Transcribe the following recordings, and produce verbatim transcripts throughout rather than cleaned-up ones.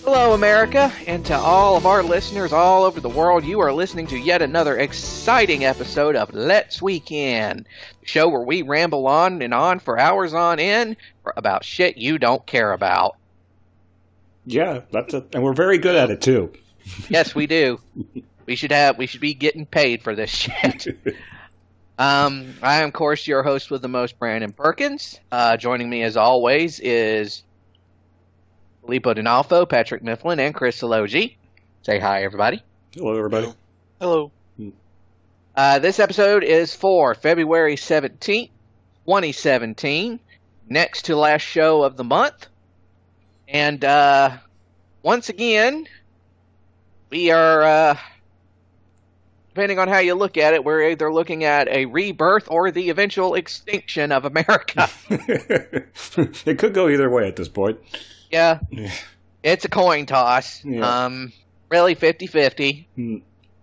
Hello, America, and to all of our listeners all over the world, you are listening to yet another exciting episode of Let's Weekend, the show where we ramble on and on for hours on end about shit you don't care about. Yeah, that's a, and we're very good at it too. Yes, we do. We should have. We should be getting paid for this shit. um, I am, of course, your host with the most, Brandon Perkins. Uh, joining me, as always, is Filippo D'Onofrio, Patrick Mifflin, and Chris Salogi. Say hi, everybody. Hello, everybody. Hello. Uh, this episode is for February seventeenth, twenty seventeen, next to last show of the month. And uh, once again, we are, uh, depending on how you look at it, we're either looking at a rebirth or the eventual extinction of America. It could go either way at this point. Yeah, it's a coin toss. Yeah. Um, really fifty-fifty. Hmm.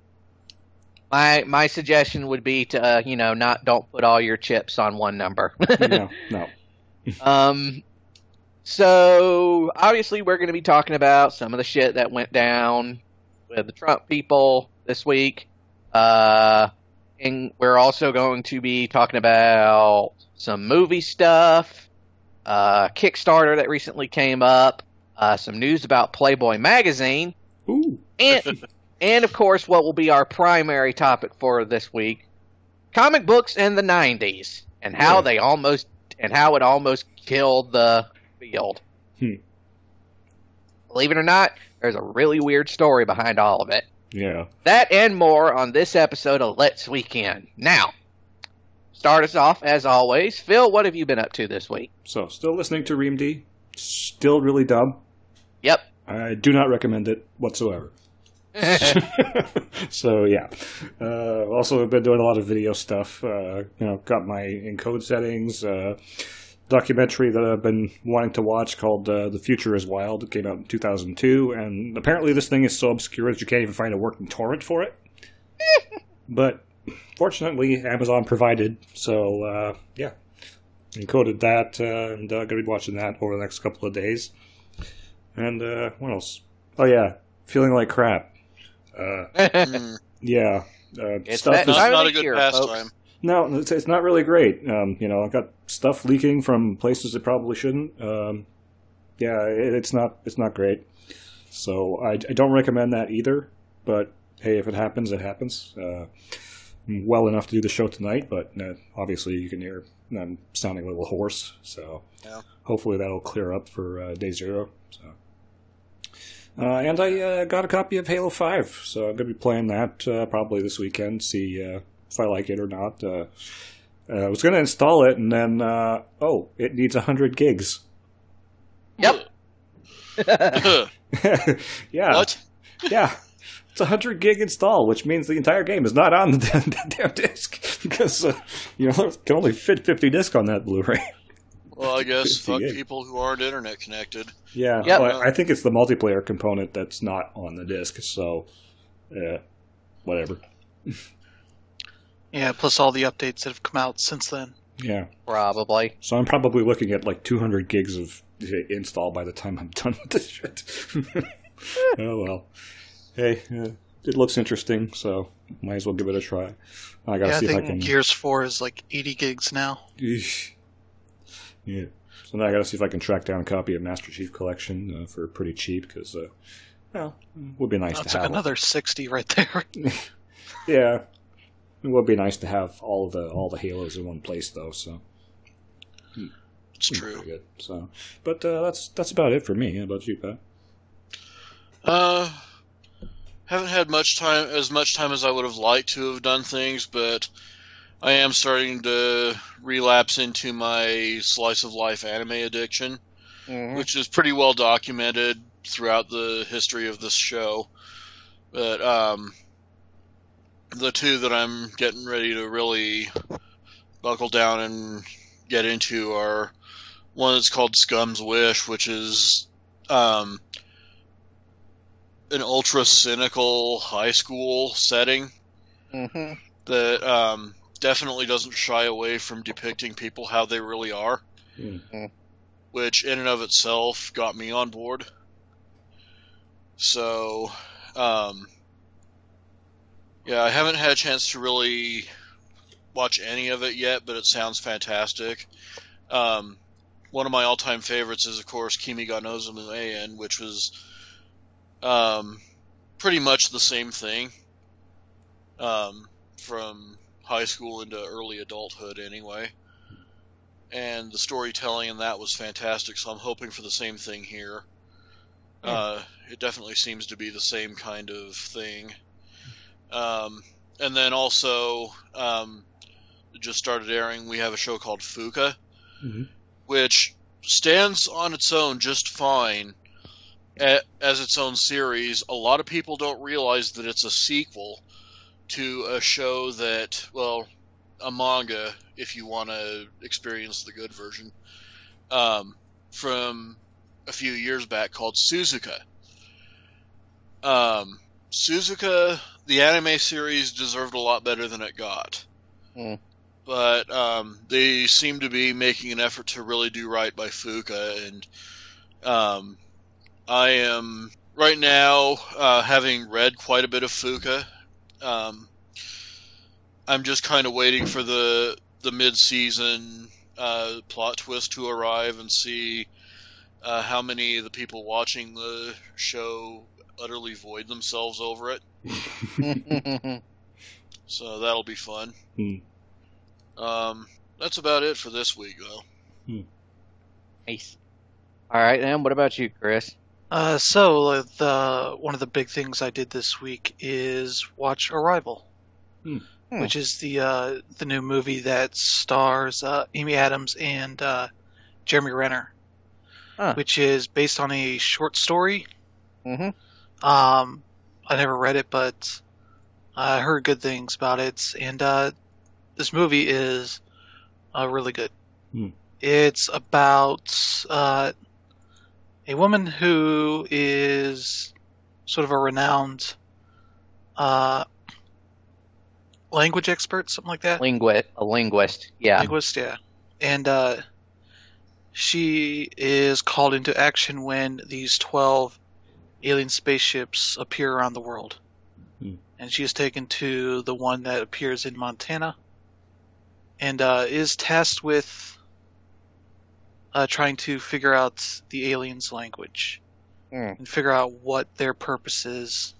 My my suggestion would be to uh, you know not don't put all your chips on one number. No, no. um, so obviously we're going to be talking about some of the shit that went down with the Trump people this week. Uh, and we're also going to be talking about some movie stuff. Uh, Kickstarter that recently came up, uh, some news about Playboy magazine, Ooh. and and of course what will be our primary topic for this week: comic books in the nineties and how Yeah. they almost and how it almost killed the field. Hmm. Believe it or not, there's a really weird story behind all of it. Yeah. That and more on this episode of Let's Weekend. Now, start us off as always. Phil, what have you been up to this week? So, still listening to Ream D. Still really dumb. Yep. I do not recommend it whatsoever. So, yeah. Uh, also, I've been doing a lot of video stuff. Uh, you know, got my encode settings. Uh, documentary that I've been wanting to watch called uh, The Future is Wild. It came out in two thousand two, and apparently this thing is so obscure that you can't even find a working torrent for it. But fortunately, Amazon provided, so uh, yeah, encoded that, uh, and uh, gonna be watching that over the next couple of days. And uh, what else? Oh yeah, feeling like crap. Uh, Mm. yeah, uh, It's stuff that is time Not of a good year, pastime. folks. no, it's, it's not really great. Um, you know, I got stuff leaking from places that probably shouldn't. Um, yeah, it, it's not it's not great. So I, I don't recommend that either. But hey, if it happens, it happens. Uh, I'm well enough to do the show tonight, but uh, obviously you can hear I'm sounding a little hoarse. So Yeah. hopefully that'll clear up for uh, day zero. So. Uh, and I uh, got a copy of Halo five, so I'm going to be playing that uh, probably this weekend, see uh, if I like it or not. Uh, uh, I was going to install it, and then, uh, oh, it needs one hundred gigs. Yep. Yeah. What? Yeah. It's a one hundred gig install, which means the entire game is not on the damn, damn disc, because, uh, you know, it can only fit fifty discs on that Blu-ray. Well, I guess fuck fifty-eight. people who aren't internet connected. Yeah, Yep. well, I think it's the multiplayer component that's not on the disc, so, yeah, whatever. Yeah, plus all the updates that have come out since then. Yeah. Probably. So I'm probably looking at like two hundred gigs of uh, install by the time I'm done with this shit. Oh well. Hey, uh, it looks interesting, so might as well give it a try. I gotta yeah, see I if I think can. Gears four is like eighty gigs now. Eesh. Yeah. So now I gotta see if I can track down a copy of Master Chief Collection uh, for pretty cheap, because, uh, well, it would be nice That's to like have. another sixty right there. Yeah. It would be nice to have all the all the Halos in one place, though. So It's Hmm, true. pretty good. So, but uh, that's that's about it for me. How about you, Pat? Uh, haven't had much time, as much time as I would have liked to have done things, but I am starting to relapse into my slice of life anime addiction, Mhm. which is pretty well documented throughout the history of this show. But um, the two that I'm getting ready to really buckle down and get into are one that's called Scum's Wish, which is um, an ultra cynical high school setting Mhm. that um, definitely doesn't shy away from depicting people how they really are, Mm. which in and of itself got me on board. So, um, yeah, I haven't had a chance to really watch any of it yet, but it sounds fantastic. Um, one of my all-time favorites is, of course, Kimi ga Nozomu Eien, which was um, pretty much the same thing um, from high school into early adulthood anyway. And the storytelling in that was fantastic, so I'm hoping for the same thing here. Mm. Uh, it definitely seems to be the same kind of thing. Um, and then also, um, it just started airing, we have a show called Fuka, mm-hmm. which stands on its own just fine as its own series. A lot of people don't realize that it's a sequel to a show that, well, a manga, if you want to experience the good version, um, from a few years back called Suzuka. Um, Suzuka, the anime series, deserved a lot better than it got. Mm. But um, they seem to be making an effort to really do right by Fuka, and um, I am, right now, uh, having read quite a bit of Fuka, um, I'm just kind of waiting for the the mid-season uh, plot twist to arrive and see uh, how many of the people watching the show utterly void themselves over it. So that'll be fun. Hmm. Um, that's about it for this week, though. Hmm. Nice. All right, and what about you, Chris? Uh, so the one of the big things I did this week is watch Arrival. Hmm. Which is the uh, the new movie that stars uh, Amy Adams and uh, Jeremy Renner, huh. which is based on a short story. Mm-hmm. Um, I never read it, but I heard good things about it, and uh, this movie is uh, really good. Hmm. It's about uh, a woman who is sort of a renowned Uh, language expert, something like that. Linguist, a linguist, yeah. Linguist, yeah. And uh, she is called into action when these twelve alien spaceships appear around the world. Hmm. And she is taken to the one that appears in Montana, and uh, is tasked with uh, trying to figure out the aliens' language hmm. and figure out what their purpose is.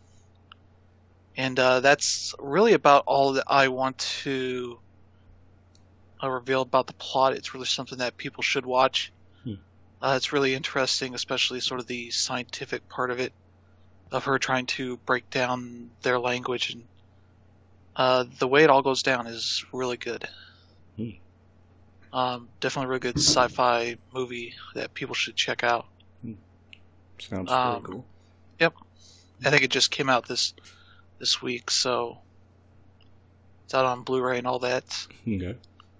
And uh, that's really about all that I want to uh, reveal about the plot. It's really something that people should watch. Hmm. Uh, it's really interesting, especially sort of the scientific part of it, of her trying to break down their language. And uh, the way it all goes down is really good. Hmm. Um, definitely a really good sci-fi movie that people should check out. Hmm. Sounds um, pretty cool. Yep. I think it just came out this... this week, so it's out on Blu-ray and all that. Okay.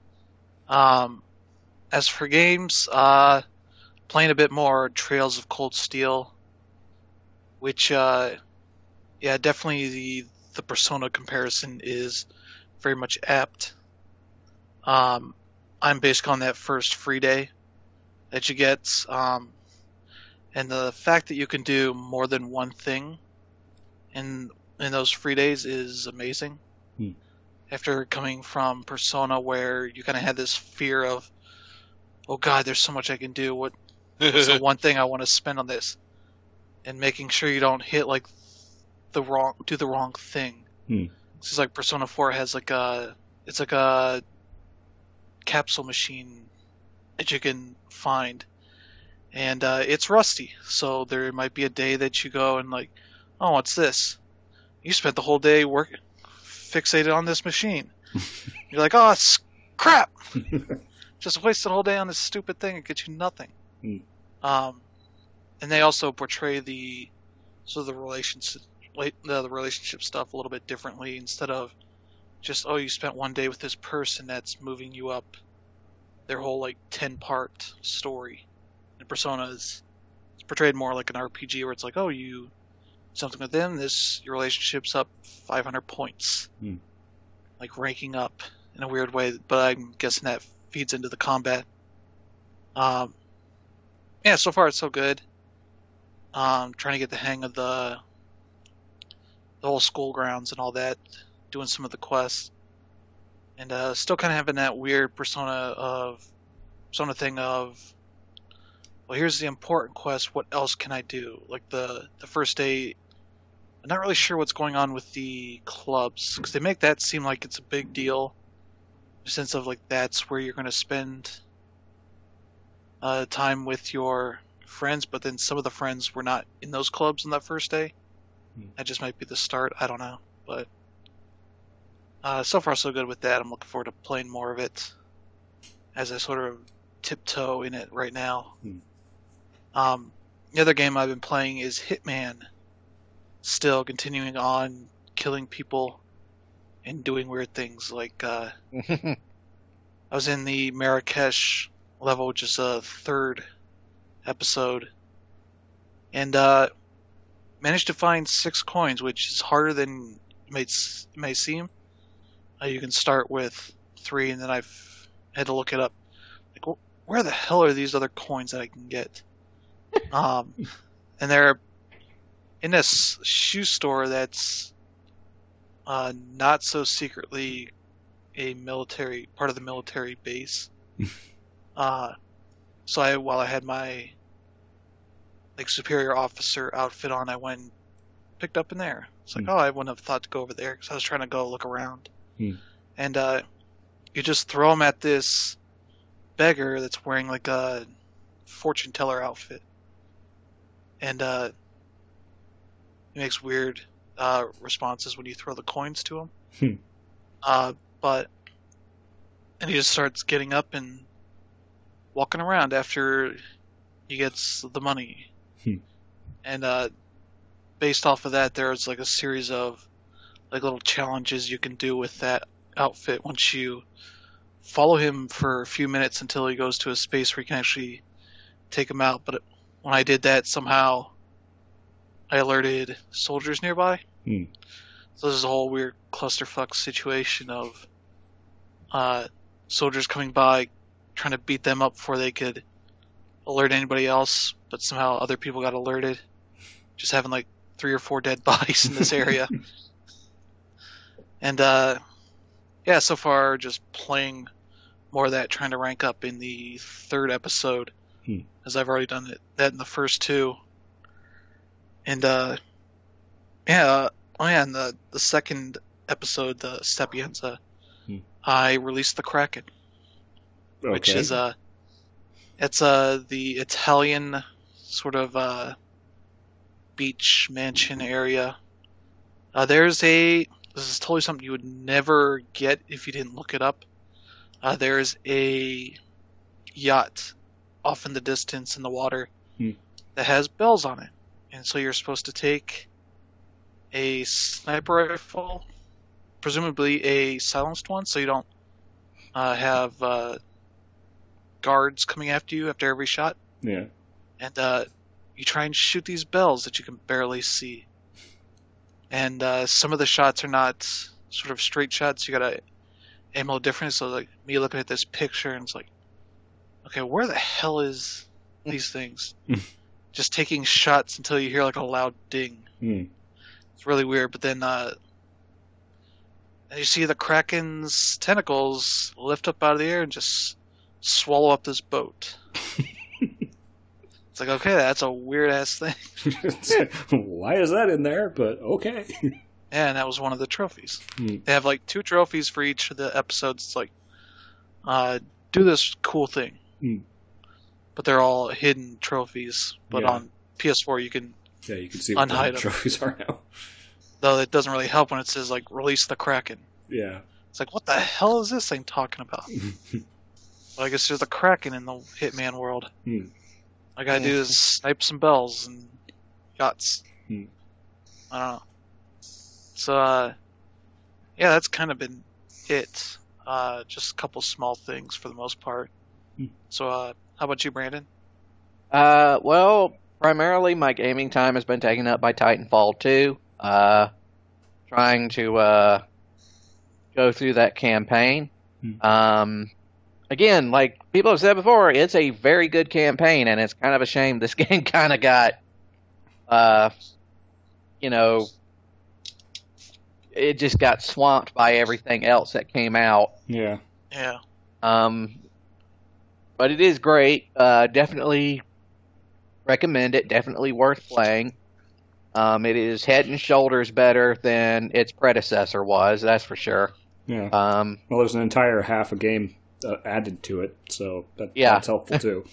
Um, as for games, uh, playing a bit more Trails of Cold Steel, which, uh, yeah, definitely the the Persona comparison is very much apt. Um, I'm basically on that first free day that you get, um, and the fact that you can do more than one thing in in those free days is amazing. Hmm. After coming from Persona, where you kind of had this fear of, oh god, there's so much I can do. What, what's the one thing I want to spend on this? And making sure you don't hit like the wrong, do the wrong thing. Hmm. This is like Persona four has like a, it's like a capsule machine that you can find, and uh, it's rusty. So there might be a day that you go and like, oh, what's this? You spent the whole day work fixated on this machine. You're like, oh, it's crap. Just wasted a whole day on this stupid thing and get you nothing. Mm. Um, and they also portray the sort of the relationship, the, the relationship stuff a little bit differently. Instead of just, oh, you spent one day with this person that's moving you up their whole like ten part story. And Persona is it's portrayed more like an R P G where it's like, oh, you. Something with them, this your relationship's up five hundred points, hmm. like ranking up in a weird way. But I'm guessing that feeds into the combat. Um, yeah, so far it's so good. um, trying to get the hang of the the whole school grounds and all that, doing some of the quests, and uh, still kind of having that weird persona of persona thing of, well, here's the important quest. What else can I do? Like the the first day, I'm not really sure what's going on with the clubs because they make that seem like it's a big deal, in the sense of like that's where you're going to spend uh, time with your friends, but then some of the friends were not in those clubs on that first day. Hmm. That just might be the start. I don't know, but uh, so far so good with that. I'm looking forward to playing more of it as I sort of tiptoe in it right now. Hmm. Um, the other game I've been playing is Hitman. Still continuing on killing people and doing weird things. Like uh, I was in the Marrakesh level, which is a third episode, and uh, managed to find six coins, which is harder than it may, it may seem. Uh, you can start with three, and then I've had to look it up. Like, where the hell are these other coins that I can get? um, and they're in this shoe store that's uh, not so secretly a military part of the military base. uh, so I, while I had my like superior officer outfit on, I went and picked up in there. It's like, mm. oh, I wouldn't have thought to go over there because I was trying to go look around. Mm. And uh, you just throw them at this beggar that's wearing like a fortune teller outfit, and uh, he makes weird uh, responses when you throw the coins to him. Hmm. Uh, but and he just starts getting up and walking around after he gets the money. Hmm. And uh, based off of that, there's like a series of like little challenges you can do with that outfit once you follow him for a few minutes until he goes to a space where you can actually take him out. But when I did that, somehow I alerted soldiers nearby. Hmm. So this is a whole weird clusterfuck situation of uh, soldiers coming by, trying to beat them up before they could alert anybody else, but somehow other people got alerted. Just having like three or four dead bodies in this area. And uh, yeah, so far just playing more of that, trying to rank up in the third episode, hmm. as I've already done it, that in the first two. And, uh, yeah, oh yeah, in the, the second episode, the Sapienza, hmm. I released the Kraken. Okay. Which is, uh, it's, uh, the Italian sort of, uh, beach mansion area. Uh, there's a, this is totally something you would never get if you didn't look it up. Uh, there's a yacht off in the distance in the water hmm. that has bells on it. And so you're supposed to take a sniper rifle, presumably a silenced one, so you don't uh, have uh, guards coming after you after every shot. Yeah. And uh, you try and shoot these bells that you can barely see. And uh, some of the shots are not sort of straight shots. You gotta aim a little different. So like me looking at this picture and it's like, okay, where the hell is these things? Just taking shots until you hear like a loud ding. Mm. It's really weird. But then uh, and you see the Kraken's tentacles lift up out of the air and just swallow up this boat. It's like, okay, that's a weird ass thing. Why is that in there? But okay. Yeah, and that was one of the trophies. Mm. They have like two trophies for each of the episodes. It's like, uh, do this cool thing. Mm. But they're all hidden trophies. But yeah. On P S four, you can yeah, you can see what the trophies are now. Though it doesn't really help when it says like release the Kraken. Yeah, it's like, what the hell is this thing talking about? Well, I guess there's a Kraken in the Hitman world. Mm. All I gotta do is snipe some bells and yachts. Mm. I don't know. So, uh, yeah, that's kind of been it. Uh, just a couple small things for the most part. Mm. So, uh, how about you, Brandon? Uh, well, primarily my gaming time has been taken up by Titanfall two. Uh, trying to, uh, go through that campaign. Mm. Um, again, like people have said before, it's a very good campaign, and it's kind of a shame this game kind of got uh, you know, it just got swamped by everything else that came out. Yeah. Yeah. Um, but it is great. Uh, definitely recommend it. Definitely worth playing. Um, it is head and shoulders better than its predecessor was, that's for sure. Yeah. Um, well, there's an entire half a game uh, added to it, so that, yeah. that's helpful too.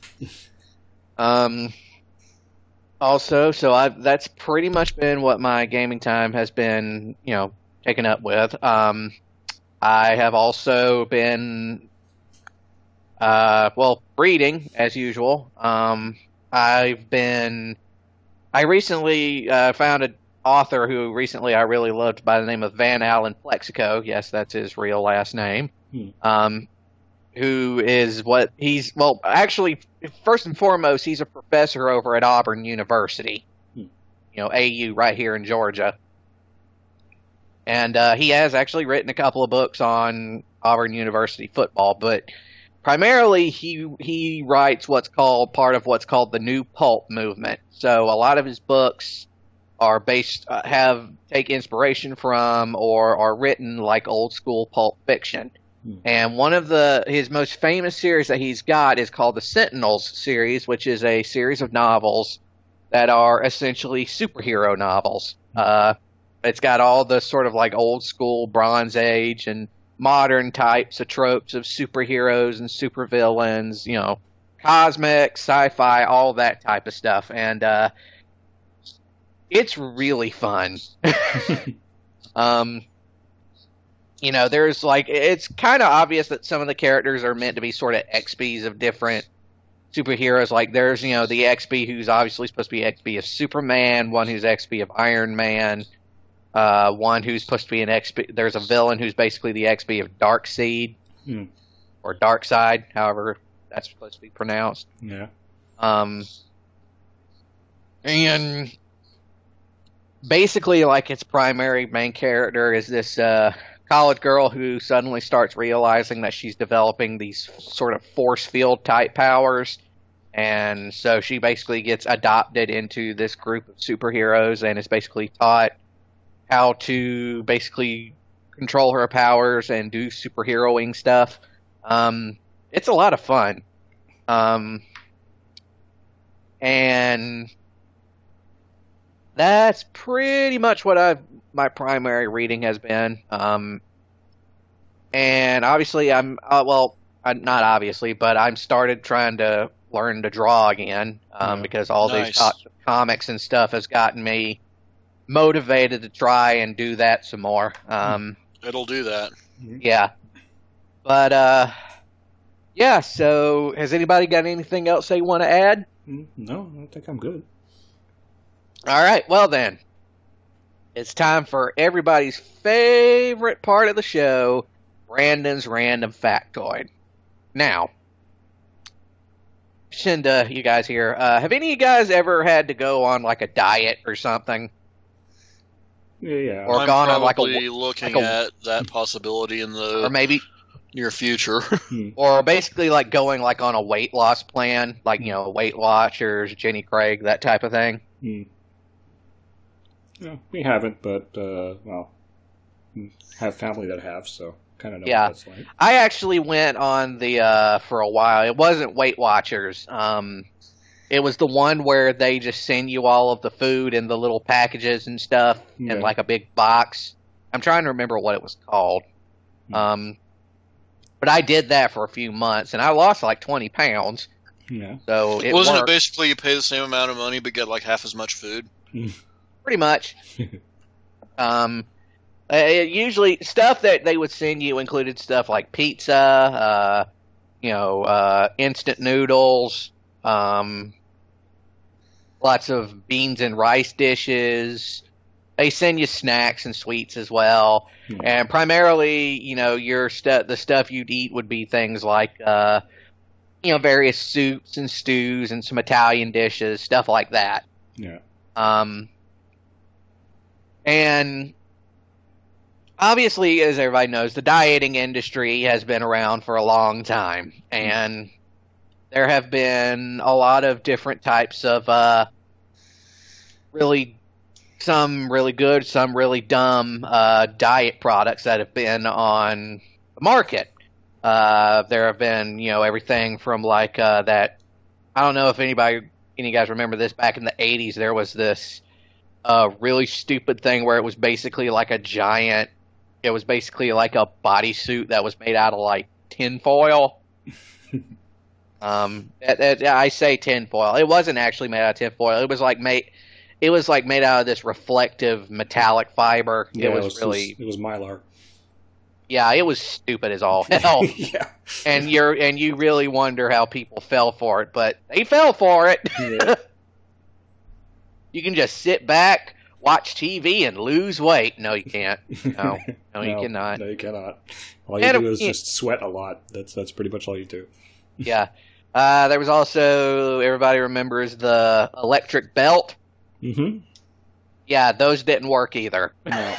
um, also, so I've, that's pretty much been what my gaming time has been, you know, taken up with. Um, I have also been, uh, well, reading as usual. Um, I've been, I recently uh, found an author who recently I really loved by the name of Van Allen Plexico. Yes, that's his real last name. Hmm. Um, who is what he's, well, actually, first and foremost, he's a professor over at Auburn University, hmm. you know, A U right here in Georgia. And uh, he has actually written a couple of books on Auburn University football, but primarily he he writes what's called part of what's called the New Pulp movement. So a lot of his books are based, uh, have, take inspiration from or are written like old school pulp fiction. And one of the his most famous series that he's got is called the Sentinels series, which is a series of novels that are essentially superhero novels. Uh, it's got all the sort of like old school Bronze Age and modern types of tropes of superheroes and supervillains, you know, cosmic, sci-fi, all that type of stuff. And uh, it's really fun. um. You know, there's like, it's kind of obvious that some of the characters are meant to be sort of X Bs of different superheroes. Like there's, you know, the X B who's obviously supposed to be X B of Superman, one who's X B of Iron Man, uh, one who's supposed to be an X B. There's a villain who's basically the X B of Darkseid, hmm. or Darkseid, however that's supposed to be pronounced. Yeah. Um, and basically, like, its primary main character is this, uh, college girl who suddenly starts realizing that she's developing these sort of force field type powers, and so she basically gets adopted into this group of superheroes and is basically taught how to basically control her powers and do superheroing stuff. Um, it's a lot of fun. Um, and that's pretty much what I've my primary reading has been. Um, and obviously I'm, uh, well, uh, not obviously, but I'm started trying to learn to draw again, um, Yeah. because all Nice. these co- comics and stuff has gotten me motivated to try and do that some more. Um, It'll do that. yeah. But, uh, yeah, so has anybody got anything else they want to add? Mm, No, I think I'm good. All right, well then, it's time for everybody's favorite part of the show, Brandon's Random Factoid. Now, Shinda, you guys here, uh, have any of you guys ever had to go on like a diet or something? Yeah, yeah. Or I'm gone on like a- probably looking like a- at that possibility in the Or maybe, near future. or basically like going like on a weight loss plan, like, you know, Weight Watchers, Jenny Craig, that type of thing? Hmm. No, we haven't, but, uh, well, have family that have, so kind of know Yeah. what that's like. I actually went on the, uh, for a while. It wasn't Weight Watchers. Um, it was the one where they just send you all of the food in the little packages and stuff Yeah. in like a big box. I'm trying to remember what it was called. Hmm. Um, but I did that for a few months and I lost like twenty pounds. Yeah. So it Wasn't worked it basically you pay the same amount of money but get like half as much food? pretty much. Um, uh, it usually stuff that they would send you included stuff like pizza, uh, you know, uh, instant noodles, um, lots of beans and rice dishes. They send you snacks and sweets as well, Hmm. and primarily, you know, your stuff, the stuff you'd eat would be things like, uh, you know, various soups and stews and some Italian dishes, stuff like that. Yeah. Um, and obviously, as everybody knows, the dieting industry has been around for a long time, and there have been a lot of different types of uh, really, some really good, some really dumb uh, diet products that have been on the market. Uh, there have been, you know, everything from like uh, that. I don't know if anybody, any of you guys remember this. Back in the eighties, there was this uh, really stupid thing where it was basically like a giant. It was basically like a bodysuit that was made out of like tinfoil. um, it, it, I say tinfoil. It wasn't actually made out of tinfoil. It was like made. It was like made out of this reflective metallic fiber. Yeah, it was, it was really. It was Mylar. Yeah, it was stupid as all hell. Yeah. And you're and you really wonder how people fell for it, but they fell for it. Yeah. You can just sit back, watch T V, and lose weight. No, you can't. No, no, you cannot. No, you cannot. All you And do if- is just sweat a lot. That's that's pretty much all you do. Yeah. Uh, there was also, everybody remembers the electric belt. Mm-hmm. Yeah, those didn't work either. No.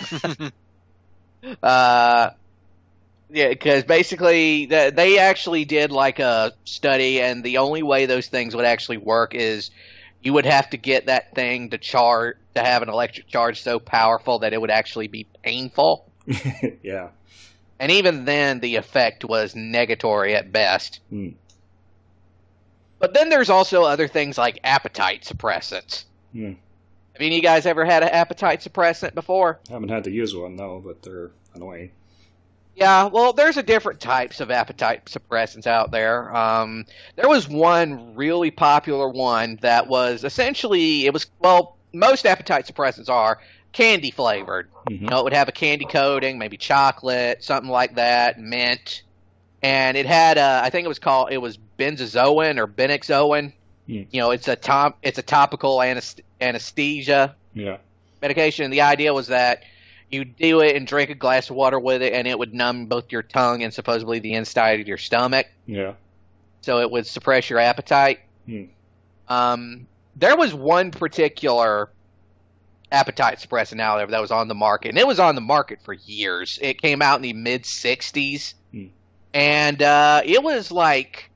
Uh, yeah, because basically th- they actually did like a study, and the only way those things would actually work is you would have to get that thing to charge, to have an electric charge so powerful that it would actually be painful. Yeah. And even then, the effect was negatory at best. Hmm. But then there's also other things like appetite suppressants. Hmm. Have any of you guys ever had an appetite suppressant before? I haven't had to use one, no, but they're annoying. Yeah, well, there's a different types of appetite suppressants out there. Um, there was one really popular one that was essentially, it was, well, most appetite suppressants are candy flavored. Mm-hmm. You know, it would have a candy coating, maybe chocolate, something like that, mint. And it had, uh, I think it was called, it was benzozoin or benexoin. Mm. You know, it's a top, it's a topical anest- anesthesia Yeah. medication. The idea was that you do it and drink a glass of water with it, and it would numb both your tongue and supposedly the inside of your stomach. Yeah. So it would suppress your appetite. Hmm. Um, there was one particular appetite suppressant out there that was on the market, and it was on the market for years. It came out in the mid sixties, Hmm. and uh, it was like,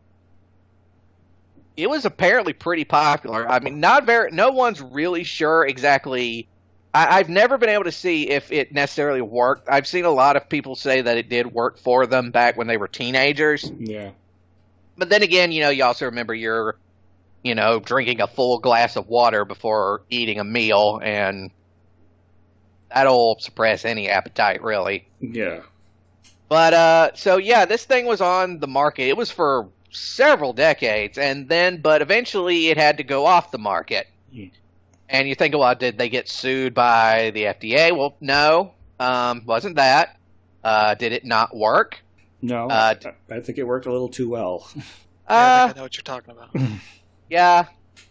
it was apparently pretty popular. I mean, not very. No one's really sure exactly. I, I've never been able to see if it necessarily worked. I've seen a lot of people say that it did work for them back when they were teenagers. Yeah. But then again, you know, you also remember you're, you know, drinking a full glass of water before eating a meal, and that'll suppress any appetite, really. Yeah. But, uh, so yeah, this thing was on the market. It was for several decades, and then, but eventually it had to go off the market. Hmm. And you think, well, did they get sued by the F D A? Well, no, um, wasn't that. Uh, did it not work? No, Uh, I, I think it worked a little too well. Yeah, I Uh, think I know what you're talking about. yeah.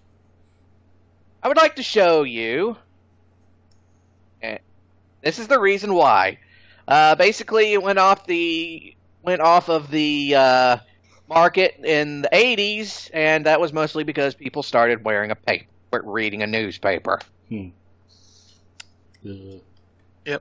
I would like to show you. eh, This is the reason why. Uh, basically, it went off the went off of the uh, market in the eighties, and that was mostly because people started wearing a paper, reading a newspaper. Hmm. Uh, Yep.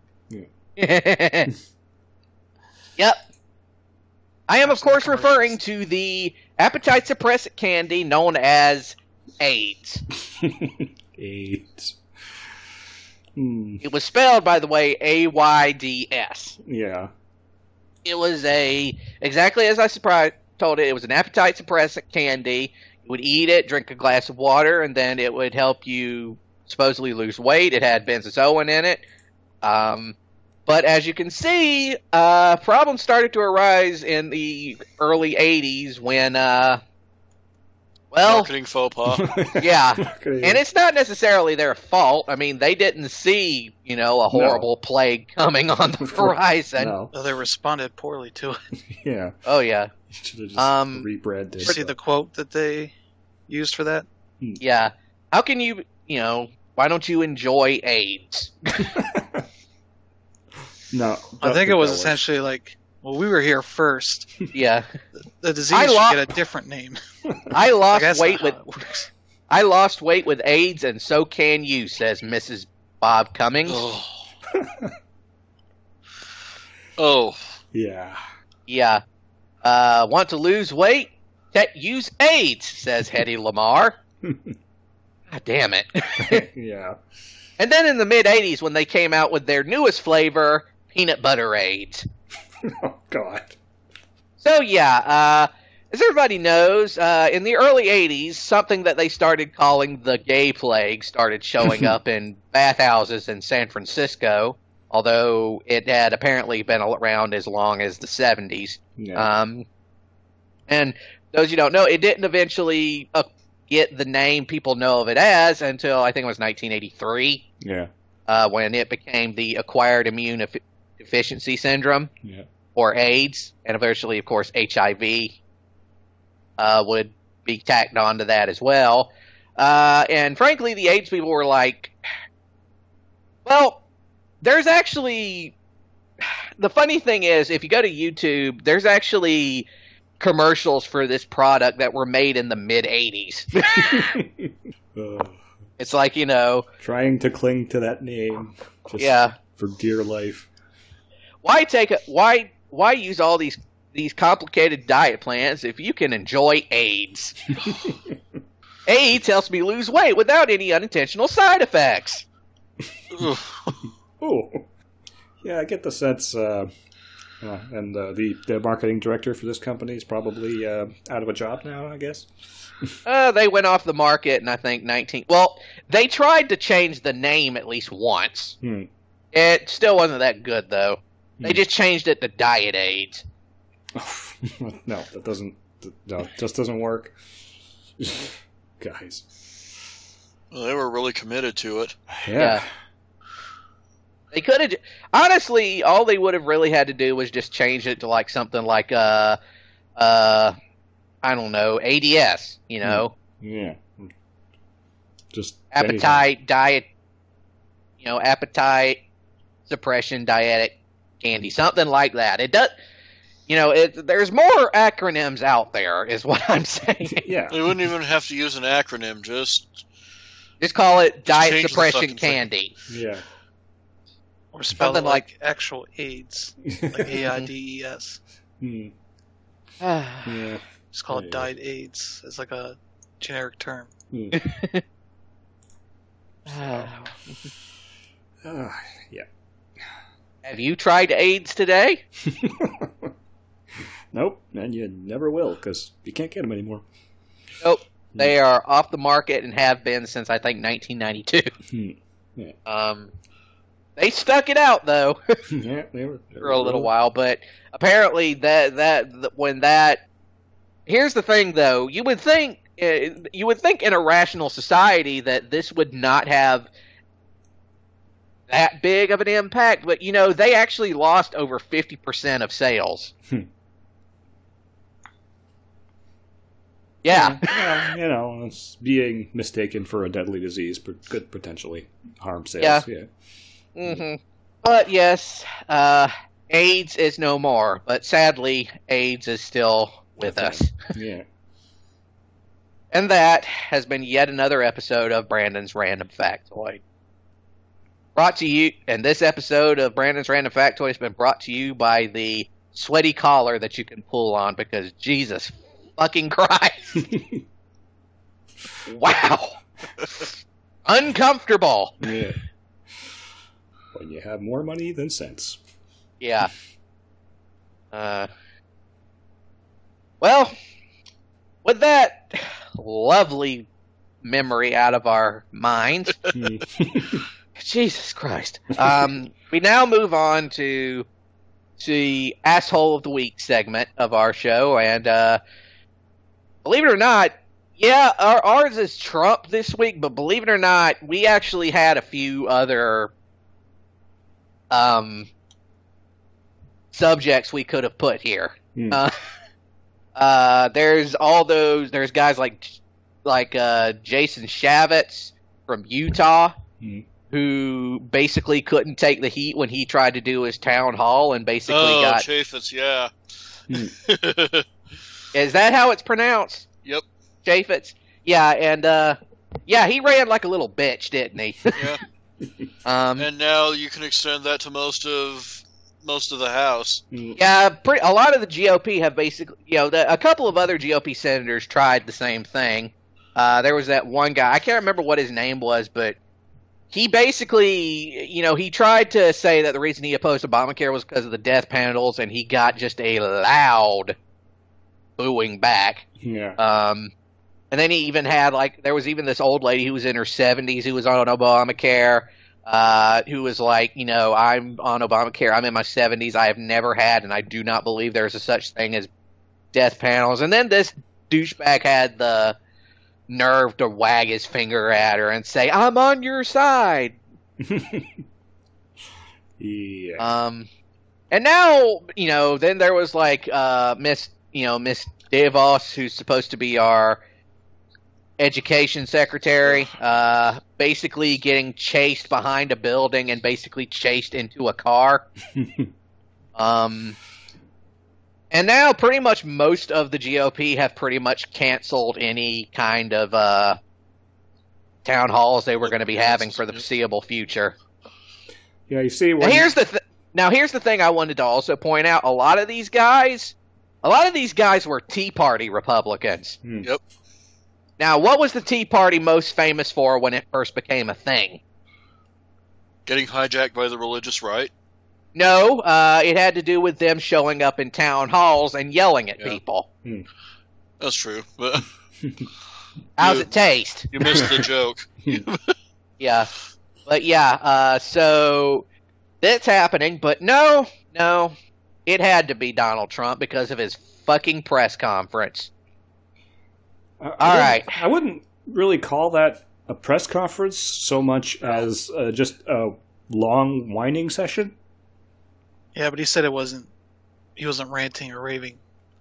Yep. I am, of I've seen the course, referring commercials. to the appetite suppressant candy known as AIDS. AIDS. Hmm. It was spelled, by the way, A Y D S. Yeah. It was a, exactly as I surprised, told it, it was an appetite suppressant candy. You would eat it, drink a glass of water, and then it would help you supposedly lose weight. It had benzozoin in it. Um, but as you can see, uh, problems started to arise in the early eighties when, uh, well, Marketing faux pas. yeah. Okay. And it's not necessarily their fault. I mean, they didn't see, you know, a horrible plague coming on the horizon. No. Though they responded poorly to it. Yeah. Oh, yeah. You should have just Um, rebred Did this. you see the quote that they used for that? Yeah. How can you, you know, why don't you enjoy AIDS? No. I think it was that essentially like, well, we were here first. Yeah. The disease I should lo- get a different name. I Like, lost that's weight not with how it works. I lost weight with AIDS, and so can you, says Missus Bob Cummings. oh. oh. Yeah. Yeah. Uh, want to lose weight? Te- use AIDS, says Hedy Lamarr. God damn it. Yeah. And then in the mid-eighties, when they came out with their newest flavor, peanut butter AIDS. Oh, God. So, yeah, uh, as everybody knows, uh, in the early eighties, something that they started calling the gay plague started showing up in bathhouses in San Francisco, although it had apparently been around as long as the seventies. Yeah. Um, and those you don't know, it didn't eventually uh, get the name people know of it as until I think it was nineteen eighty-three, Yeah. uh, when it became the Acquired Immune Defi- Deficiency Syndrome, Yeah. or AIDS, and eventually, of course, H I V uh, would be tacked onto that as well. Uh, and frankly, the AIDS people were like, well, there's actually... The funny thing is, if you go to YouTube, there's actually commercials for this product that were made in the mid-eighties. Uh, It's like, you know, trying to cling to that name. Just yeah, For dear life. why take a, why why use all these these complicated diet plans if you can enjoy AIDS? AIDS helps me lose weight without any unintentional side effects. Oh. Yeah, I get the sense, uh, uh, and uh, the, the marketing director for this company is probably uh, out of a job now, I guess. Uh, they went off the market in, I think, nineteen... Well, they tried to change the name at least once. Hmm. It still wasn't that good, though. They Hmm. just changed it to Diet AIDS. No, that doesn't. No, it just doesn't work. Guys. Well, they were really committed to it. Yeah. Yeah. They could have... Honestly, all they would have really had to do was just change it to, like, something like, uh... Uh... I don't know, A D S, you know? Yeah. Just Appetite, diet... You know, appetite, suppression, dietic, candy. Something like that. It does... You know, it, there's more acronyms out there, is what I'm saying. anything. Yeah. They wouldn't even have to use an acronym, just Just call it diet change the suppression fucking thing. candy. Yeah. Or spell Something it like, actual AIDS, like A I D E S. Hmm. Ah. Yeah. Just call Yeah. it died AIDS as like a generic term. Hmm. Ah. Uh, yeah. Have you tried AIDS today? Nope, and you never will, because you can't get them anymore. Nope. They are off the market and have been since, I think, nineteen ninety-two. Hmm. Yeah. Um, they stuck it out, though, Yeah, they were, they for a little while. But apparently, that that th- when that... Here's the thing, though. You would think uh, you would think in a rational society that this would not have that big of an impact. But, you know, they actually lost over fifty percent of sales. Hmm. Yeah. Well, you know, it's being mistaken for a deadly disease but could potentially harm sales. Yeah. Yeah. hmm But yes, uh, AIDS is no more. But sadly, AIDS is still with us. Yeah. And that has been yet another episode of Brandon's Random Factoid. Brought to you, and this episode of Brandon's Random Factoid has been brought to you by the sweaty collar that you can pull on because Jesus fucking Christ. Wow. Uncomfortable. Yeah. When you have more money than sense. Yeah. Uh, well, with that lovely memory out of our minds, Hmm. Jesus Christ, um, we now move on to the Asshole of the Week segment of our show, and uh, believe it or not, yeah, our, ours is Trump this week, but believe it or not, we actually had a few other um, subjects we could have put here. Hmm. Uh, uh, there's all those. There's guys like like uh, Jason Shavitz from Utah, Hmm. who basically couldn't take the heat when he tried to do his town hall, and basically oh, got. Chaffetz, yeah. Hmm. Is that how it's pronounced? Yep. Chaffetz. Yeah, and uh, yeah, he ran like a little bitch, didn't he? Yeah. um, And now you can extend that to most of most of the House. Hmm. Yeah, pretty, a lot of the G O P have basically, you know, the, a couple of other G O P senators tried the same thing. Uh, there was that one guy. I can't remember what his name was, but he basically, you know, he tried to say that the reason he opposed Obamacare was because of the death panels, and he got just a loud booing back. Yeah. Um, and then he even had, like, there was even this old lady who was in her seventies who was on Obamacare, uh, who was like, you know, I'm on Obamacare, I'm in my seventies, I have never had, and I do not believe there's a such thing as death panels. And then this douchebag had the nerve to wag his finger at her and say, I'm on your side. Yeah. Um, and now, you know, then there was like uh, Miss, you know, Miss DeVos, who's supposed to be our education secretary, uh, basically getting chased behind a building and basically chased into a car. um, and now pretty much most of the G O P have pretty much canceled any kind of uh, town halls they were going to be having for the foreseeable future. Yeah, you see, Now when here's the th- now here's the thing I wanted to also point out. A lot of these guys, a lot of these guys were Tea Party Republicans. Hmm. Yep. Now, what was the Tea Party most famous for when it first became a thing? Getting hijacked by the religious right. No, uh, it had to do with them showing up in town halls and yelling at Yeah. people. That's true. But How's You- it taste? you missed the joke. Yeah. But yeah, uh, so that's happening. But no, no, it had to be Donald Trump because of his fucking press conference. I, I All wouldn't- right. I wouldn't really call that a press conference so much as uh, just a long whining session. Yeah, but he said it wasn't. He wasn't ranting or raving.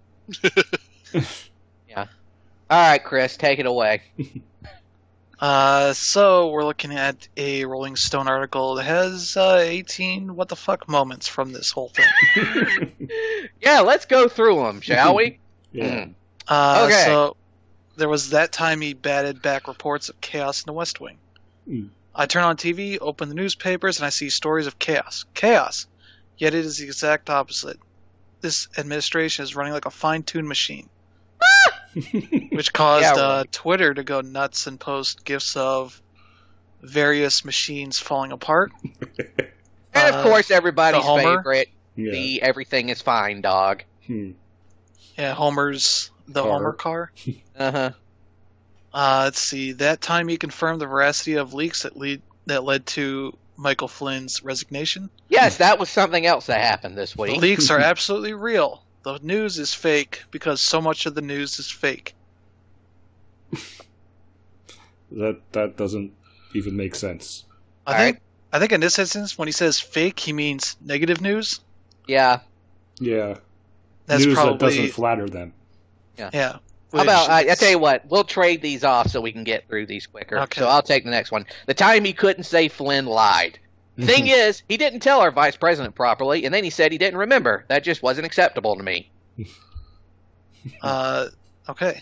All right, Chris, take it away. Uh, so we're looking at a Rolling Stone article that has uh, eighteen what the fuck moments from this whole thing. Yeah, let's go through them, shall we? Yeah. Mm. Uh, Okay. So there was that time he batted back reports of chaos in the West Wing. Mm. I turn on T V, open the newspapers, and I see stories of chaos. Chaos. Yet it is the exact opposite. This administration is running like a fine-tuned machine, which caused Yeah, uh, right. Twitter to go nuts and post gifs of various machines falling apart. And of Uh, course, everybody's the Homer? favorite, Yeah. the everything is fine dog. Hmm. Yeah, Homer's the Car. Homer car. Uh huh. Uh, let's see. That time he confirmed the veracity of leaks that lead that led to Michael Flynn's resignation. Yes, that was something else that happened this The week. leaks are absolutely real. The news is fake because so much of the news is fake. That that doesn't even make sense. I All think I think in this instance, when he says fake, he means negative news. Yeah. Yeah. That's News that probably doesn't flatter them. yeah. How Which about, I, I is- tell you what, we'll trade these off so we can get through these quicker. Okay. So I'll take the next one. The time he couldn't say Flynn lied. Thing is, he didn't tell our vice president properly, and then he said he didn't remember. That just wasn't acceptable to me. uh, okay.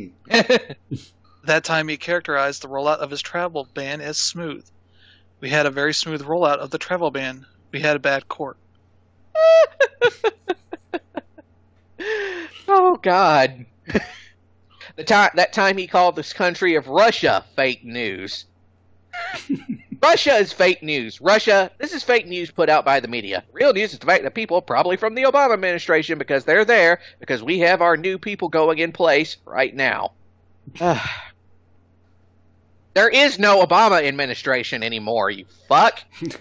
That time he characterized the rollout of his travel ban as smooth. We had a very smooth rollout of the travel ban. We had a bad court. Oh, God. The time that time he called this country of Russia fake news. Russia is fake news. Russia, this is fake news put out by the media. Real news is the fact that people, probably from the Obama administration, because they're there, because we have our new people going in place right now. There is no Obama administration anymore, you fuck.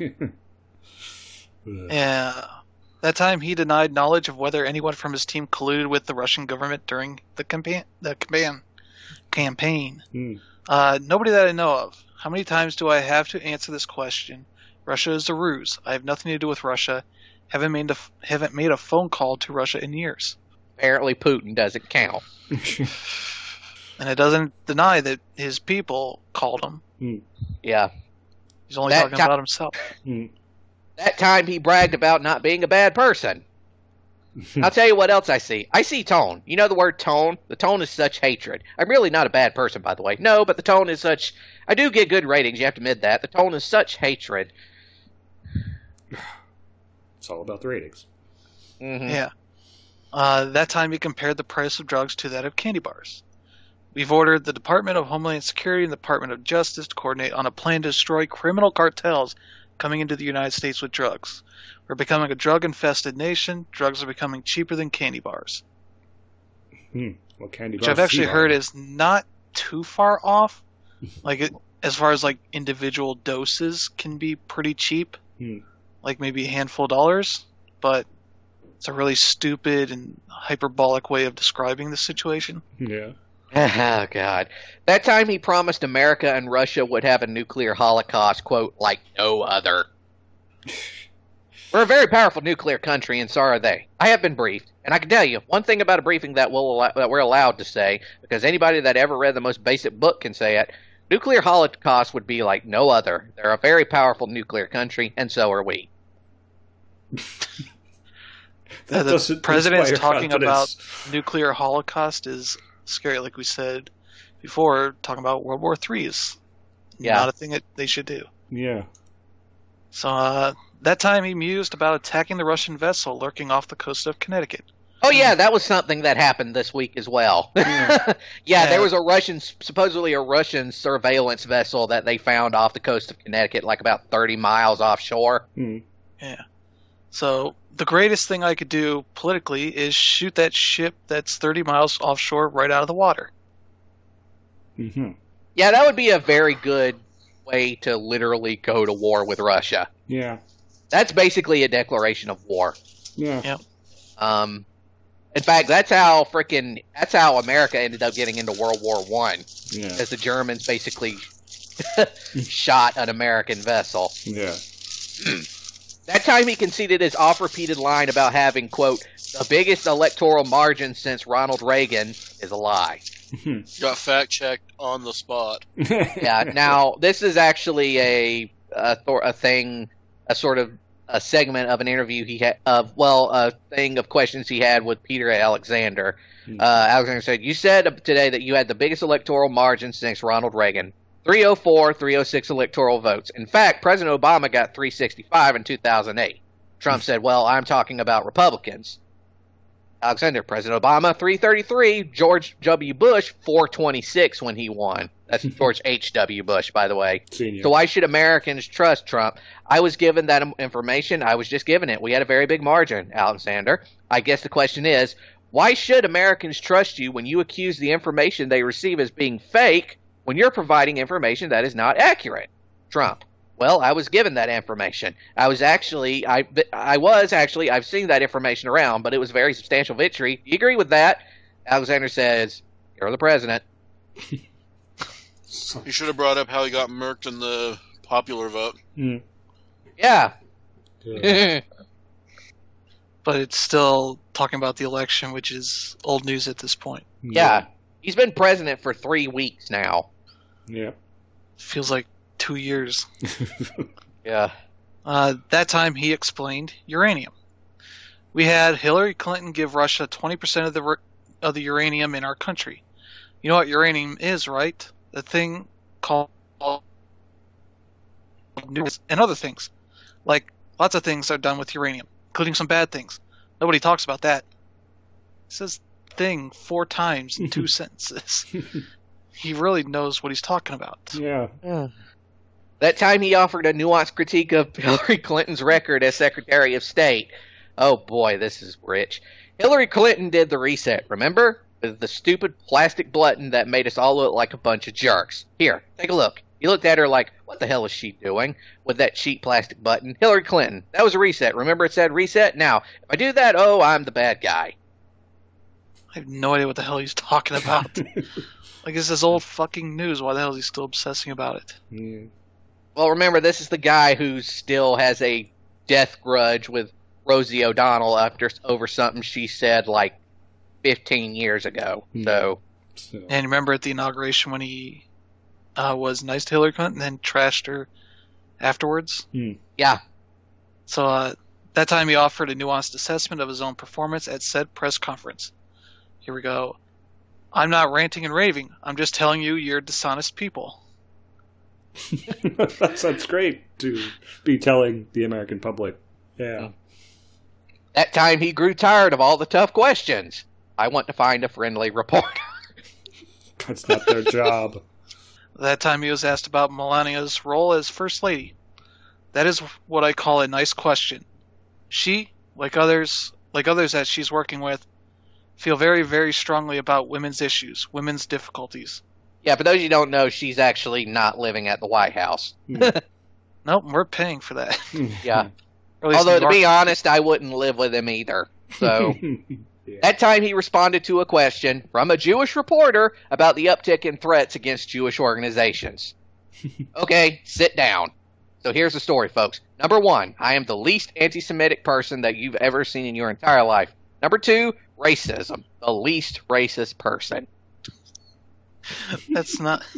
Yeah. That time he denied knowledge of whether anyone from his team colluded with the Russian government during the campaign. The campaign. Campaign. Hmm. Uh, nobody that I know of. How many times do I have to answer this question? Russia is a ruse. I have nothing to do with Russia. Haven't made a, haven't made a phone call to Russia in years. Apparently Putin doesn't count. And it doesn't deny that his people called him. Hmm. Yeah. He's only That talking ti- about himself. Hmm. That time he bragged about not being a bad person. I'll tell you what else I see. I see tone. You know the word tone? The tone is such hatred. I'm really not a bad person, by the way. No, but the tone is such... I do get good ratings, you have to admit that. The tone is such hatred. It's all about the ratings. Mhm. Yeah. Uh, that time he compared the price of drugs to that of candy bars. We've ordered the Department of Homeland Security and the Department of Justice to coordinate on a plan to destroy criminal cartels coming into the United States with drugs. We're becoming a drug-infested nation. Drugs are becoming cheaper than candy bars. Hmm. Well, candy Which bars I've actually too heard hard. is not too far off. Like, it, as far as, like, individual doses can be pretty cheap. Hmm. Like, maybe a handful of dollars. But it's a really stupid and hyperbolic way of describing the situation. Yeah. Oh, God. That time he promised America and Russia would have a nuclear holocaust, quote, like no other. We're a very powerful nuclear country, and so are they. I have been briefed, and I can tell you one thing about a briefing that we'll allow, that we're allowed to say, because anybody that ever read the most basic book can say it. Nuclear holocaust would be like no other. They're a very powerful nuclear country, and so are we. That the doesn't president's inspire talking confidence. about nuclear holocaust is scary, like we said before. Talking about World War Three is Yeah. not a thing that they should do. Yeah. So uh, that time he mused about attacking the Russian vessel lurking off the coast of Connecticut. Oh yeah, that was something that happened this week as well. yeah, Yeah. there was a Russian, supposedly a Russian surveillance vessel that they found off the coast of Connecticut, like about thirty miles offshore. Hmm. Yeah. So the greatest thing I could do politically is shoot that ship that's thirty miles offshore right out of the water. Mm-hmm. Yeah, that would be a very good way to literally go to war with Russia. Yeah. That's basically a declaration of war. Yeah. Yep. Um, in fact, that's how frickin' that's how America ended up getting into World War One, Yeah. as the Germans basically shot an American vessel. Yeah. That time he conceded his oft-repeated line about having, quote, the biggest electoral margin since Ronald Reagan is a lie. Got fact checked on the spot. Yeah, now, this is actually a a, thor- a thing, a sort of a segment of an interview he had, of, well, a thing of questions he had with Peter Alexander. Hmm. Uh, Alexander said, you said today that you had the biggest electoral margin since Ronald Reagan. three oh four, three oh six electoral votes. In fact, President Obama got three sixty-five in two thousand eight. Trump said, well, I'm talking about Republicans. Alexander, President Obama, three thirty-three. George W. Bush, four twenty-six when he won. That's George H W. Bush, by the way. Senior. So why should Americans trust Trump? I was given that information. I was just given it. We had a very big margin, Alexander. I guess the question is, why should Americans trust you when you accuse the information they receive as being fake when you're providing information that is not accurate? Trump. Well, I was given that information. I was actually, I, I was actually, I've seen that information around, but it was a very substantial victory. Do you agree with that? Alexander says, you're the president. He should have brought up how he got murked in the popular vote. Hmm. Yeah. Yeah. But it's still talking about the election, which is old news at this point. Yeah. He's been president for three weeks now. Yeah. Feels like two years. Yeah. Uh, that time he explained uranium. We had Hillary Clinton give Russia twenty percent of the r- of the uranium in our country. You know what uranium is, right? The thing called nucleus and other things. Like, lots of things are done with uranium, including some bad things. Nobody talks about that. It says thing four times in two sentences. He really knows what he's talking about. Yeah. That time he offered a nuanced critique of Hillary Clinton's record as Secretary of State. Oh boy, this is rich. Hillary Clinton did the reset, remember? With the stupid plastic button that made us all look like a bunch of jerks. Here, take a look. He looked at her like, what the hell is she doing with that cheap plastic button? Hillary Clinton, that was a reset. Remember it said reset? Now, if I do that, oh, I'm the bad guy. I have no idea what the hell he's talking about. Like, this is old fucking news. Why the hell is he still obsessing about it? Yeah. Well, remember, this is the guy who still has a death grudge with Rosie O'Donnell after over something she said like fifteen years ago. Hmm. So, So, And remember at the inauguration when he uh, was nice to Hillary Clinton and then trashed her afterwards? hmm. yeah. So uh, that time he offered a nuanced assessment of his own performance at said press conference. Here we go. I'm not ranting and raving. I'm just telling you you're dishonest people. That sounds great to be telling the American public. Yeah. That time he grew tired of all the tough questions. I want to find a friendly reporter. That's not their job. That time he was asked about Melania's role as First Lady. That is what I call a nice question. She, like others, like others that she's working with, feel very, very strongly about women's issues, women's difficulties. Yeah, for those you don't know, she's actually not living at the White House. Nope, we're paying for that. Yeah. Or at least Although, to New be York- honest, I wouldn't live with him either. So, Yeah. that time he responded to a question from a Jewish reporter about the uptick in threats against Jewish organizations. Okay, sit down. So here's the story, folks. Number one, I am the least anti-Semitic person that you've ever seen in your entire life. Number two, racism. The least racist person. That's not.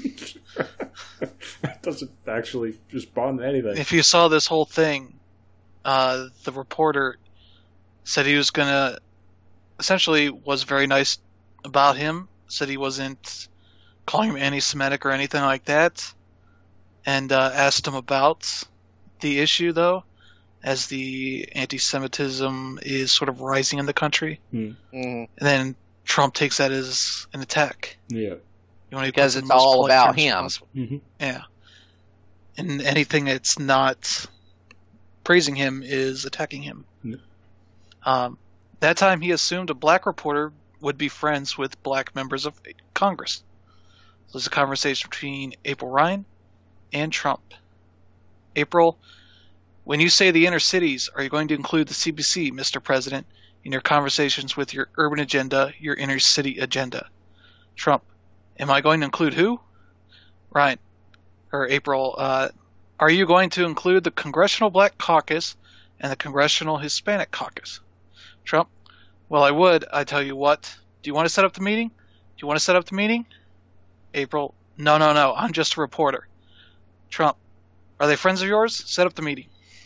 That doesn't actually respond to anything. If you saw this whole thing, uh, the reporter said he was gonna, essentially was very nice about him, said he wasn't calling him anti-Semitic or anything like that, and uh, asked him about the issue, though, as the anti-Semitism is sort of rising in the country. Hmm. Mm, And then Trump takes that as an attack. Yeah. You want to Because put the it's most all polite about terms him. possible. Mm-hmm. Yeah. And anything that's not praising him is attacking him. Yep. Um, that time he assumed a black reporter would be friends with black members of Congress. So there's a conversation between April Ryan and Trump. April, when you say the inner cities, are you going to include the C B C, Mister President, in your conversations with your urban agenda, your inner city agenda? Trump, am I going to include who? Ryan, or April, uh, are you going to include the Congressional Black Caucus and the Congressional Hispanic Caucus? Trump, well, I would. I tell you what. Do you want to set up the meeting? Do you want to set up the meeting? April, no, no, no. I'm just a reporter. Trump, are they friends of yours? Set up the meeting.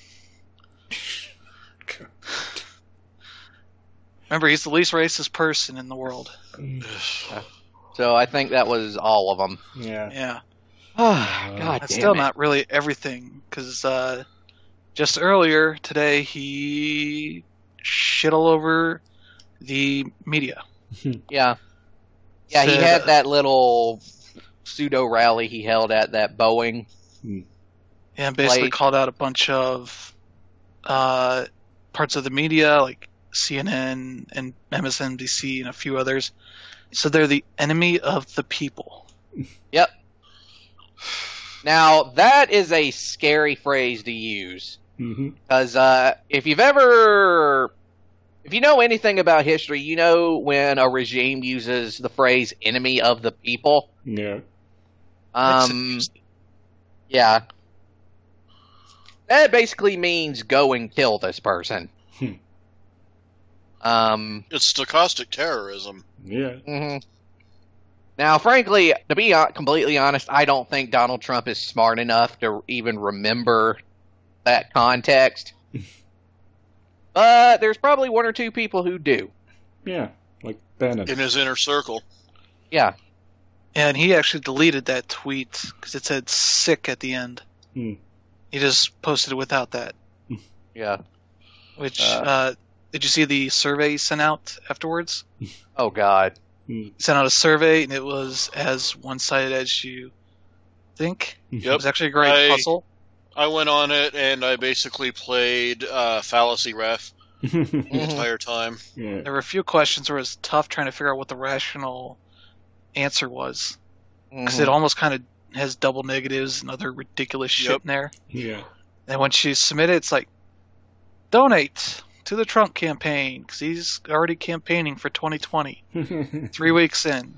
Remember, he's the least racist person in the world. so I think that was all of them. Yeah. Yeah. Oh, God That's damn still it. not really everything, because uh, just earlier today he shit all over the media. Yeah. Yeah, he Said, had uh, that little pseudo rally he held at that Boeing. And basically Like- called out a bunch of uh, parts of the media, like C N N and M S N B C and a few others. So they're the enemy of the people. Yep. Now, that is a scary phrase to use. Mm-hmm. Because uh, if you've ever... If you know anything about history, you know when a regime uses the phrase enemy of the people. Yeah. That's Um, interesting. yeah. That basically means go and kill this person. Hmm. Um, It's stochastic terrorism. Yeah. mhm. Now, frankly, to be hon- completely honest, I don't think Donald Trump is smart enough to even remember that context. But there's probably one or two people who do. Yeah. Like Bannon. In his inner circle. Yeah. And he actually deleted that tweet because it said sick at the end. Hmm. He just posted it without that. Yeah. Which, Uh. uh, did you see the survey he sent out afterwards? Oh, God. Hmm. He sent out a survey, and it was as one-sided as you think. It Yep. was actually a great I- puzzle. I went on it and I basically played uh, Fallacy Ref the Mhm. entire time. Yeah. There were a few questions where it was tough trying to figure out what the rational answer was. Because Mhm. it almost kind of has double negatives and other ridiculous shit Yep. in there. Yeah. And when she submitted, it's like, donate to the Trump campaign, because he's already campaigning for twenty twenty. Three weeks in.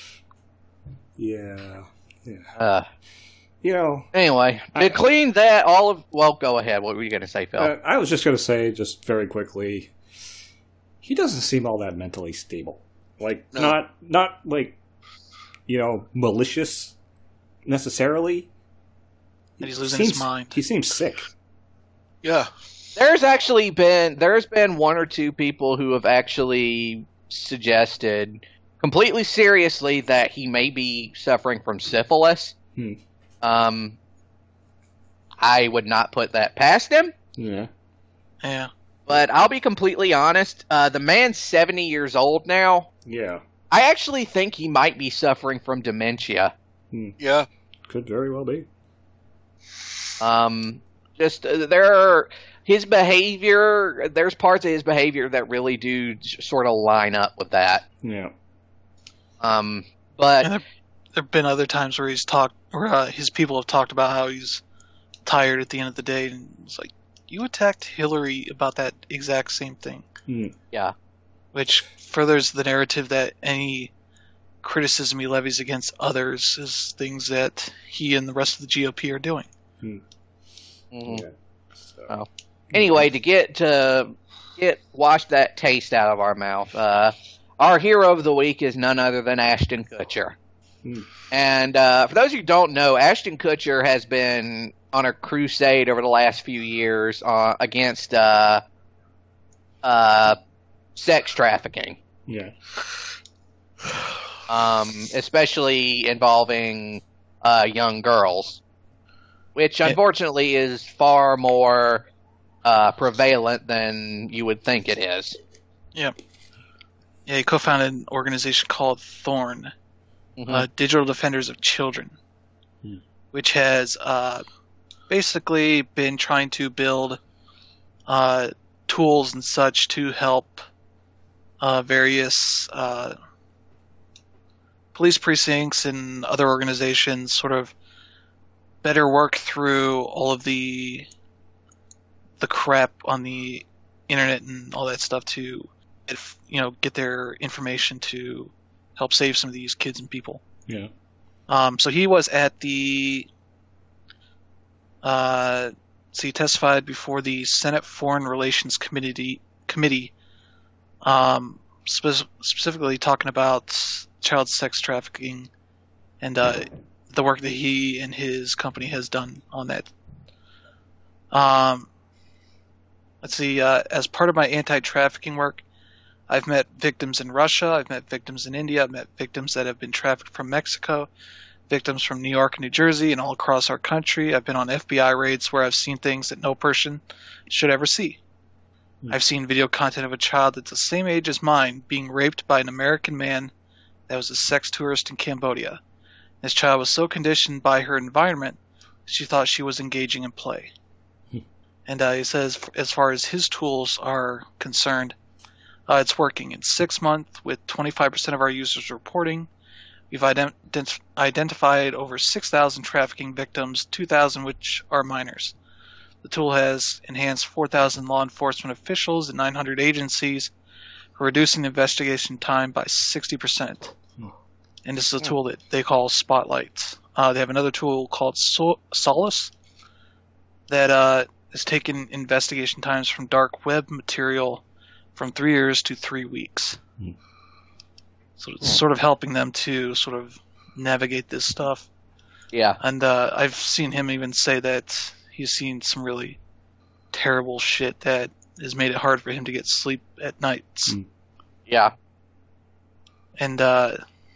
yeah. Yeah. Uh, You know, anyway, I- to clean that, all of... Well, go ahead. What were you going to say, Phil? uh, I was just going to say, just very quickly, he doesn't seem all that mentally stable. Like, No. not, not like, you know, malicious necessarily. That he's losing Seems- his mind. He seems sick. Yeah. There's actually been there's been one or two people who have actually suggested completely seriously that he may be suffering from syphilis. Hmm. Um, I would not put that past him, Yeah. Yeah. but I'll be completely honest. Uh, the man's seventy years old now. Yeah. I actually think he might be suffering from dementia. Yeah. Could very well be. Um, just uh, there are his behavior. There's parts of his behavior that really do sort of line up with that. Yeah. Um, but And there there have been other times where he's talked, where uh, his people have talked about how he's tired at the end of the day, and it's like, you attacked Hillary about that exact same thing, Mm. yeah, which furthers the narrative that any criticism he levies against others is things that he and the rest of the G O P are doing. mhm. Yeah. So, Oh. Anyway, to get to get wash that taste out of our mouth, uh, our hero of the week is none other than Ashton Kutcher. Hmm. And uh, for those of you who don't know, Ashton Kutcher has been on a crusade over the last few years uh, against uh, uh, sex trafficking, Yeah. um, especially involving uh, young girls, which Yeah. unfortunately is far more uh, prevalent than you would think it is. Yeah, he co-founded an organization called Thorn, Mhm. uh, Digital Defenders of Children, Hmm. which has uh, basically been trying to build uh, tools and such to help uh, various uh, police precincts and other organizations sort of better work through all of the the crap on the internet and all that stuff to, if, you know, get their information to help save some of these kids and people. Yeah. Um, so he was at the, uh, so he testified before the Senate Foreign Relations Committee, committee, um, spe- specifically talking about child sex trafficking and uh, the work that he and his company has done on that. Um, let's see, uh, as part of my anti-trafficking work, I've met victims in Russia, I've met victims in India, I've met victims that have been trafficked from Mexico, victims from New York and New Jersey and all across our country. I've been on F B I raids where I've seen things that no person should ever see. Hmm. I've seen video content of a child that's the same age as mine being raped by an American man that was a sex tourist in Cambodia. This child was so conditioned by her environment, she thought she was engaging in play. Hmm. And uh, he says, as far as his tools are concerned, uh, it's working. In six months, with twenty-five percent of our users reporting, we've ident- identified over six thousand trafficking victims, two thousand which are minors. The tool has enhanced four thousand law enforcement officials and nine hundred agencies, reducing investigation time by sixty percent. Hmm. And this is a Hmm. tool that they call Spotlight. Uh, they have another tool called Sol- Solace that uh, has taken investigation times from dark web material from three years to three weeks. Hmm. So it's sort of helping them to sort of navigate this stuff. Yeah. And uh, I've seen him even say that he's seen some really terrible shit that has made it hard for him to get sleep at nights. Mm. Yeah. And uh,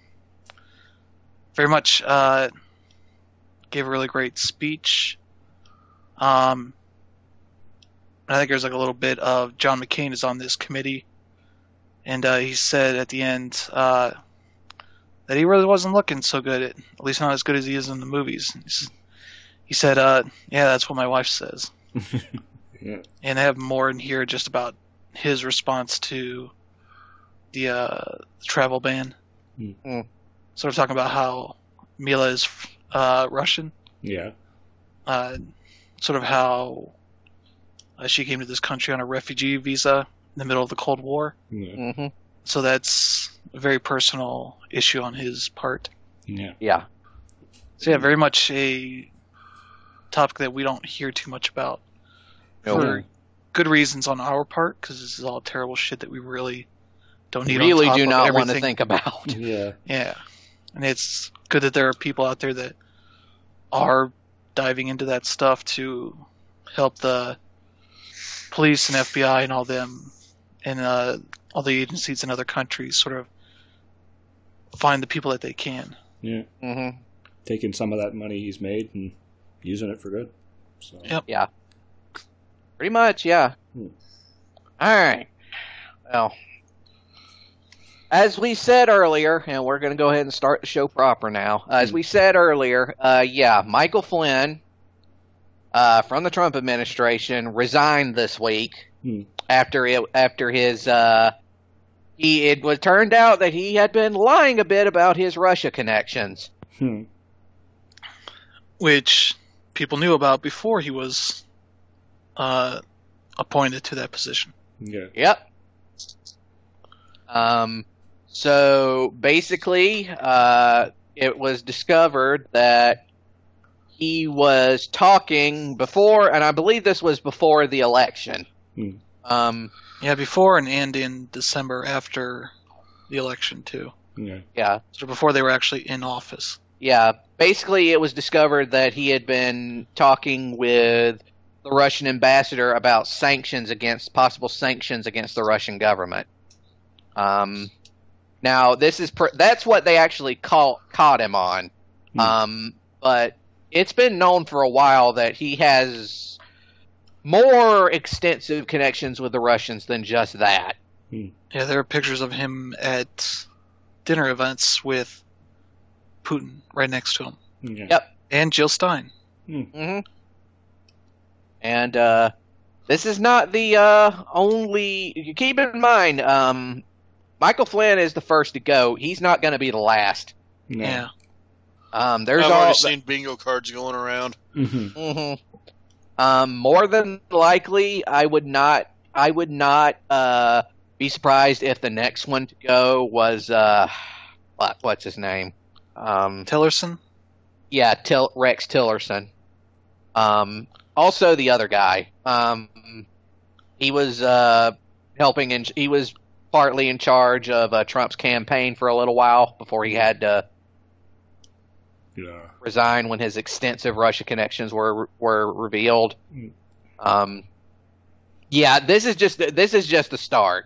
very much uh, gave a really great speech. Um, I think there's like a little bit of John McCain is on this committee, and uh, he said at the end uh, that he really wasn't looking so good, at, at least not as good as he is in the movies. He's, he said, uh, "Yeah, that's what my wife says." Yeah. And I have more in here just about his response to the uh, travel ban. Mm. Mm. Sort of talking about how Mila is uh, Russian. Yeah. Uh, sort of how uh, she came to this country on a refugee visa in the middle of the Cold War. Yeah. hmm So that's a very personal issue on his part. Yeah. Yeah. So yeah, very much a topic that we don't hear too much about. No. For good reasons on our part, because this is all terrible shit that we really don't need. Really on top do of not want to everything. think about. Yeah. Yeah, and it's good that there are people out there that are diving into that stuff to help the police and F B I and all them and uh, all the agencies in other countries sort of find the people that they can. Yeah. hmm Taking some of that money he's made and using it for good. So. Yep. Yeah. Pretty much, yeah. Hmm. All right. Well, as we said earlier, and we're going to go ahead and start the show proper now. As we said earlier, uh, yeah, Michael Flynn uh, from the Trump administration resigned this week Hmm. after it, after his. Uh, he it was turned out that he had been lying a bit about his Russia connections. Hmm. Which people knew about before he was uh, appointed to that position. Yeah. Yep. Um. So basically, uh, it was discovered that he was talking before, and I believe this was before the election. Hmm. Um. Yeah, before and, and in December after the election, too. Yeah. Yeah. So before they were actually in office. Yeah. Basically, it was discovered that he had been talking with the Russian ambassador about sanctions against possible sanctions against the Russian government. Um. Now, this is per- that's what they actually call, caught him on. Hmm. Um. But it's been known for a while that he has more extensive connections with the Russians than just that. Yeah, there are pictures of him at dinner events with Putin right next to him. Yeah. Yep. And Jill Stein. Mm-hmm. And uh, this is not the uh, only. You keep in mind, um, Michael Flynn is the first to go. He's not going to be the last. No. Yeah. Um, there's I've all. already seen bingo cards going around. Mm-hmm. Mhm. Um, more than likely, I would not. I would not uh, be surprised if the next one to go was uh, what, what's his name? Um, Tillerson? yeah, Til- Rex Tillerson. Um, also the other guy. Um, he was uh, helping, and he was partly in charge of uh, Trump's campaign for a little while before he had to Yeah. resign when his extensive Russia connections were were revealed. Mm. Um, yeah, this is just this is just the start.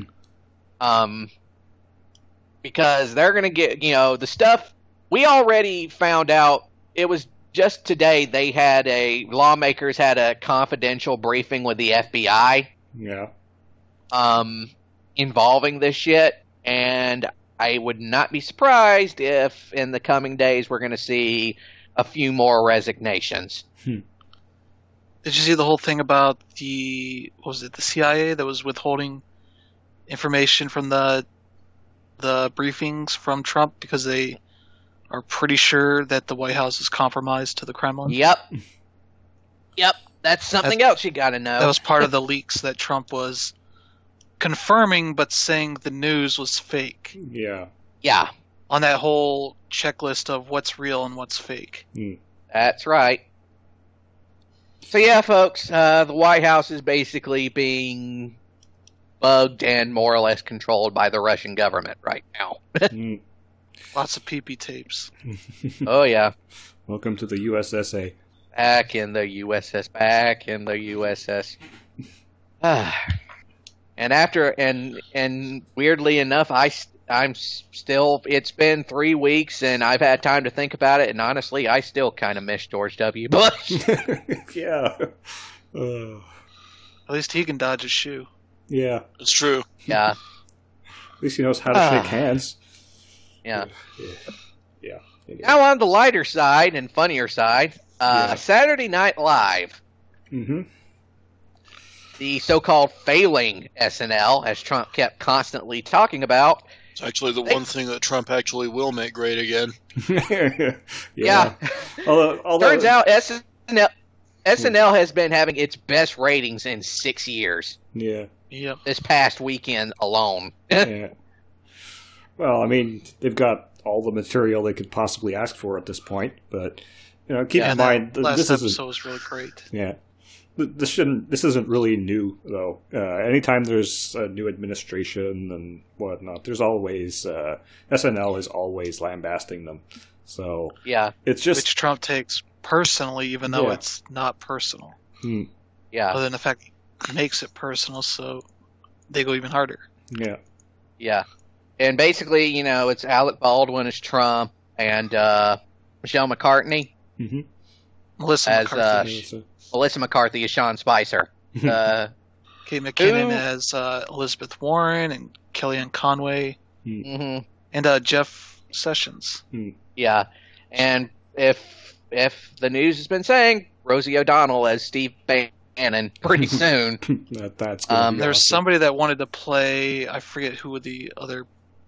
um, because they're gonna get you know the stuff we already found out. It was just today they had a lawmakers had a confidential briefing with the F B I Yeah. um, involving this shit, and I would not be surprised if in the coming days we're going to see a few more resignations. Did you see the whole thing about the, what was it, the C I A that was withholding information from the the briefings from Trump because they are pretty sure that the White House is compromised to the Kremlin? Yep. Yep. That's something else you got to know. That was part of the leaks that Trump was confirming but saying the news was fake. Yeah. Yeah, On that whole checklist of what's real and what's fake. Mm. that's right. So yeah, folks, uh, the White House is basically being bugged and more or less controlled by the Russian government right now. Mm. Lots of pee pee tapes. Oh yeah. Welcome to the U S S A. Back in the U S S, back in the U S S. Ah. and after, and and weirdly enough, I I'm still. It's been three weeks, and I've had time to think about it. And honestly, I still kind of miss George W. Bush. Yeah. Uh, At least he can dodge a shoe. yeah. It's true. yeah, At least he knows how to Ah. shake hands. yeah. Yeah. Yeah. Now on the lighter side and funnier side, uh, Yeah. Saturday Night Live, Mm-hmm. the so-called failing S N L, as Trump kept constantly talking about. It's actually the They- one thing that Trump actually will make great again. yeah. Yeah. Although, although, Turns out S N L, S N L has been having its best ratings in six years. Yeah. Yep. This past weekend alone. Yeah. Well, I mean, they've got all the material they could possibly ask for at this point, but you know, keep Yeah, in that mind th- last this episode isn't. was really great. Yeah. Th- This shouldn't. This isn't really new, though. Uh, anytime there's a new administration and whatnot, there's always uh, S N L is always lambasting them. So Yeah, it's just Which Trump takes personally, even though Yeah. it's not personal. hmm, yeah, Other than the fact he makes it personal, so they go even harder. yeah, yeah. And basically, you know, it's Alec Baldwin as Trump and uh, Michelle McCartney, hmm Melissa As, uh, McCarthy, so, Melissa McCarthy as Sean Spicer. Uh, Kate McKinnon who- as uh, Elizabeth Warren, and Kellyanne Conway hmm and uh, Jeff Sessions. Yeah, and if if the news has been saying Rosie O'Donnell as Steve Bannon pretty soon. that, that's gonna Um, be There's awesome. somebody that wanted to play. I forget who the other,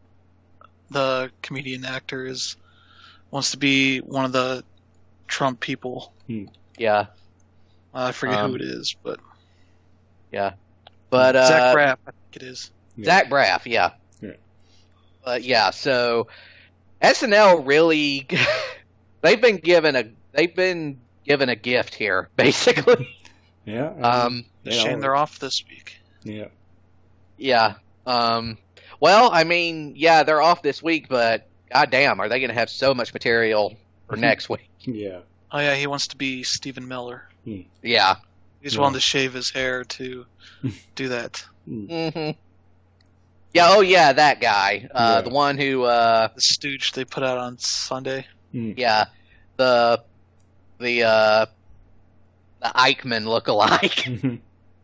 the comedian actor is. Wants to be one of the Trump people. Yeah, Uh, I forget Um, who it is, but yeah, but uh, Zach Braff, I think it is. Yeah. Zach Braff, yeah. Yeah. But yeah, so S N L really they've been given a they've been given a gift here, basically. Yeah. Um they Shame are- they're off this week. Yeah. yeah. Um well, I mean, yeah, they're off this week, but goddamn, are they gonna have so much material for next week? Yeah. Oh yeah, he wants to be Stephen Miller. Yeah. He's Yeah. willing to shave his hair to do that. hmm Yeah, oh yeah, that guy. Uh Yeah. the one who uh The stooge they put out on Sunday. yeah, the the uh the Eichmann look-alike.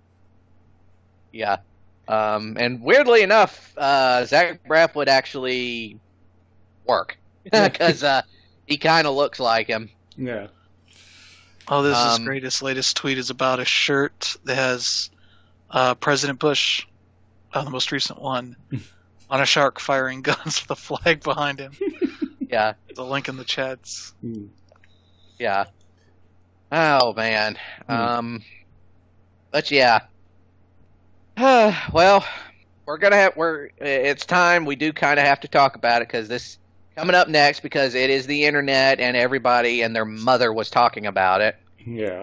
Yeah. Um, and weirdly enough, uh, Zach Braff would actually work because uh, he kind of looks like him. Yeah. Oh, this Um, is great. His latest tweet is about a shirt that has uh, President Bush, uh, the most recent one, on a shark firing guns with a flag behind him. Yeah, The link in the chats. Mm. yeah. Oh man. Hmm. Um, but yeah. Well, we're gonna have we're it's time we do kind of have to talk about it because this coming up next because it is the internet and everybody and their mother was talking about it. Yeah.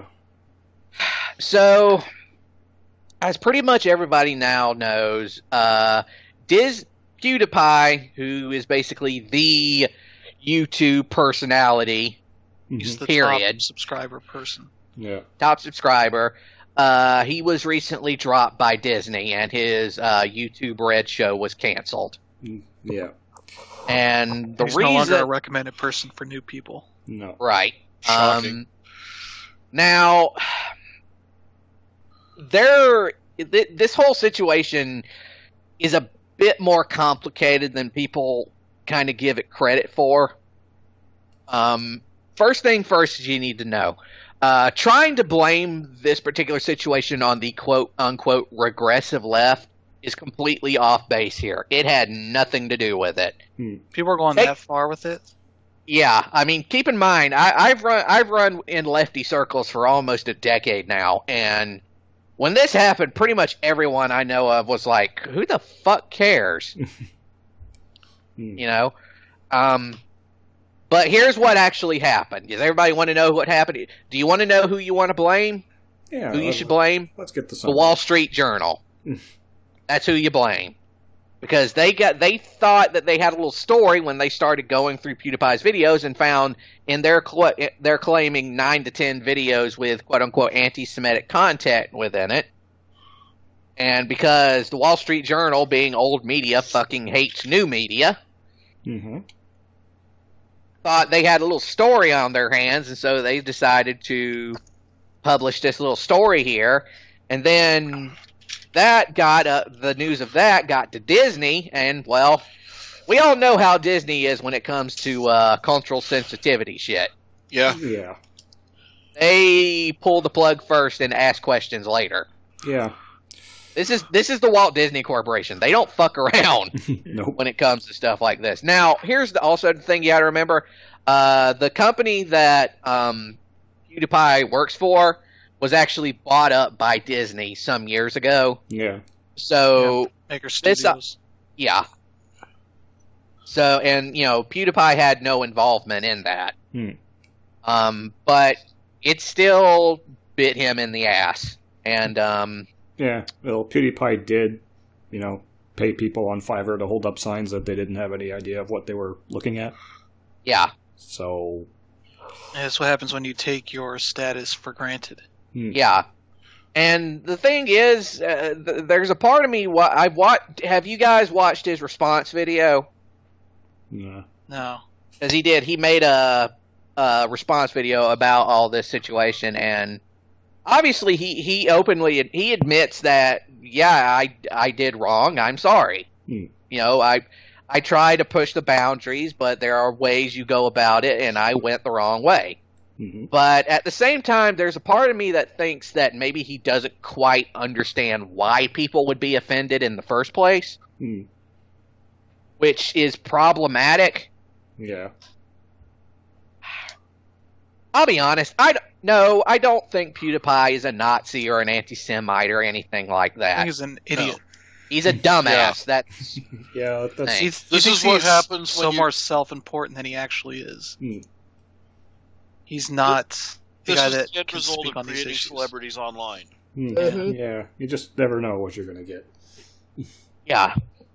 So, as pretty much everybody now knows, uh, Diz PewDiePie, who is basically the YouTube personality, He's the Period. top subscriber person. Yeah. top subscriber, uh, he was recently dropped by Disney, and his uh, YouTube Red show was canceled. Yeah. And the He's no longer a reason, recommended person for new people. No. right? Shocking. Um, now, there, th- this whole situation is a bit more complicated than people kind of give it credit for. Um, first thing first, you need to know. Uh, trying to blame this particular situation on the quote unquote regressive left is completely off base here. It had nothing to do with it. People are going Hey. that far with it. Yeah, I mean, keep in mind, I, I've run I've run in lefty circles for almost a decade now, and when this happened, pretty much everyone I know of was like, "Who the fuck cares?" You know. Um, but here's what actually happened. Does everybody want to know what happened? Do you want to know who you want to blame? Yeah. Who you let's- should blame? Let's get this The on. Wall Street Journal. That's who you blame. Because they got they thought that they had a little story when they started going through PewDiePie's videos and found in their cl- they're claiming nine to ten videos with quote unquote anti-Semitic content within it. And because the Wall Street Journal, being old media, fucking hates new media, Mm-hmm. thought they had a little story on their hands, and so they decided to publish this little story here. And then that got uh, the news of that got to Disney, and well, we all know how Disney is when it comes to uh, cultural sensitivity shit. Yeah. Yeah. They pull the plug first and ask questions later. Yeah. This is this is the Walt Disney Corporation. They don't fuck around Nope. when it comes to stuff like this. Now, here's the, also the thing you got to remember: uh, the company that um, PewDiePie works for was actually bought up by Disney some years ago. Yeah. So Maker This, uh, Studios. yeah. So and you know PewDiePie had no involvement in that. Hmm. Um, but it still bit him in the ass, and um, Yeah. Well, PewDiePie did, you know, pay people on Fiverr to hold up signs that they didn't have any idea of what they were looking at. yeah, So, And that's what happens when you take your status for granted. hmm. yeah. And the thing is, uh, th- there's a part of me. Wa- I've watched. Have you guys watched his response video? Yeah. No. Because he did. He made a, a response video about all this situation, and obviously he, he openly he admits that yeah I, I did wrong. I'm sorry. Hmm. You know I I try to push the boundaries, but there are ways you go about it, and I went the wrong way. Mhm. But at the same time, there's a part of me that thinks that maybe he doesn't quite understand why people would be offended in the first place, Mm. which is problematic. Yeah. I'll be honest. I d- no, I don't think PewDiePie is a Nazi or an anti-Semite or anything like I think that. he's an idiot. He's a dumbass. That's Yeah, that's Hey. He, he This thinks is what he's happens so when you- more self-important than he actually is. Hmm. He's not the This guy is that the end can result speak of on these creating issues. celebrities online. Hmm. Mhm. Yeah, you just never know what you're gonna get. yeah.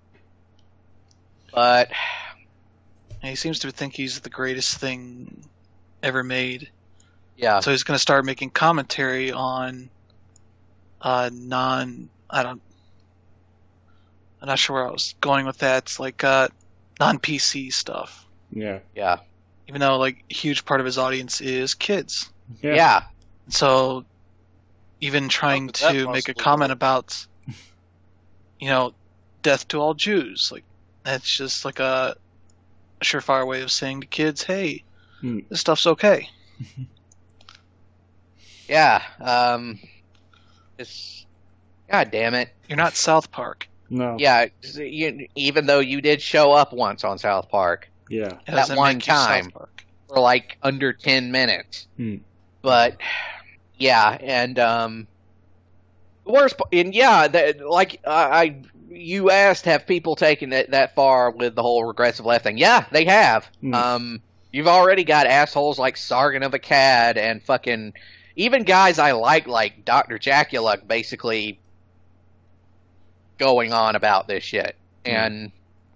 But And he seems to think he's the greatest thing ever made. yeah, So he's going to start making commentary on uh, non. I don't. I'm not sure where I was going with that. It's like uh, non-P C stuff. Yeah. yeah, Even though like a huge part of his audience is kids. Yeah. yeah, So even trying How could that to make a possibly comment work? about, you know, death to all Jews, like that's just like a, a surefire way of saying to kids, hey, Hmm. this stuff's okay. yeah. Um, it's God damn it. You're not South Park. No. Yeah, you, even though you did show up once on South Park Yeah. It That doesn't one make you South time. Park. for like under ten minutes. Hmm. But yeah, and um, the worst, p- and yeah, that like I, I, you asked, have people taken it that far with the whole regressive left thing? Yeah, they have. Hmm. Um, you've already got assholes like Sargon of Akkad and fucking even guys I like, like Doctor Jacula, basically going on about this shit. Hmm. And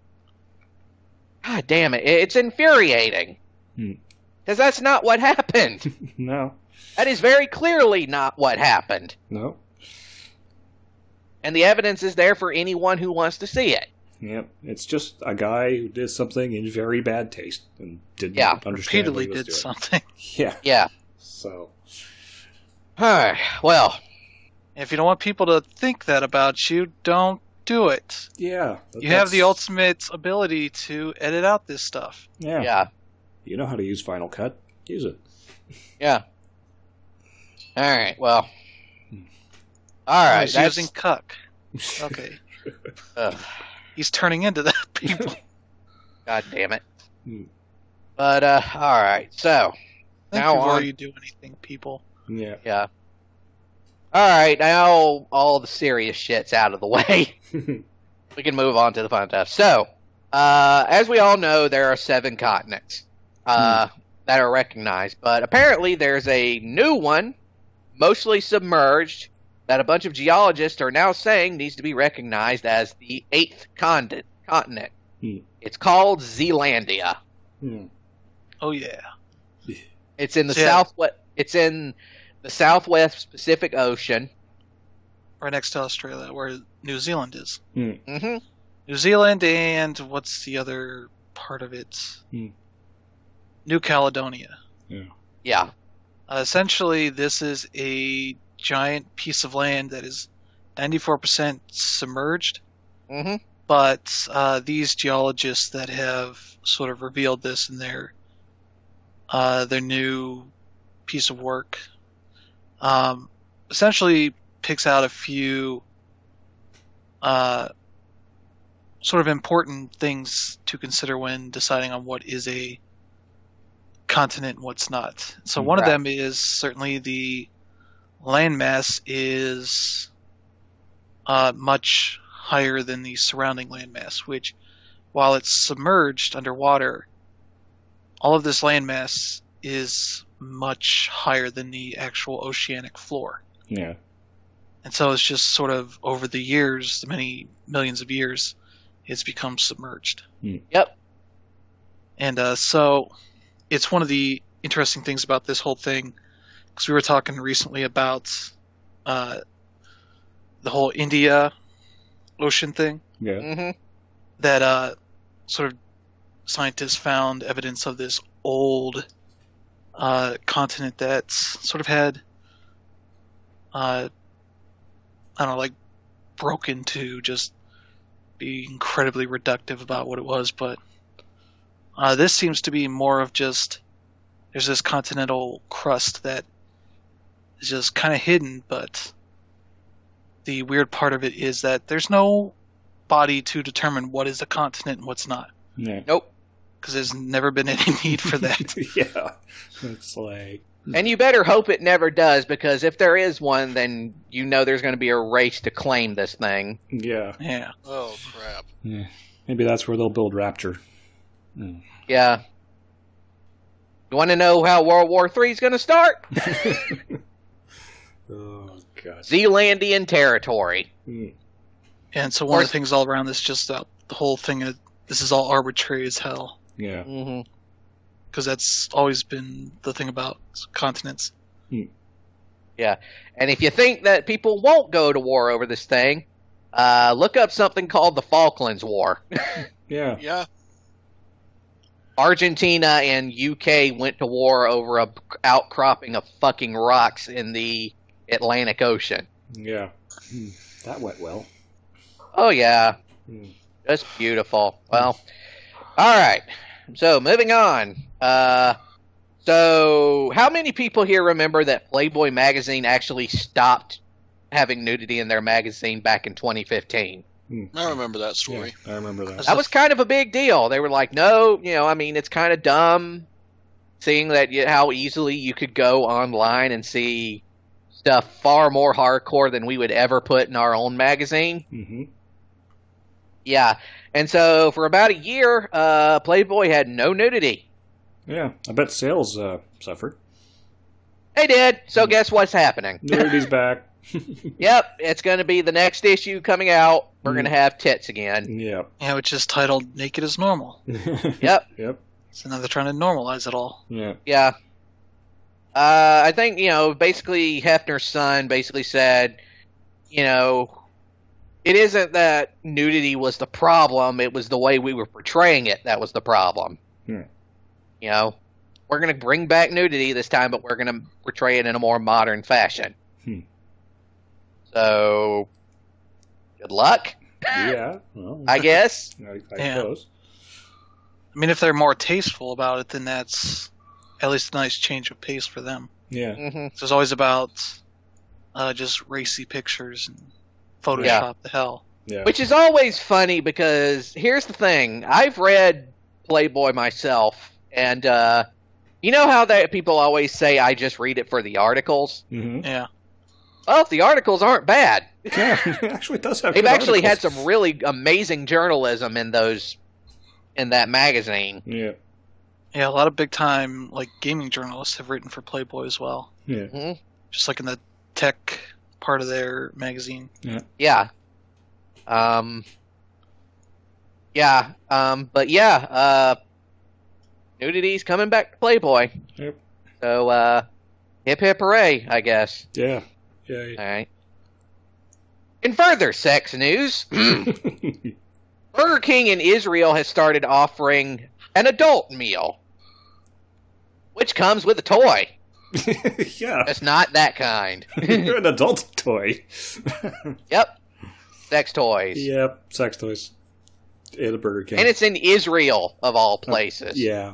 God damn it, it's infuriating. Hmm. Because that's not what happened. No. That is very clearly not what happened. No. And the evidence is there for anyone who wants to see it. Yep. It's just a guy who did something in very bad taste and didn't Yeah, understand what Repeatedly he was did doing. something. Yeah. Yeah. So. Alright, well, If you don't want people to think that about you, don't do it. Yeah. You have the that's- ultimate ability to edit out this stuff. Yeah. yeah, You know how to use Final Cut. Use it. yeah. Alright, well. Hmm. Alright, He's that's... using cuck. Okay. ugh, He's turning into that, people. God damn it. Hmm. But, uh, alright, so, Think Now before on- you do anything, people. Yeah. yeah. Alright, now all the serious shit's out of the way. We can move on to the fun stuff. So, uh, as we all know, there are seven continents uh, that are recognized, but apparently there's a new one, mostly submerged, that a bunch of geologists are now saying needs to be recognized as the eighth continent. continent. Hmm. It's called Zealandia. Hmm. Oh yeah. It's in the Yeah. southwest. It's in the Southwest Pacific Ocean. Right next to Australia, where New Zealand is. hmm New Zealand and what's the other part of it? Hmm. New Caledonia. Yeah. Uh, essentially, this is a giant piece of land that is ninety-four percent submerged. hmm But uh, these geologists that have sort of revealed this in their uh, their new piece of work, um, essentially picks out a few uh, sort of important things to consider when deciding on what is a continent and what's not. So one of Right. them is certainly the landmass is uh, much higher than the surrounding landmass, which, while it's submerged underwater, all of this landmass is much higher than the actual oceanic floor. Yeah. And so it's just sort of over the years, the many millions of years, it's become submerged. Yep. And uh, so it's one of the interesting things about this whole thing, because we were talking recently about uh, the whole India Ocean thing, Yeah. hmm that uh, sort of scientists found evidence of this old uh, continent that's sort of had, uh, I don't know, like broken to just be incredibly reductive about what it was, but uh, this seems to be more of just there's this continental crust that is just kind of hidden, but the weird part of it is that there's no body to determine what is a continent and what's not. Yeah. Nope. Because there's never been any need for that. Yeah. It's like. And you better hope it never does, because if there is one, then you know there's going to be a race to claim this thing. Yeah. Yeah. Oh crap! Yeah. Maybe that's where they'll build Rapture. Mm. Yeah. You want to know how World War Three is going to start? Oh, God. Zealandian territory. Mm. And so Of one of course- the things all around this just that the whole thing of this is all arbitrary as hell. Yeah. hmm Because that's always been the thing about continents. Yeah. And if you think that people won't go to war over this thing, uh, look up something called the Falklands War. Yeah. Yeah, Argentina and U K went to war over a outcropping of fucking rocks in the Atlantic Ocean. Yeah. Mm. That went well. Oh, yeah. Mm. Just beautiful. Well, all right. So, moving on. Uh, so, how many people here remember that Playboy magazine actually stopped having nudity in their magazine back in twenty fifteen? I remember that story. Yeah, I remember that. That was kind of a big deal. They were like, no, you know, I mean, it's kind of dumb seeing that you, how easily you could go online and see stuff far more hardcore than we would ever put in our own magazine. Mm-hmm. Yeah. And so for about a year, uh, Playboy had no nudity. Yeah. I bet sales uh, suffered. They did. So guess what's happening? Nudity's back. Yep. It's going to be the next issue coming out. We're going to have tits again. Yeah. Yeah, which is titled Naked as Normal. Yep. Yep. So now they're trying to normalize it all. Yeah. Yeah. Uh, I think, you know, basically Hefner's son basically said, you know, it isn't that nudity was the problem, it was the way we were portraying it that was the problem. Hmm. You know, we're going to bring back nudity this time, but we're going to portray it in a more modern fashion. Hmm. So, good luck, Yeah. Well, I guess. I, I Yeah. suppose. I mean, if they're more tasteful about it, then that's at least a nice change of pace for them. Yeah. hmm So it's always about uh, just racy pictures and Photoshop Yeah. the hell. Yeah. Which is always funny because here's the thing. I've read Playboy myself, and uh, you know how that people always say I just read it for the articles? Mm-hmm. Yeah. Well, the articles aren't bad. Yeah. It actually does have. They've good actually had articles. some really amazing journalism in those in that magazine. Yeah. Yeah, a lot of big time like gaming journalists have written for Playboy as well. Yeah. hmm Just like in the tech part of their magazine. Yeah. Um. Yeah. Um. But yeah. Uh. Nudity's coming back to Playboy. Yep. So, uh, hip hip hooray, I guess. Yeah. Yeah. All right. In further sex news, Burger King in Israel has started offering an adult meal, which comes with a toy. Yeah. It's not that kind. You're an adult toy. Yep. Sex toys. Yep. Sex toys. And a Burger King. And it's in Israel, of all places. Yeah.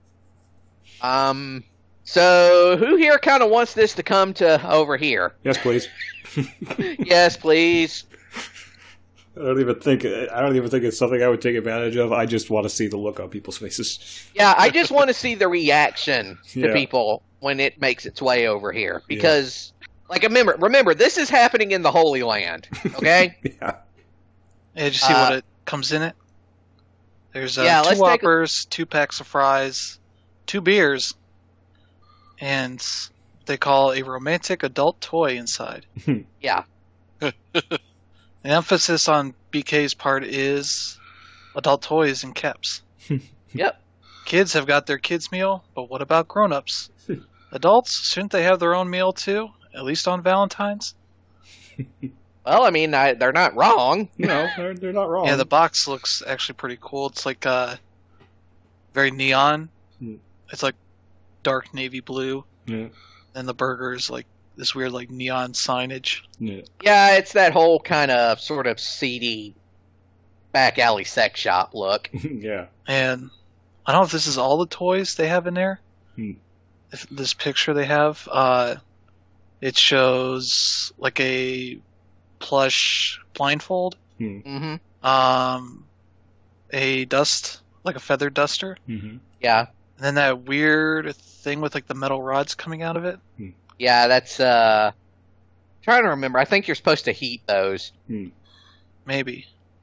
Um. So, who here kind of wants this to come to over here? Yes, please. Yes, please. I don't even think I don't even think it's something I would take advantage of. I just want to see the look on people's faces. Yeah, I just want to see the reaction to Yeah. people when it makes its way over here. Because, like, remember, remember, this is happening in the Holy Land, okay? Yeah. Yeah, did you see Uh, what it comes in it? There's uh, Yeah, let's two take a- Whoppers, two packs of fries, two beers, and they call a romantic adult toy inside. Yeah. The emphasis on B K's part is adult toys and caps. Yep. Kids have got their kids' meal, but what about grown-ups? Adults, shouldn't they have their own meal too? At least on Valentine's? Well, I mean, I, they're not wrong. No, they're, they're not wrong. Yeah, the box looks actually pretty cool. It's like uh, very neon. Hmm. It's like dark navy blue. Yeah. And the burger is like this weird like neon signage. Yeah. Yeah, it's that whole kind of sort of seedy back alley sex shop look. Yeah. And I don't know if this is all the toys they have in there. Hmm. If this picture they have, uh, it shows like a plush blindfold, Hmm. Mm-hmm. um, a dust, like a feather duster, Mm-hmm. Yeah. and then that weird thing with like the metal rods coming out of it. Yeah, that's, uh... trying to remember. I think you're supposed to heat those. Maybe.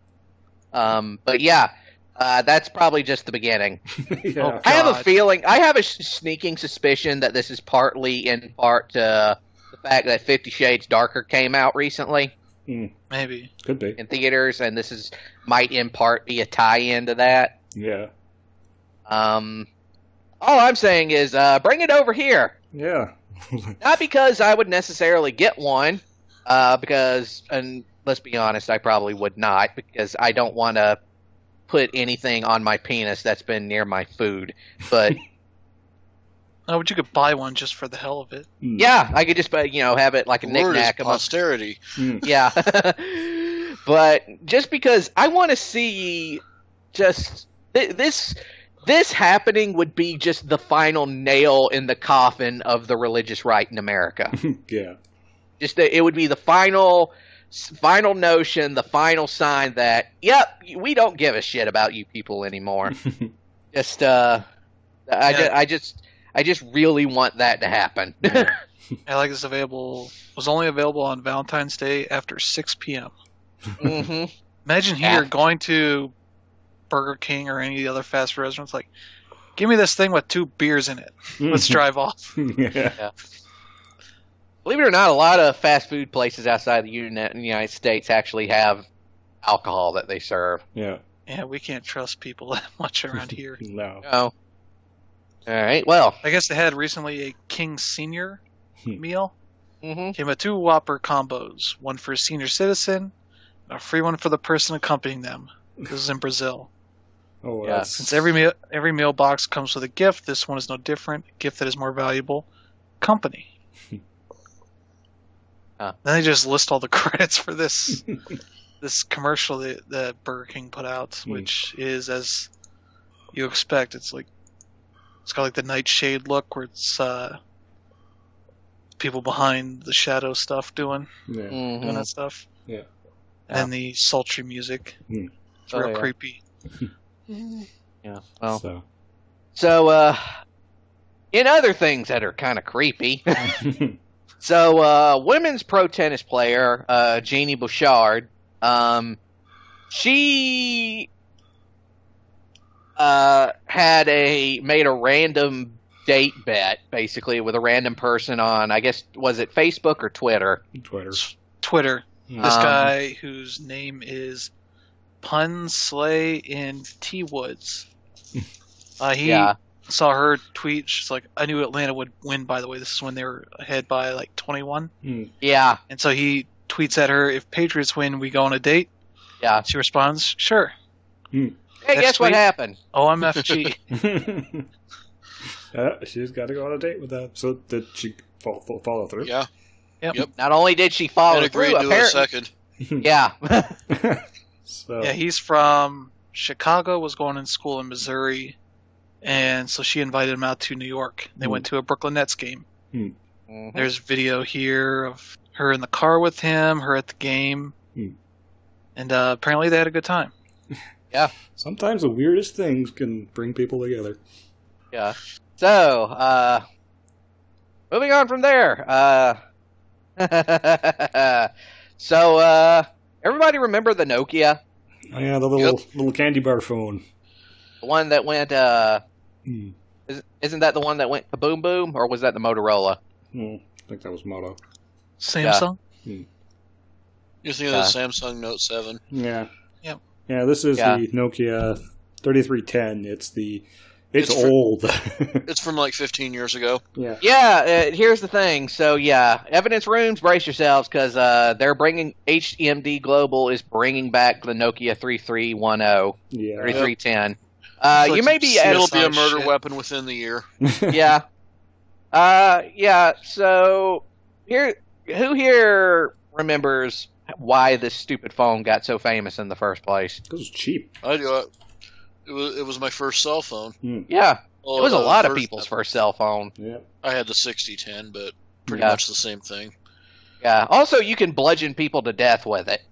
Um, but yeah, uh, that's probably just the beginning. Yeah. Oh, I have a God. feeling, I have a sh- sneaking suspicion that this is partly in part to the fact that Fifty Shades Darker came out recently Hmm. Maybe. Could be. in theaters, and this is might in part be a tie-in to that. Yeah. Um, all I'm saying is, uh, bring it over here. Yeah. Not because I would necessarily get one, uh, because, and let's be honest, I probably would not, because I don't want to put anything on my penis that's been near my food. But Oh, but you could buy one just for the hell of it. Hmm. yeah, I could just, uh, you know, have it like a The word is knickknack among posterity. Hmm. yeah. But just because I want to see just th- this this happening would be just the final nail in the coffin of the religious right in America. Yeah. Just that it would be the final final notion, the final sign that yep, we don't give a shit about you people anymore. Just uh I, Yeah. ju- I just I just really want that to happen. I like this available. Was only available on Valentine's Day after six p.m. hmm Imagine here Yeah. going to Burger King or any of the other fast food restaurants, like, give me this thing with two beers in it. Let's drive off. Yeah. Believe it or not, a lot of fast food places outside the Uni- United States actually have alcohol that they serve. Yeah. Yeah, we can't trust people that much around here. No. Oh. All right. Well. I guess they had recently a King Senior Hmm. meal. hmm Came with two Whopper combos, one for a senior citizen, and a free one for the person accompanying them. This is in Brazil. Oh, Yeah. that's Since every meal every meal box comes with a gift, this one is no different. A gift that is more valuable. Company. Huh. Then they just list all the credits for this this commercial that, that Burger King put out, Hmm. which is as you expect. It's like it's got like the Nightshade look, where it's uh, people behind the shadow stuff doing yeah. Mhm. doing that stuff. Yeah. And then the sultry music. Hmm. It's Oh, real yeah. creepy. Yeah. Well. So. So, uh, in other things that are kind of creepy, so uh, women's pro tennis player uh, Jeannie Bouchard, um, she uh, had a made a random date bet basically with a random person on, I guess, was it Facebook or Twitter? Twitter. Twitter. This Um, guy whose name is Pun Slay in T Woods. Uh, he Yeah. saw her tweet. She's like, I knew Atlanta would win, by the way. This is when they were ahead by like twenty-one. Hmm. Yeah. And so he tweets at her, if Patriots win, we go on a date. Yeah. She responds, sure. Hey, Next guess what week- happened? O M F G. Uh, she's got to go on a date with that. So did she follow, follow through? Yeah, Not only did she follow and agreed through, to a apparently, second. yeah. So Yeah, he's from Chicago, was going in school in Missouri. And so she invited him out to New York. They Hmm. went to a Brooklyn Nets game. Mhm. There's video here of her in the car with him, her at the game. Hmm. And uh, apparently they had a good time. sometimes the weirdest things can bring people together. Yeah. So, uh, moving on from there. Uh, so, uh, everybody remember the Nokia? Oh, yeah, the little little candy bar phone. The one that went, uh, Hmm. is, isn't that the one that went kaboom boom? Or was that the Motorola? Hmm. I think that was Moto. Samsung? You're thinking of the Samsung Note seven. Yeah. Yep. Yeah, this is Yeah. the Nokia thirty-three ten. It's the it's, It's for- old. It's from like fifteen years ago. yeah. Yeah, uh, here's the thing. So, yeah, evidence rooms, brace yourselves, because uh, they're bringing, H M D Global is bringing back the Nokia thirty-three ten, Yeah. thirty-three ten. Uh, It's you like may be some It'll as, be a Nice murder shit. weapon within the year. yeah. Uh, yeah, so, here, who here remembers why this stupid phone got so famous in the first place. It was cheap. I do it. It was, it was my first cell phone. Hmm. Yeah, Well, it was a uh, lot of first- people's first cell phone. Yeah. I had the sixty ten, but pretty Yeah. much the same thing. Yeah. Also, you can bludgeon people to death with it.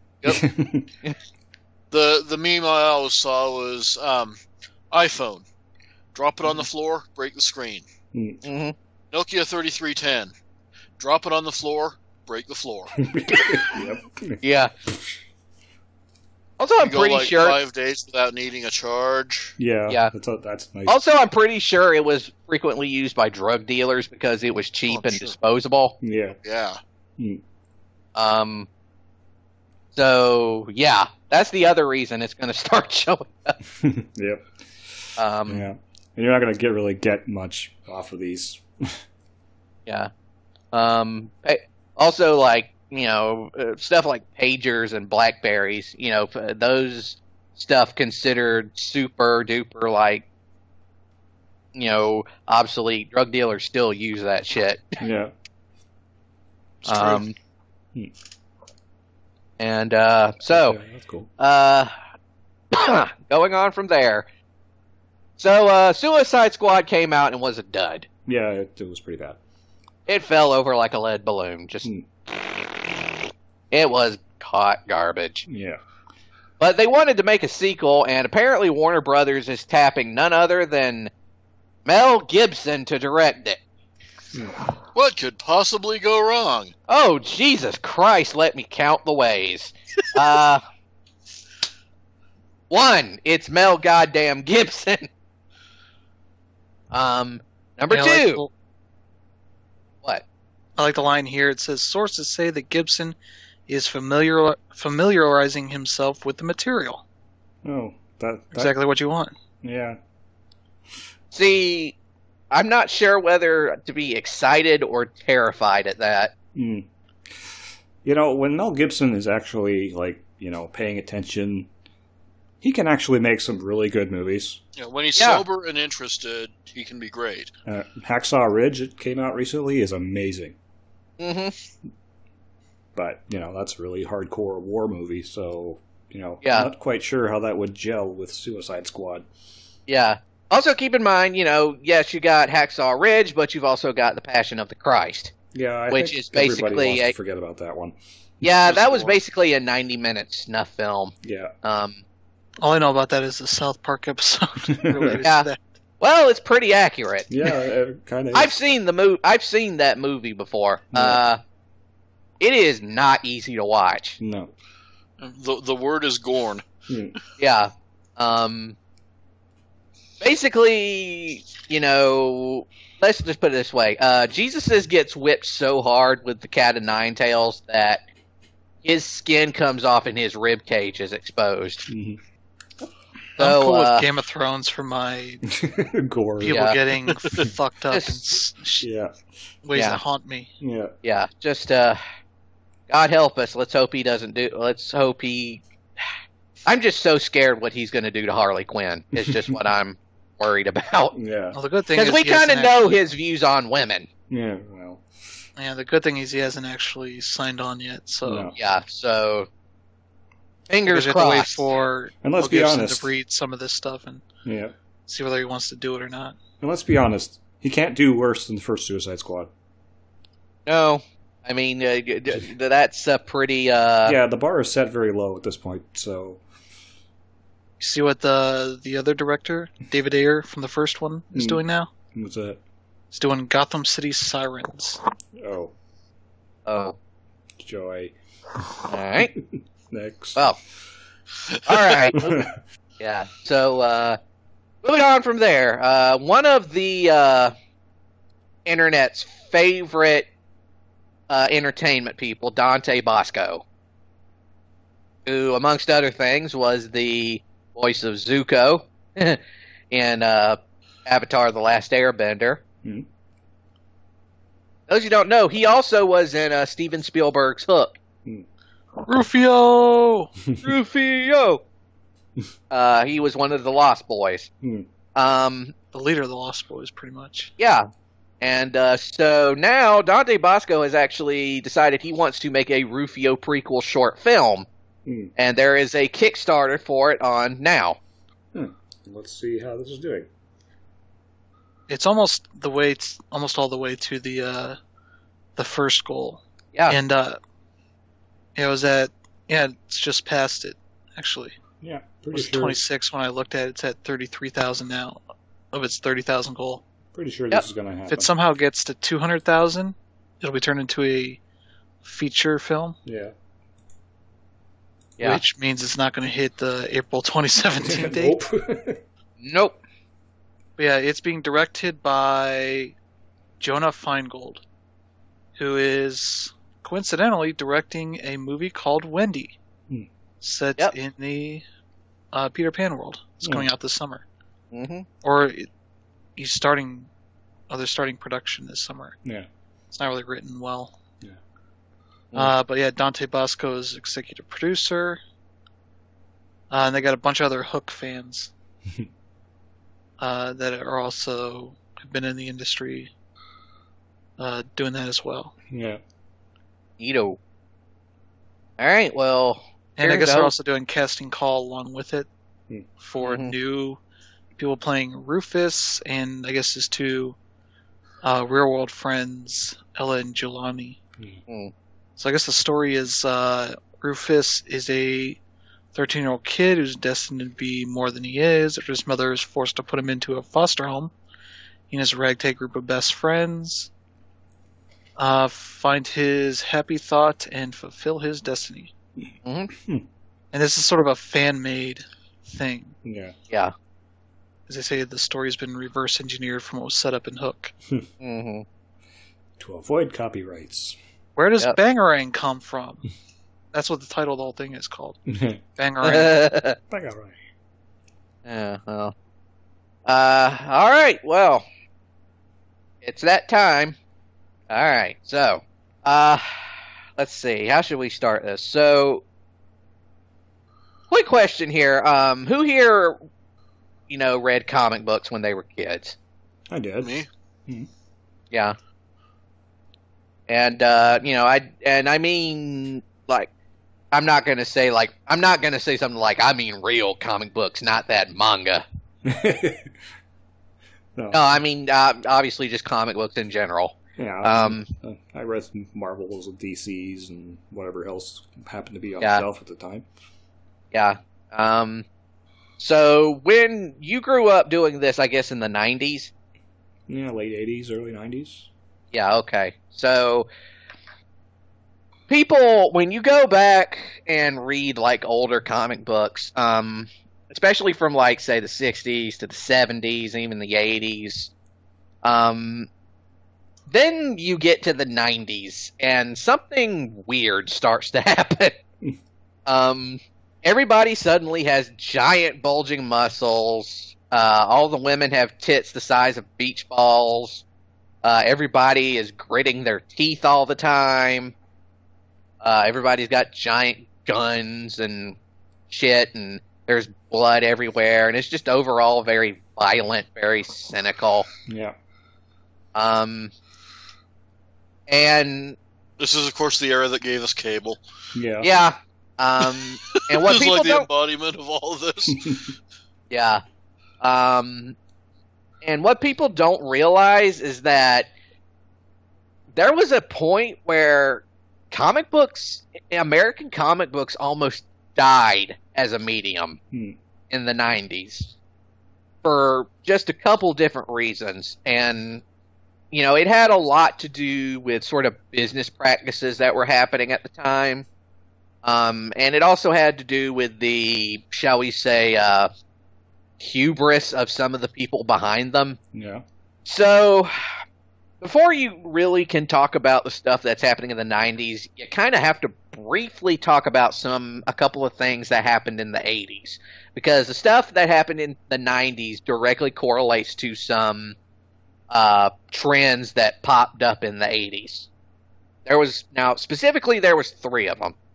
The the meme I always saw was um, iPhone. Drop it on the floor, break the screen. hmm Nokia thirty-three ten. Drop it on the floor, break the floor. Yep. Yeah. Also, I'm You go pretty like sure. five days without needing a charge. Yeah. Yeah. That's a, that's nice. Also, I'm pretty sure it was frequently used by drug dealers because it was cheap Oh, and sure. disposable. Yeah. Yeah. Um. So yeah, that's the other reason it's going to start showing up. Yep. Um. Yeah. And you're not gonna get really get much off of these. Yeah. Um. pa- Also, like you know, uh, stuff like pagers and Blackberries. You know, f- those stuff considered super duper like you know obsolete. Drug dealers still use that shit. Yeah. It's true. Um. And uh, so. Yeah, that's cool. Uh, going on from there. So, uh, Suicide Squad came out and was a dud. Yeah, it, it was pretty bad. It fell over like a lead balloon. Just, Hmm. it was hot garbage. Yeah. But they wanted to make a sequel, and apparently Warner Brothers is tapping none other than Mel Gibson to direct it. What could possibly go wrong? Oh, Jesus Christ, let me count the ways. uh, one, it's Mel goddamn Gibson. Um, number Yeah, two, I like the- what? I like the line here. It says, sources say that Gibson is familiar familiarizing himself with the material. Oh, that, that Exactly what you want. yeah. See, I'm not sure whether to be excited or terrified at that. Hmm. You know, when Mel Gibson is actually like, you know, paying attention, he can actually make some really good movies. You know, when he's Yeah. sober and interested, he can be great. Uh, Hacksaw Ridge, it came out recently, is amazing. Mm-hmm. But, you know, that's a really hardcore war movie, so, you know, Yeah. I'm not quite sure how that would gel with Suicide Squad. Yeah. Also, keep in mind, you know, yes, you got Hacksaw Ridge, but you've also got The Passion of the Christ. Yeah, I Which think is everybody basically wants a- to forget about that one. Yeah, Just that was one. basically a ninety-minute snuff film. Yeah. Um, All I know about that is the South Park episode related Yeah. to that. well, it's pretty accurate. Yeah, it kind of I've seen the movie. I've seen that movie before. Yeah. Uh, it is not easy to watch. No. The the word is Gorn. Hmm. Yeah. Um. Basically, you know, let's just put it this way: uh, Jesus gets whipped so hard with the cat of nine tails that his skin comes off and his rib cage is exposed. Mhm. So, I'm cool uh, with Game of Thrones for my Gore. people Yeah. getting fucked up in Just- s- sh- Yeah. ways Yeah. that haunt me. Yeah. yeah, just uh, God help us. Let's hope he doesn't do. Let's hope he. I'm just so scared what he's going to do to Harley Quinn. It's just what I'm worried about. Yeah. Well, the good thing Because is we he hasn't kind of know actually- his views on women. Yeah, well. Yeah, the good thing is he hasn't actually signed on yet, so No. Yeah, so fingers we have to wait crossed. for And let's Mel be Gibson honest. to read some of this stuff and Yeah. see whether he wants to do it or not. And let's be honest. He can't do worse than the first Suicide Squad. No, I mean uh, d- d- that's a pretty. Uh, yeah, the bar is set very low at this point, so. You see what the the other director, David Ayer from the first one, is Hmm. doing now? What's that? He's doing Gotham City Sirens. Oh, Oh, joy. all right. Next. Well, all right. Yeah. So uh, moving on from there, uh, one of the uh, internet's favorite uh, entertainment people, Dante Bosco, who, amongst other things, was the voice of Zuko in uh, Avatar: The Last Airbender. Hmm. Those you don't know, he also was in uh, Steven Spielberg's Hook. Rufio! Rufio. Uh, he was one of the Lost Boys. Hmm. Um, The leader of the Lost Boys, pretty much. yeah, And uh, so now Dante Bosco has actually decided he wants to make a Rufio prequel short film. Hmm. And there is a Kickstarter for it on now. Hmm. Let's see how this is doing. It's almost the way, it's almost all the way to the uh, the first goal. Yeah. And uh, it was at, yeah, it's just past it, actually. Yeah, It pretty was sure. twenty-six when I looked at it. It's at thirty-three thousand now of its thirty thousand goal. Pretty sure Yep. this is going to happen. If it somehow gets to two hundred thousand, it'll be turned into a feature film, Yeah. Yeah. which means it's not going to hit the April twenty seventeen date. Nope. Nope. But yeah, it's being directed by Jonah Feingold, who is coincidentally directing a movie called Wendy, Hmm. set Yep. in the uh, Peter Pan world. It's Hmm. coming out this summer. Mm-hmm. Or it, he's starting, oh, they're starting production this summer. Yeah. It's not really written well. Yeah. Uh, but yeah, Dante Bosco is executive producer. Uh, and they got a bunch of other Hook fans uh, that are also have been in the industry uh, doing that as well. Yeah. Neato. All right, well, And I Here guess goes. they're also doing casting call along with it Hmm. for Mhm. new people playing Rufus, and I guess his two uh, real world friends, Ella and Jelani. Hmm. So I guess the story is uh, Rufus is a thirteen-year-old kid who's destined to be more than he is after his mother is forced to put him into a foster home. He and his ragtag group of best friends uh, find his happy thought and fulfill his destiny. Mm-hmm. And this is sort of a fan-made thing. Yeah. Yeah. As I say, the story's been reverse engineered from what was set up in Hook. Mm-hmm. To avoid copyrights. Where does Yep. Bangarang come from? That's what the title of the whole thing is called. Back Bangarang. all right. Yeah, well. Uh, all right, well, it's that time. All right, so, uh, let's see, how should we start this? So, quick question here. Um, who here, you know, read comic books when they were kids? I did. Me? Yeah. And, uh, you know, I, and I mean, like, I'm not gonna say, like, I'm not gonna say something like, I mean real comic books, not that manga. no. No, I mean, uh, obviously just comic books in general. Yeah. Um, uh, I read some Marvels and D Cs and whatever else happened to be on Yeah. the shelf at the time. Yeah. Um, so when you grew up doing this, I guess in the nineties? Yeah, late eighties, early nineties. Yeah, okay. So people, when you go back and read like older comic books, um, especially from like say the sixties to the seventies, even the eighties, um, then you get to the nineties and something weird starts to happen. um, everybody suddenly has giant bulging muscles. Uh, all the women have tits the size of beach balls. Uh, everybody is gritting their teeth all the time. Uh, everybody's got giant guns and shit, and there's blood everywhere, and it's just overall very violent, very cynical. Yeah. Um, and This is, of course, the era that gave us cable. Yeah. yeah, um, and what This is people like the don't, embodiment of all of this. yeah, um, and what people don't realize is that there was a point where comic books, American comic books, almost died as a medium Hmm. in the nineties for just a couple different reasons. And, you know, it had a lot to do with sort of business practices that were happening at the time. Um, and it also had to do with the, shall we say, uh, hubris of some of the people behind them. Yeah. So, before you really can talk about the stuff that's happening in the nineties, you kind of have to briefly talk about some a couple of things that happened in the eighties, because the stuff that happened in the nineties directly correlates to some uh, trends that popped up in the eighties. There was now specifically there was three of them.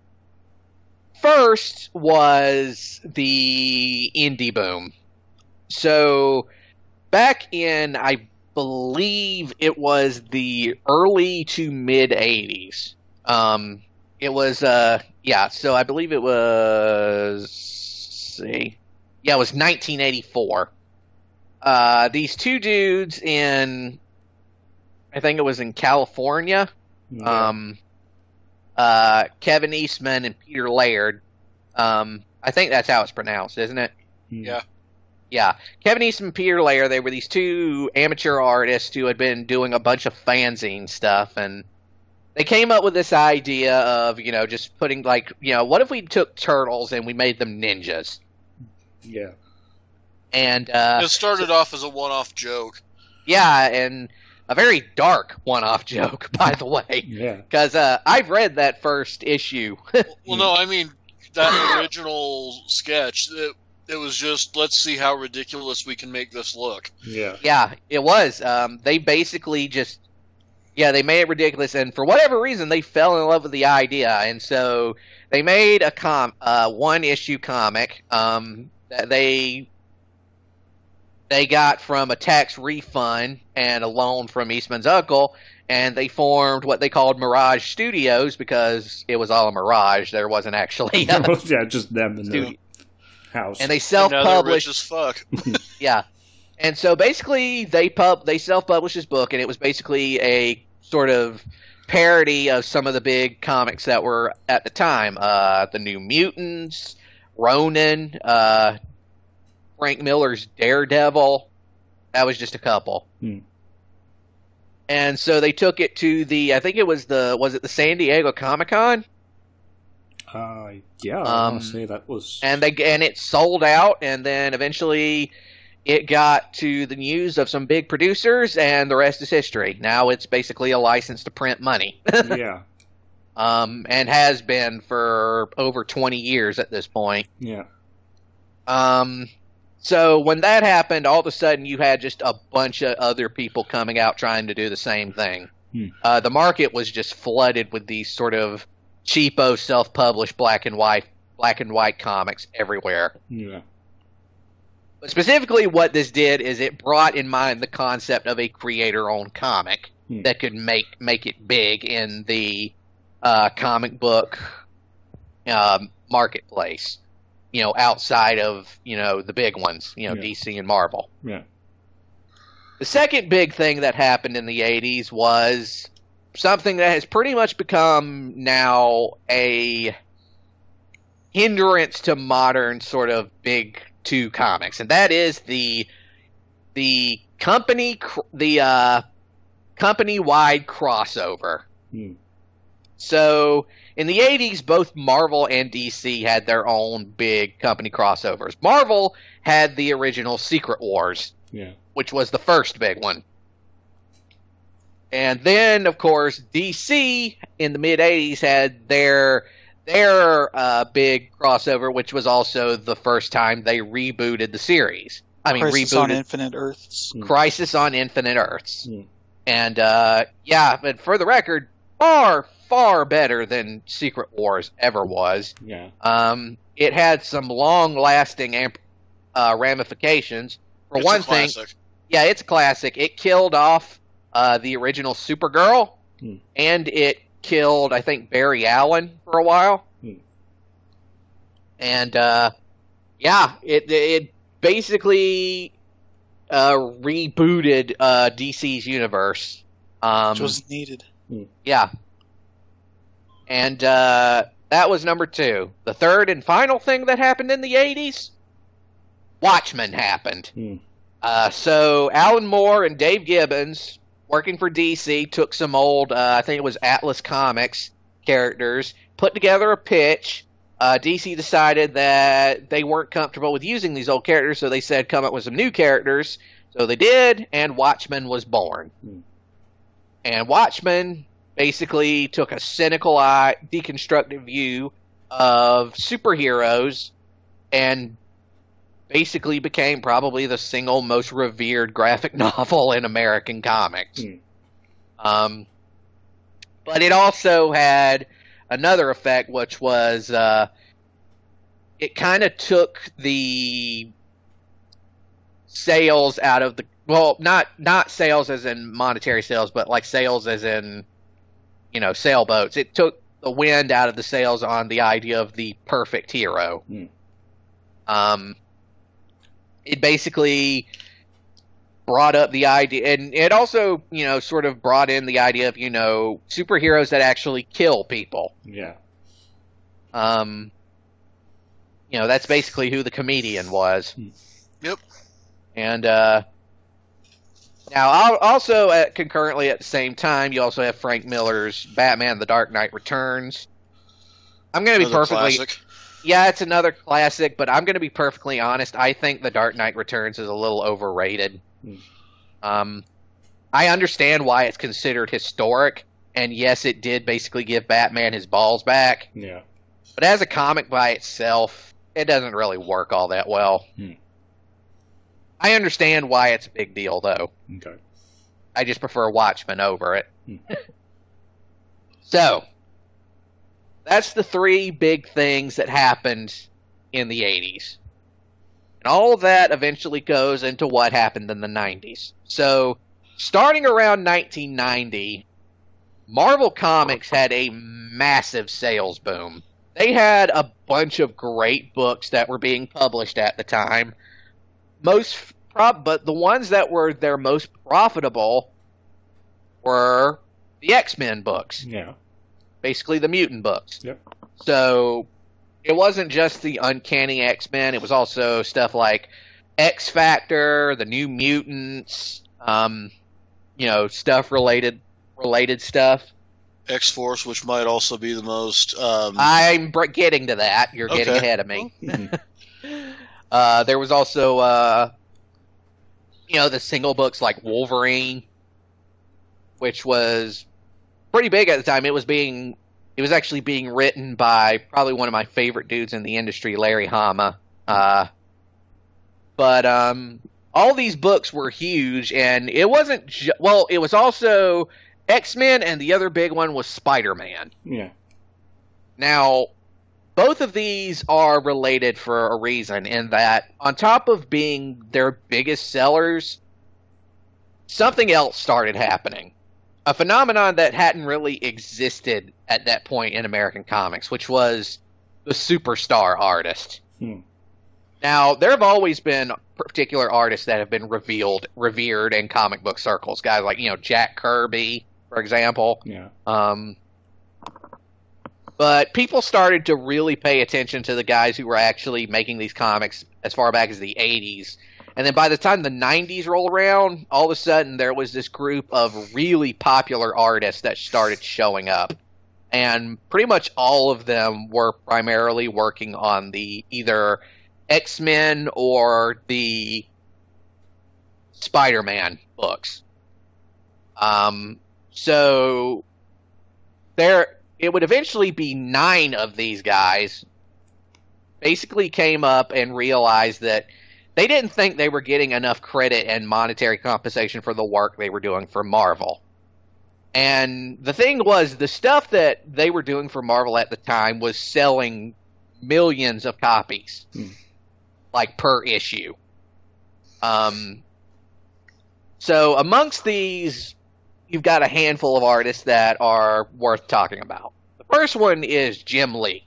First was the indie boom. So back in I believe it was the early to mid eighties. Um, it was, uh, yeah, so I believe it was, let's see, yeah, it was nineteen eighty-four. Uh, these two dudes in, I think it was in California, Yeah. um, uh, Kevin Eastman and Peter Laird. Um, I think that's how it's pronounced, isn't it? Hmm. Yeah. Yeah. Kevin Eastman and Peter Laird, they were these two amateur artists who had been doing a bunch of fanzine stuff, and they came up with this idea of, you know, just putting, like, you know, what if we took turtles and we made them ninjas? Yeah. And, uh, It started off as a one-off joke. yeah, and a very dark one-off joke, by the way. Yeah. Because uh, I've read that first issue. Well, no, I mean that original sketch. It, it was just, let's see how ridiculous we can make this look. Yeah. Yeah, it was. Um, they basically just, yeah, they made it ridiculous, and for whatever reason, they fell in love with the idea, and so they made a com, uh, one-issue comic um, that they they got from a tax refund and a loan from Eastman's uncle, and they formed what they called Mirage Studios because it was all a mirage. There wasn't actually a Yeah, just them in studio. the house. And they And now they're rich self-published. as fuck. Yeah. And so basically they pub they self-published this book, and it was basically a sort of parody of some of the big comics that were at the time. Uh, the New Mutants, Ronin, uh, Frank Miller's Daredevil. That was just a couple. Hmm. And so they took it to the, I think it was the, was it the San Diego Comic-Con? Uh, yeah, I Um, want to say that was. And they and it sold out, and then eventually it got to the news of some big producers, and the rest is history. Now it's basically a license to print money, Yeah. um, and has been for over twenty years at this point. Yeah. Um, so when that happened, all of a sudden you had just a bunch of other people coming out trying to do the same thing. Hmm. Uh, the market was just flooded with these sort of cheapo, self-published black and white black and white comics everywhere. Yeah. But specifically what this did is it brought in mind the concept of a creator-owned comic Hmm. that could make make it big in the uh, comic book um, marketplace, you know, outside of, you know, the big ones, you know, Yeah. D C and Marvel. Yeah. The second big thing that happened in the eighties was something that has pretty much become now a hindrance to modern sort of big two comics, and that is the the company cr- the uh, company-wide crossover. Hmm. So in the eighties, both Marvel and D C had their own big company crossovers. Marvel had the original Secret Wars, Yeah. which was the first big one. And then, of course, D C in the mid-eighties had their their uh, big crossover, which was also the first time they rebooted the series. I mean, Crisis on rebooted Infinite Earths. Crisis on Infinite Earths. Hmm. And, uh, yeah, but for the record, far, far better than Secret Wars ever was. Yeah. Um, it had some long-lasting amp- uh, ramifications. For It's one a thing, classic. yeah, it's a classic. It killed off uh, the original Supergirl, Hmm. and it killed, I think, Barry Allen for a while. Hmm. And uh, yeah, it it basically uh, rebooted uh, D C's universe. Um, Which was needed. yeah, and uh, that was number two. The third and final thing that happened in the eighties, Watchmen happened. Hmm. Uh, so Alan Moore and Dave Gibbons, working for D C, took some old, uh, I think it was Atlas Comics characters, put together a pitch. Uh, D C decided that they weren't comfortable with using these old characters, so they said come up with some new characters. So they did, and Watchmen was born. Hmm. And Watchmen basically took a cynical eye, deconstructive view of superheroes and basically became probably the single most revered graphic novel in American comics. Hmm. Um, but it also had another effect, which was uh, it kind of took the sales out of the well, not not sales as in monetary sales, but like sales as in, you know, sailboats. It took the wind out of the sails on the idea of the perfect hero. Hmm. Um, it basically brought up the idea, and it also, you know, sort of brought in the idea of, you know, superheroes that actually kill people. Yeah. Um, you know, that's basically who the comedian was. Yep. And uh, now, I'll also at, concurrently at the same time, you also have Frank Miller's Batman: The Dark Knight Returns. I'm going to be Another perfectly, classic. yeah, it's another classic, but I'm going to be perfectly honest. I think The Dark Knight Returns is a little overrated. Hmm. Um, I understand why it's considered historic, and yes, it did basically give Batman his balls back. Yeah. But as a comic by itself, it doesn't really work all that well. Hmm. I understand why it's a big deal, though. Okay. I just prefer Watchmen over it. Hmm. So, that's the three big things that happened in the eighties. And all of that eventually goes into what happened in the nineties. So, starting around nineteen ninety, Marvel Comics had a massive sales boom. They had a bunch of great books that were being published at the time. Most, prob- but the ones that were their most profitable were the X-Men books, Yeah. basically the mutant books. Yep. So it wasn't just the Uncanny X-Men; it was also stuff like X Factor, the New Mutants, um, you know, stuff related related stuff. X-Force, which might also be the most... Um, I'm br- getting to that. You're getting Okay. ahead of me. Mhm. Uh, there was also, uh, you know, the single books like Wolverine, which was pretty big at the time. It was being, it was actually being written by probably one of my favorite dudes in the industry, Larry Hama. Uh, but um, all these books were huge, and it wasn't. Ju- well, it was also X-Men, and the other big one was Spider-Man. Yeah. Now, both of these are related for a reason, in that on top of being their biggest sellers, something else started happening. A phenomenon that hadn't really existed at that point in American comics, which was the superstar artist. Hmm. Now, there have always been particular artists that have been revealed, revered in comic book circles. Guys like, you know, Jack Kirby, for example. Yeah. Um, but people started to really pay attention to the guys who were actually making these comics as far back as the eighties. And then by the time the nineties rolled around, all of a sudden there was this group of really popular artists that started showing up. And pretty much all of them were primarily working on the either X-Men or the Spider-Man books. Um, so there, it would eventually be nine of these guys basically came up and realized that they didn't think they were getting enough credit and monetary compensation for the work they were doing for Marvel. And the thing was, the stuff that they were doing for Marvel at the time was selling millions of copies, Hmm. like per issue. Um, so amongst these, you've got a handful of artists that are worth talking about. The first one is Jim Lee.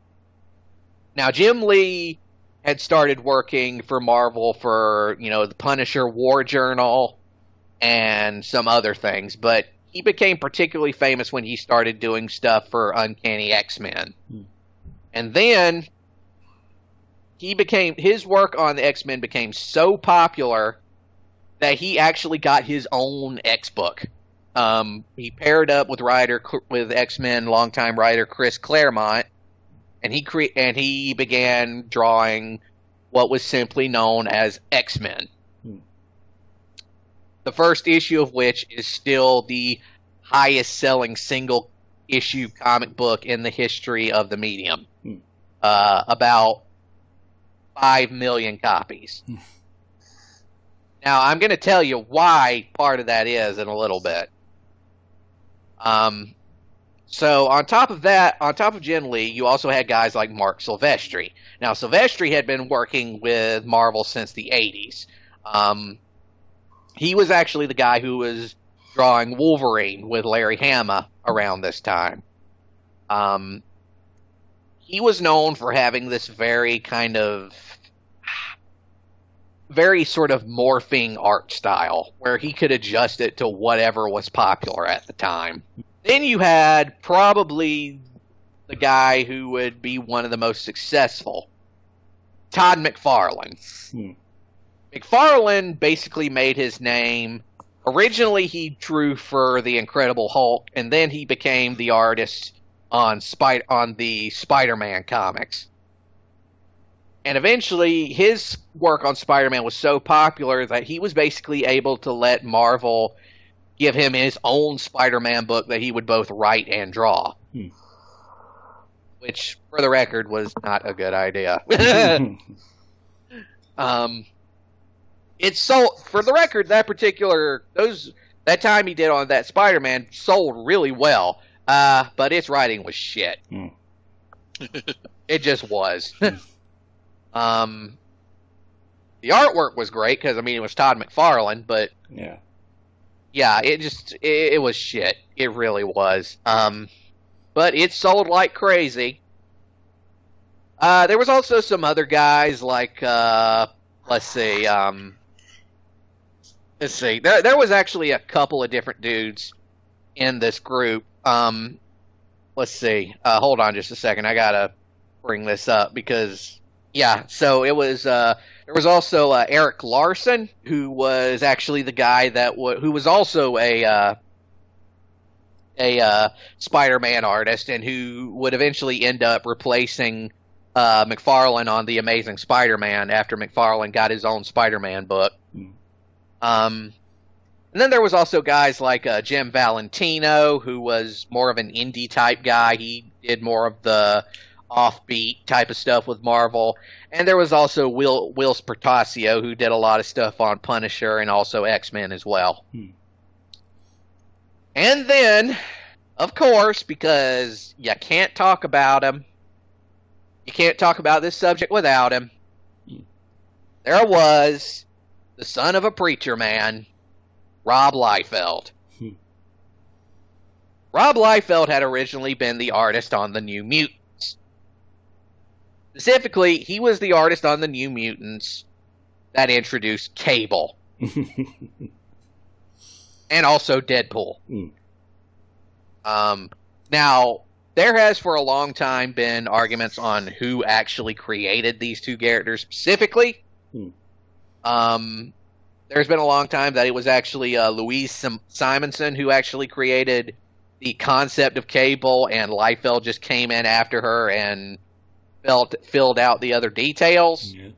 Now, Jim Lee had started working for Marvel for, you know, the Punisher War Journal and some other things, but he became particularly famous when he started doing stuff for Uncanny X-Men. Hmm. And then he became, his work on the X-Men became so popular that he actually got his own X-book. Um, he paired up with writer, with X-Men longtime writer Chris Claremont, and he cre- and he began drawing what was simply known as X-Men. Hmm. The first issue of which is still the highest selling single issue comic book in the history of the medium. Hmm. Uh, about five million copies. Hmm. Now, I'm going to tell you why part of that is in a little bit. Um, so on top of that, on top of Jim Lee, you also had guys like Mark Silvestri. Now, Silvestri had been working with Marvel since the eighties. Um, he was actually the guy who was drawing Wolverine with Larry Hama around this time. Um, he was known for having this very kind of, very sort of morphing art style, where he could adjust it to whatever was popular at the time. Then you had probably the guy who would be one of the most successful, Todd McFarlane. Hmm. McFarlane basically made his name. Originally, he drew for the Incredible Hulk, and then he became the artist on Spy- on the Spider-Man comics. And eventually, his work on Spider-Man was so popular that he was basically able to let Marvel give him his own Spider-Man book that he would both write and draw. Hmm. Which, for the record, was not a good idea. um... It's sold, for the record, that particular, those, that time he did on that Spider-Man sold really well, uh, but its writing was shit. Mm. It just was. um, the artwork was great, because, I mean, it was Todd McFarlane, but, yeah, yeah, it just, it, it was shit. It really was. Um, but it sold like crazy. Uh, there was also some other guys, like, uh, let's see, um, Let's see. There, there was actually a couple of different dudes in this group. Um, let's see. Uh, hold on just a second. I gotta bring this up because, yeah. So it was. Uh, there was also uh, Eric Larson, who was actually the guy that w- who was also a uh, a uh, Spider-Man artist, and who would eventually end up replacing uh, McFarlane on the Amazing Spider-Man after McFarlane got his own Spider-Man book. Hmm. Um, and then there was also guys like uh, Jim Valentino, who was more of an indie type guy. He did more of the offbeat type of stuff with Marvel. And there was also Will Whilce Portacio, who did a lot of stuff on Punisher and also X-Men as well. Hmm. And then, of course, because you can't talk about him, you can't talk about this subject without him, hmm. there was the son of a preacher man, Rob Liefeld. Hmm. Rob Liefeld had originally been the artist on the New Mutants. Specifically, he was the artist on the New Mutants that introduced Cable. And also Deadpool. Hmm. Um, now, there has for a long time been arguments on who actually created these two characters specifically. Hmm. Um, there's been a long time that it was actually uh, Louise Sim- Simonson who actually created the concept of Cable, and Liefeld just came in after her and felt, filled out the other details. Yeah.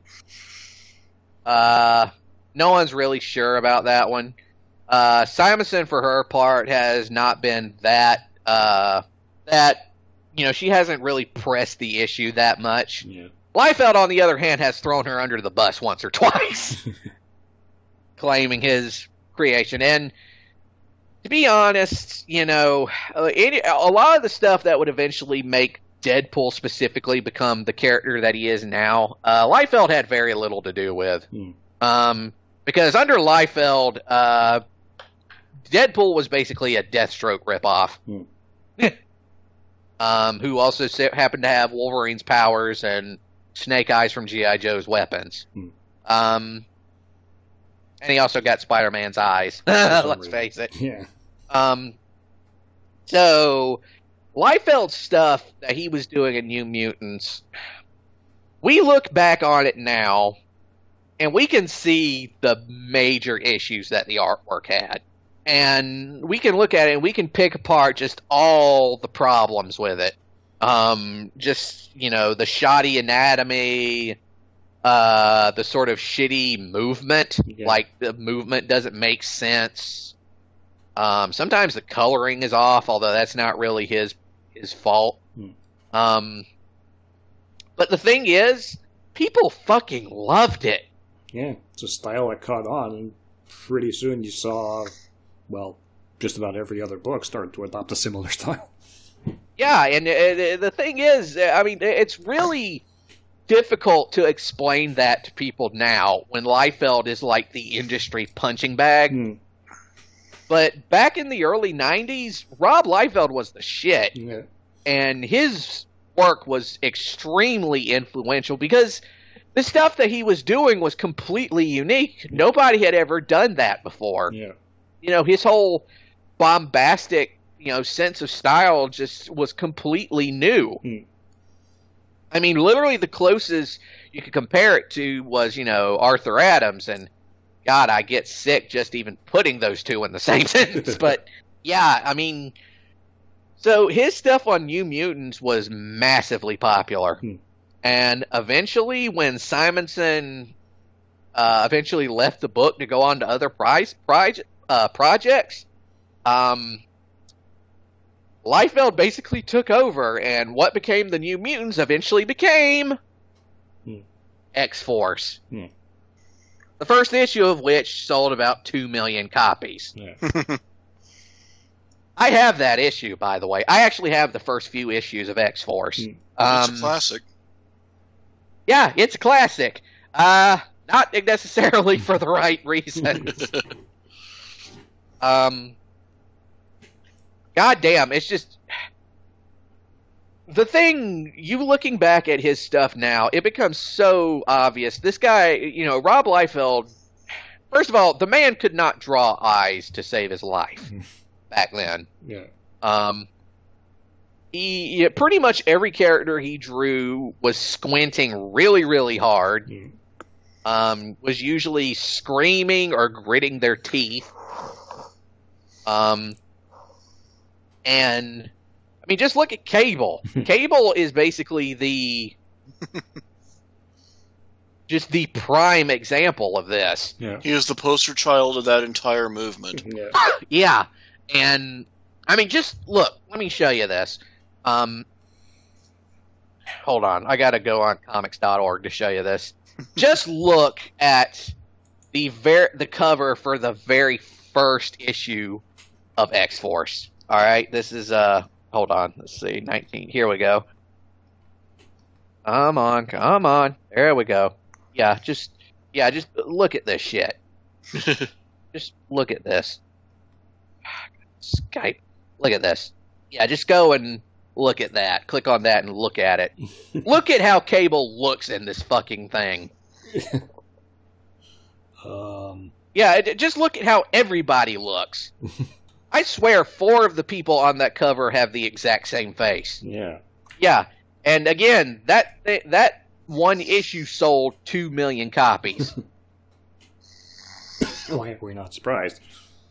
Uh, no one's really sure about that one. Uh, Simonson, for her part, has not been that, uh, that, you know, she hasn't really pressed the issue that much. Yeah. Liefeld, on the other hand, has thrown her under the bus once or twice, claiming his creation. And to be honest, you know, uh, it, a lot of the stuff that would eventually make Deadpool specifically become the character that he is now, uh, Liefeld had very little to do with. Hmm. Um, because under Liefeld, uh, Deadpool was basically a Deathstroke ripoff. Hmm. um, who also happened to have Wolverine's powers and Snake Eyes from G I. Joe's weapons. Hmm. Um, and he also got Spider-Man's eyes. Let's face it. Yeah. Um, so, Liefeld's stuff that he was doing in New Mutants, we look back on it now, and we can see the major issues that the artwork had. And we can look at it and we can pick apart just all the problems with it. Um, just, you know, the shoddy anatomy, uh, the sort of shitty movement, yeah. Like the movement doesn't make sense. Um, sometimes the coloring is off, although that's not really his, his fault. Hmm. Um, but the thing is, people fucking loved it. Yeah, it's a style that caught on, and pretty soon you saw, well, just about every other book start to adopt a similar style. Yeah, and uh, the thing is, I mean, it's really, difficult to explain that to people now when Liefeld is like the industry punching bag. Hmm. But back in the early nineties, Rob Liefeld was the shit. Yeah. And his work was extremely influential because the stuff that he was doing was completely unique. Nobody had ever done that before. Yeah. You know, his whole bombastic, you know, sense of style just was completely new. Hmm. I mean, literally the closest you could compare it to was, you know, Arthur Adams, and God, I get sick just even putting those two in the same sentence. But yeah, I mean, so his stuff on New Mutants was massively popular. Hmm. And eventually, when Simonson uh, eventually left the book to go on to other prize, prize, uh, projects, um, Liefeld basically took over, and what became the New Mutants eventually became Hmm. X-Force. Hmm. The first issue of which sold about two million copies. Yeah. I have that issue, by the way. I actually have the first few issues of X-Force. Hmm. It's Um, a classic. yeah, it's a classic. Uh, not necessarily for the right reasons. um, God damn, it's just... The thing, you looking back at his stuff now, it becomes so obvious. This guy, you know, Rob Liefeld, first of all, the man could not draw eyes to save his life back then. Yeah. Um, he, yeah, pretty much every character he drew was squinting really, really hard. Hmm. Um, was usually screaming or gritting their teeth. Um, and... I mean, just look at Cable. Cable is basically the just the prime example of this. Yeah. He is the poster child of that entire movement. Yeah. Yeah, and I mean, just look. Let me show you this. Um, hold on, I got to go on comics dot org to show you this. Just look at the ver- the cover for the very first issue of X-Force. All right, this is uh. Hold on, let's see, nineteen, here we go. Come on, come on, there we go. Yeah, just, yeah, just look at this shit. Just look at this. Skype, look at this. Yeah, just go and look at that. Click on that and look at it. Look at how Cable looks in this fucking thing. um. Yeah, it, just look at how everybody looks. I swear four of the people on that cover have the exact same face. Yeah. Yeah, and again, that that one issue sold two million copies. Why are we not surprised?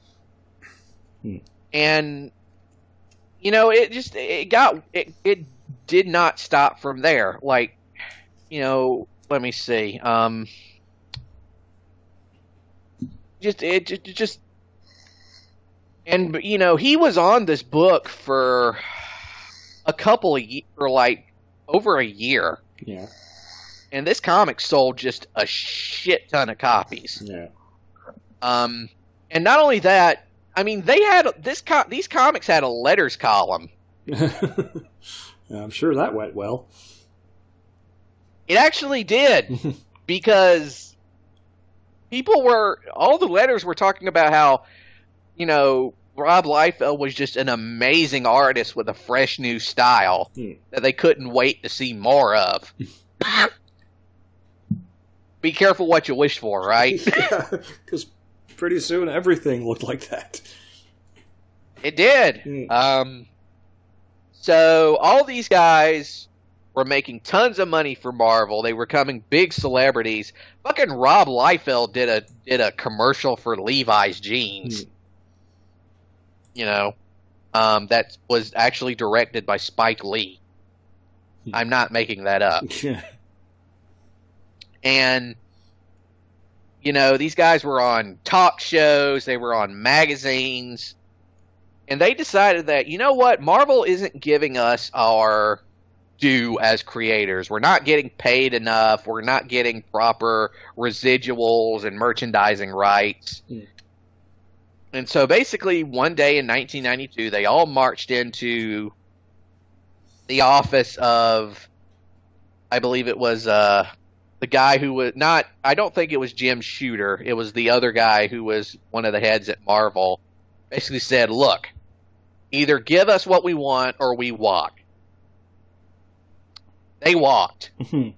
And, you know, it just, it got, it, it did not stop from there. Like, you know, let me see. Um, just, it just, just And, you know, he was on this book for a couple of years, for like over a year. Yeah. And this comic sold just a shit ton of copies. Yeah. Um, and not only that, I mean, they had this. Co- these comics had a letters column. I'm sure that went well. It actually did, because people were, all the letters were talking about how, you know, Rob Liefeld was just an amazing artist with a fresh new style Hmm. that they couldn't wait to see more of. Be careful what you wish for, right? Because pretty soon everything looked like that. It did. Hmm. Um, so all these guys were making tons of money for Marvel. They were becoming big celebrities. Fucking Rob Liefeld did a did a commercial for Levi's jeans. Hmm. You know, um, that was actually directed by Spike Lee. Hmm. I'm not making that up. And, you know, these guys were on talk shows, they were on magazines, and they decided that, you know what, Marvel isn't giving us our due as creators. We're not getting paid enough, we're not getting proper residuals and merchandising rights. Mm. And so basically, one day in nineteen ninety-two, they all marched into the office of I believe it was uh, the guy who was not. I don't think it was Jim Shooter. It was the other guy who was one of the heads at Marvel. Basically said, "Look, either give us what we want or we walk." They walked.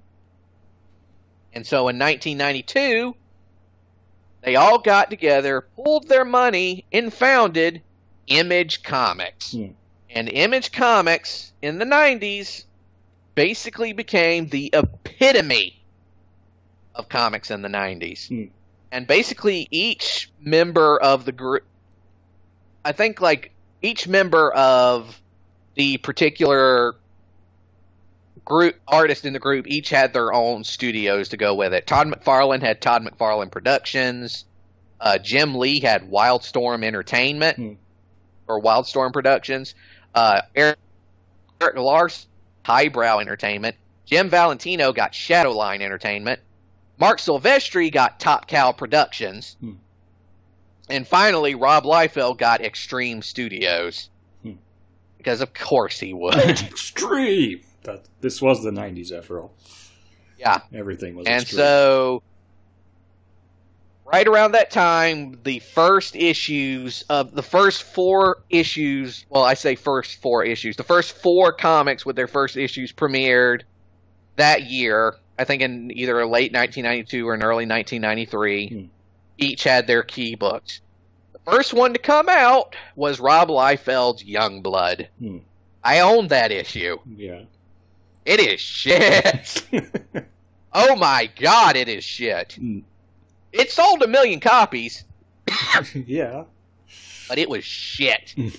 And so in nineteen ninety-two, they all got together, pulled their money, and founded Image Comics. Hmm. And Image Comics in the nineties basically became the epitome of comics in the nineties. Hmm. And basically each member of the group, I think like each member of the particular group artist in the group each had their own studios to go with it. Todd McFarlane had Todd McFarlane Productions. Uh, Jim Lee had Wildstorm Entertainment Hmm. or Wildstorm Productions. Uh, Eric, Eric Larson, Highbrow Entertainment. Jim Valentino got Shadowline Entertainment. Mark Silvestri got Top Cow Productions. Hmm. And finally, Rob Liefeld got Extreme Studios. Hmm. Because of course he would. Extreme! That, this was the nineties, after all. Yeah. Everything was And extreme. so, right around that time, the first issues of the first four issues, well, I say first four issues, the first four comics with their first issues premiered that year, I think in either late nineteen ninety-two or in early nineteen ninety-three. Hmm. Each had their key books. The first one to come out was Rob Liefeld's Youngblood. Hmm. I owned that issue. Yeah. It is shit. Oh my god, it is shit. Hmm. It sold a million copies, Yeah. but it was shit. Mm.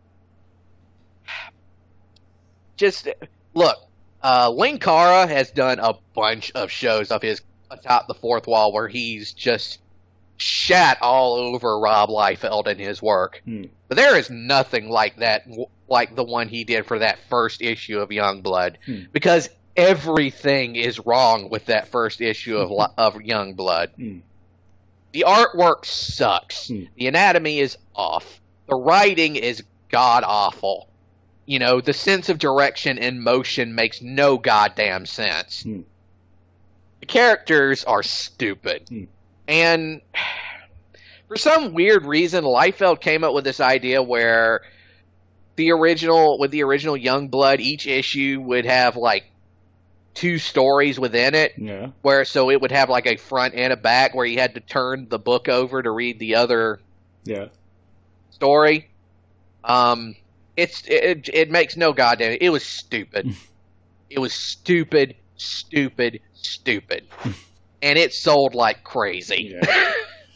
Just, look, uh, Linkara has done a bunch of shows of his atop the fourth wall where he's just shat all over Rob Liefeld and his work. Hmm. But there is nothing like that, like the one he did for that first issue of Youngblood, Hmm. because everything is wrong with that first issue of Li- of Youngblood. Hmm. The artwork sucks. Hmm. The anatomy is off. The writing is god awful. You know, the sense of direction and motion makes no goddamn sense. Hmm. The characters are stupid. Hmm. And for some weird reason, Liefeld came up with this idea where the original, with the original Youngblood, each issue would have like two stories within it. Yeah. Where so it would have like a front and a back where you had to turn the book over to read the other Yeah. story. Um, it's it it makes no goddamn. It was stupid. It was stupid, stupid, stupid, and it sold like crazy. Yeah.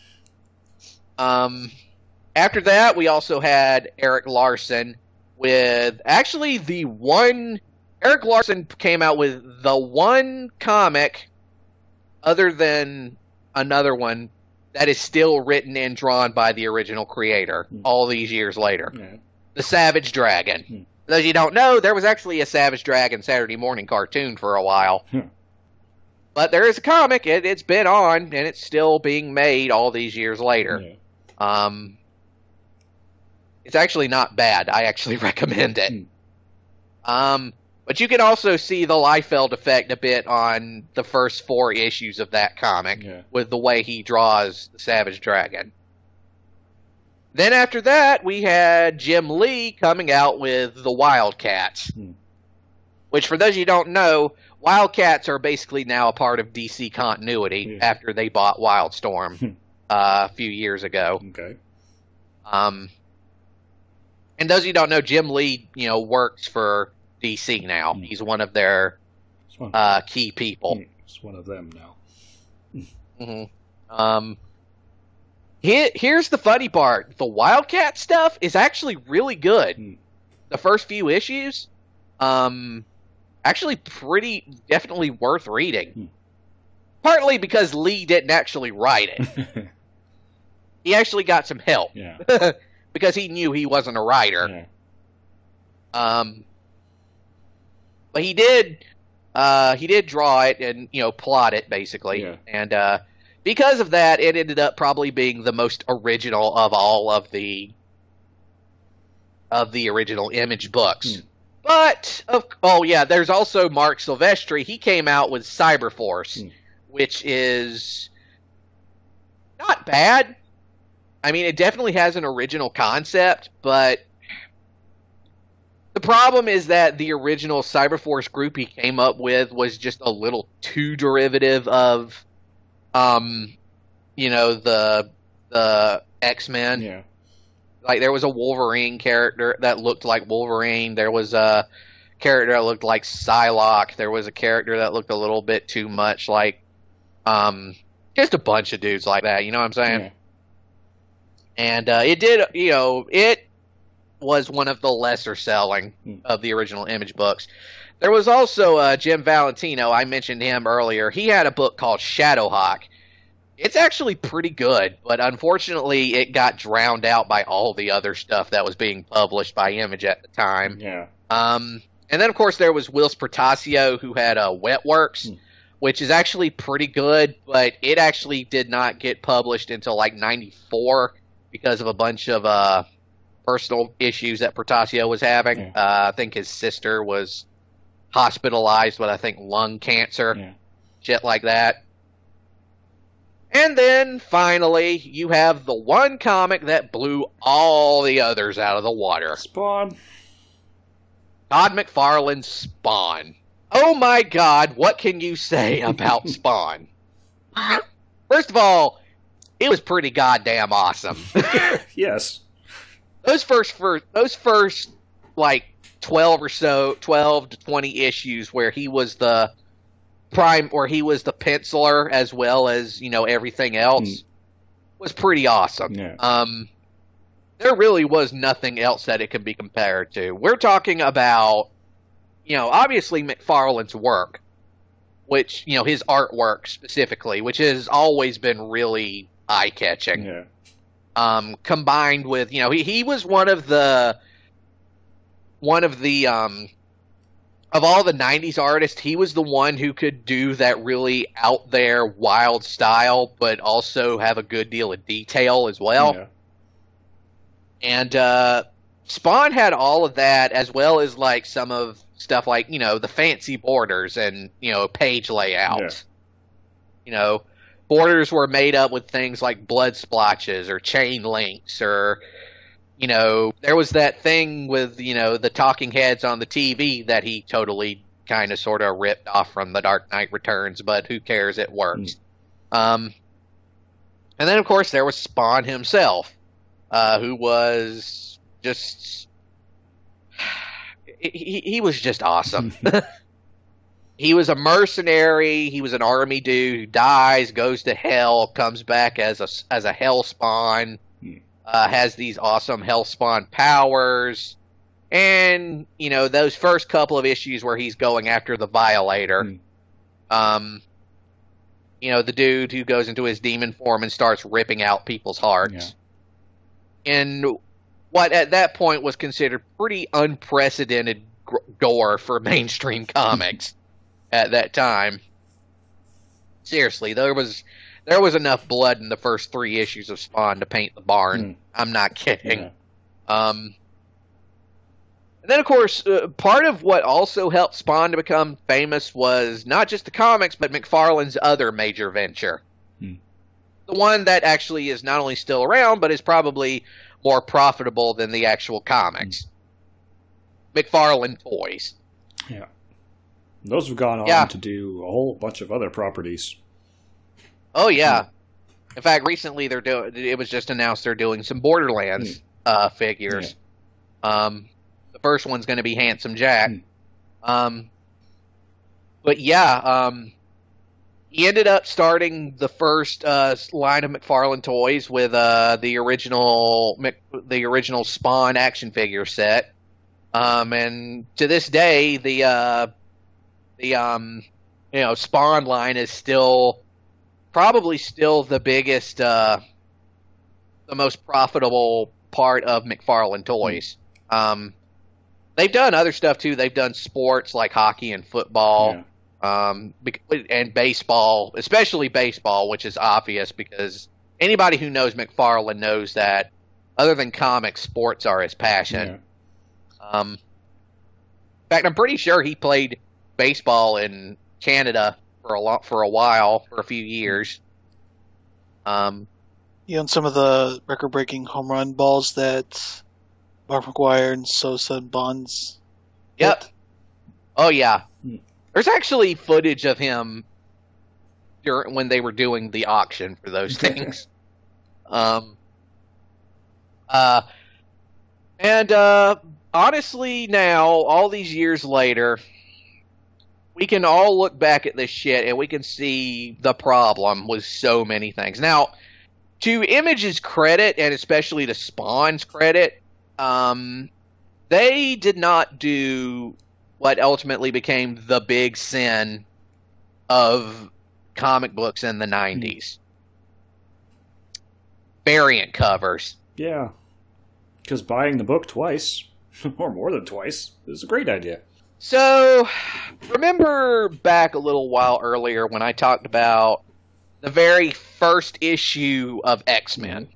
Um, after that, we also had Eric Larson with actually the one. Eric Larson came out with the one comic, other than another one, that is still written and drawn by the original creator Hmm. all these years later. Yeah. The Savage Dragon. Hmm. For those you don't know, there was actually a Savage Dragon Saturday morning cartoon for a while. Hmm. But there is a comic, it, it's been on, and it's still being made all these years later. Yeah. Um, it's actually not bad. I actually recommend it. Hmm. Um, but you can also see the Liefeld effect a bit on the first four issues of that comic Yeah. with the way he draws the Savage Dragon. Then after that, we had Jim Lee coming out with the Wildcats, Hmm. which for those of you who don't know, Wildcats are basically now a part of D C continuity Yeah. after they bought Wildstorm Hmm. uh, a few years ago. Okay. Um, and those of you who don't know, Jim Lee, you know, works for D C now. Hmm. He's one of their It's one, uh, key people. Hmm. It's one of them now. hmm Um, here, here's the funny part: the Wildcat stuff is actually really good. Hmm. The first few issues, um, actually pretty definitely worth reading. Hmm. Partly because Lee didn't actually write it; he actually got some help Yeah. because he knew he wasn't a writer. Yeah. Um, but he did, uh, he did draw it and, you know, plot it basically. Yeah. And, uh, because of that, it ended up probably being the most original of all of the, of the original Image books. Hmm. But, of, oh yeah, there's also Mark Silvestri. He came out with Cyberforce, Hmm. which is not bad. I mean, it definitely has an original concept, but the problem is that the original Cyberforce group he came up with was just a little too derivative of, um, you know, the the X-Men. Yeah. Like, there was a Wolverine character that looked like Wolverine. There was a character that looked like Psylocke. There was a character that looked a little bit too much like, um, just a bunch of dudes like that. You know what I'm saying? Yeah. And uh, it did, you know, it was one of the lesser selling Hmm. of the original Image books. There was also uh, Jim Valentino. I mentioned him earlier. He had a book called Shadowhawk. It's actually pretty good, but unfortunately it got drowned out by all the other stuff that was being published by Image at the time. Yeah. Um, and then, of course, there was Whilce Portacio, who had uh, Wetworks, Hmm. which is actually pretty good, but it actually did not get published until like ninety-four because of a bunch of uh, personal issues that Portacio was having. Yeah. Uh, I think his sister was hospitalized with, I think, lung cancer, Yeah. shit like that. And then, finally, you have the one comic that blew all the others out of the water. Spawn. Todd McFarlane's Spawn. Oh my god, what can you say about Spawn? First of all, it was pretty goddamn awesome. Yes. those first, first, those first, like, twelve or so, twelve to twenty issues where he was the prime, where he was the penciler as well as, you know, everything else, Mm. was pretty awesome. Yeah. Um, there really was nothing else that it could be compared to. We're talking about, you know, obviously McFarlane's work, which, you know, his artwork specifically, which has always been really eye-catching. Yeah. Um, combined with, you know, he, he was one of the, one of the, um, of all the nineties artists, he was the one who could do that really out there wild style, but also have a good deal of detail as well. Yeah. And, uh, Spawn had all of that, as well as, like, some of stuff like, you know, the fancy borders and, you know, page layout. Yeah. You know, borders were made up with things like blood splotches or chain links or, you know, there was that thing with, you know, the talking heads on the T V that he totally kind of sort of ripped off from The Dark Knight Returns, but who cares, it works. Mm. Um, and then, of course, there was Spawn himself, uh, who was just... He, he was just awesome. He was a mercenary. He was an army dude who dies, goes to hell, comes back as a, as a hell spawn, Hmm. uh, has these awesome hell spawn powers. And, you know, those first couple of issues where he's going after the Violator, Hmm. um, you know, the dude who goes into his demon form and starts ripping out people's hearts. And what at that point was considered pretty unprecedented g- gore for mainstream comics at that time. Seriously, there was there was enough blood in the first three issues of Spawn to paint the barn. Hmm. I'm not kidding. Yeah. Um, and then, of course, uh, part of what also helped Spawn to become famous was not just the comics, but McFarlane's other major venture. Hmm. The one that actually is not only still around, but is probably more profitable than the actual comics. McFarlane Toys. Yeah. Those have gone on Yeah. to do a whole bunch of other properties. Oh, yeah. In fact, recently they're doing. It was just announced they're doing some Borderlands uh, figures. Um, the first one's going to be Handsome Jack. Hmm. Um, but yeah, um, he ended up starting the first uh, line of McFarlane Toys with uh, the original Mc, the original Spawn action figure set. Um, and to this day, the uh, the um, you know Spawn line is still probably still the biggest, uh, the most profitable part of McFarlane Toys. Um, they've done other stuff too. They've done sports like hockey and football, Yeah. um, bec- and baseball, especially baseball, which is obvious because anybody who knows McFarlane knows that other than comics, sports are his passion. Yeah. Um, fact, I'm pretty sure he played baseball in Canada for a lot for a while, for a few years. Um, He owned some of the record-breaking home run balls that Mark McGwire and Sosa and Bonds. Yep. hit. Oh yeah. Hmm. There's actually footage of him during when they were doing the auction for those things. um. Uh. And uh, honestly, now all these years later, we can all look back at this shit and we can see the problem with so many things. Now, to Image's credit, and especially to Spawn's credit, um, they did not do what ultimately became the big sin of comic books in the nineties. Variant covers. Yeah. Because buying the book twice, or more than twice, is a great idea. So, remember back a little while earlier when I talked about the very first issue of X-Men?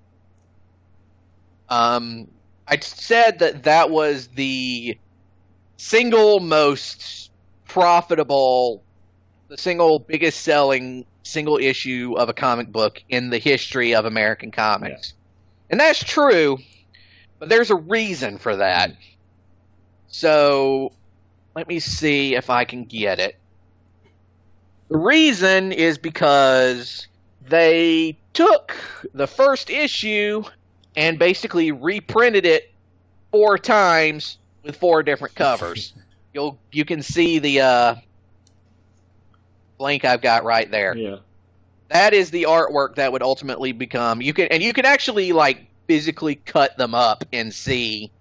Um, I said that that was the single most profitable, the single biggest selling single issue of a comic book in the history of American comics. Yeah. And that's true, but there's a reason for that. So, let me see if I can get it. The reason is because they took the first issue and basically reprinted it four times with four different covers. You'll you can see the uh, blank I've got right there. Yeah. That is the artwork that would ultimately become you can and you can actually like physically cut them up and see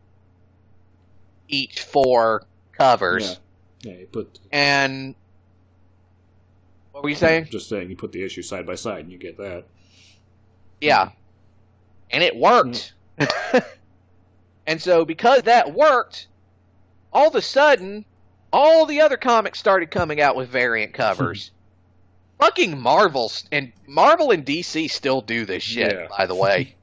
each four covers. Yeah. Yeah, you put and what were you saying? Just saying, you put the issue side by side and you get that. Yeah. And it worked. Mm. And so because that worked, all of a sudden, all the other comics started coming out with variant covers. Fucking Marvel and Marvel and D C still do this shit, yeah. By the way.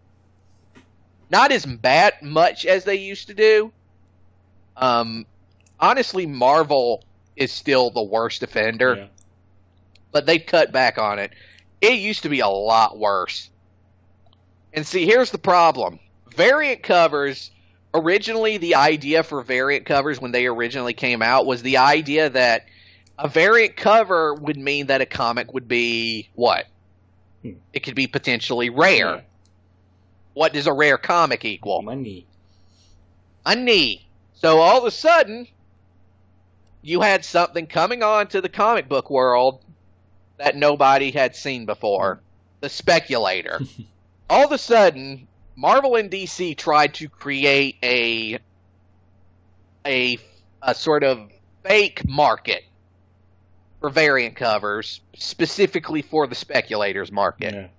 Not as bad much as they used to do. Um, honestly, Marvel is still the worst offender. Yeah. But they've cut back on it. It used to be a lot worse. And see, here's the problem. Variant covers, originally the idea for variant covers when they originally came out was the idea that a variant cover would mean that a comic would be what? Hmm. It could be potentially rare. Yeah. What does a rare comic equal? Money. Money. So all of a sudden, you had something coming on to the comic book world that nobody had seen before. The Speculator. All of a sudden, Marvel and D C tried to create a, a, a sort of fake market for variant covers, specifically for the Speculators market. Yeah.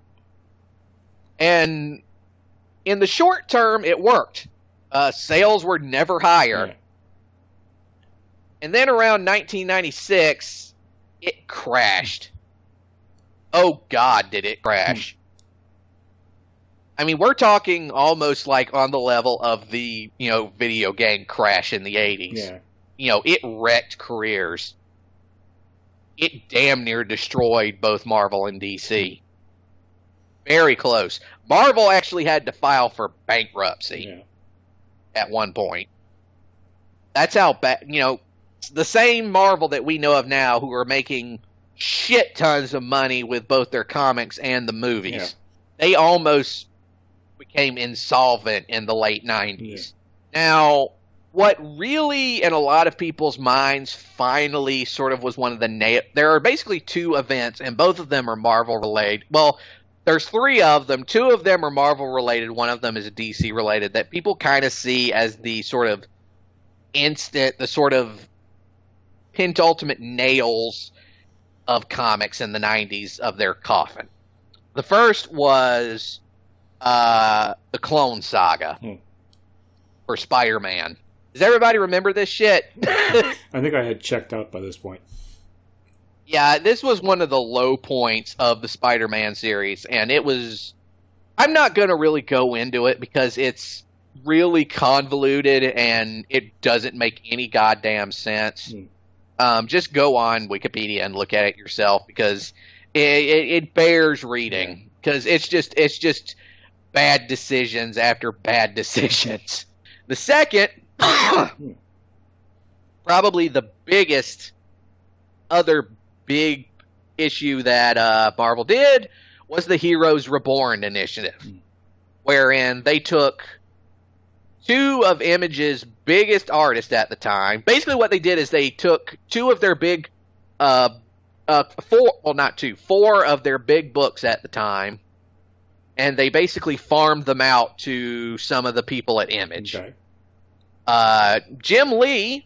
And in the short term, it worked. Uh, sales were never higher. Yeah. And then around nineteen ninety-six... it crashed. Oh, God, did it crash. I mean, we're talking almost like on the level of the, you know, video game crash in the eighties. Yeah. You know, it wrecked careers. It damn near destroyed both Marvel and D C. Very close. Marvel actually had to file for bankruptcy yeah. at one point. That's how bad, you know, the same Marvel that we know of now who are making shit tons of money with both their comics and the movies. Yeah. They almost became insolvent in the late nineties. Yeah. Now, what really, in a lot of people's minds, finally sort of was one of the... Na- there are basically two events, and both of them are Marvel-related. Well, there's three of them. Two of them are Marvel-related. One of them is D C-related, that people kind of see as the sort of instant, the sort of penultimate nails of comics in the nineties of their coffin. The first was uh, the Clone Saga hmm. for Spider-Man. Does everybody remember this shit? I think I had checked out by this point. Yeah, this was one of the low points of the Spider-Man series, and it was... I'm not going to really go into it because it's really convoluted and it doesn't make any goddamn sense. Mm. Um, just go on Wikipedia and look at it yourself because it, it, it bears reading because it's just it's just bad decisions after bad decisions. The second, probably the biggest other big issue that uh, Marvel did was the Heroes Reborn initiative, mm. wherein they took two of Image's biggest artists at the time. Basically what they did is they took two of their big, uh, uh, four, well not two, four of their big books at the time, and they basically farmed them out to some of the people at Image. Okay. Uh, Jim Lee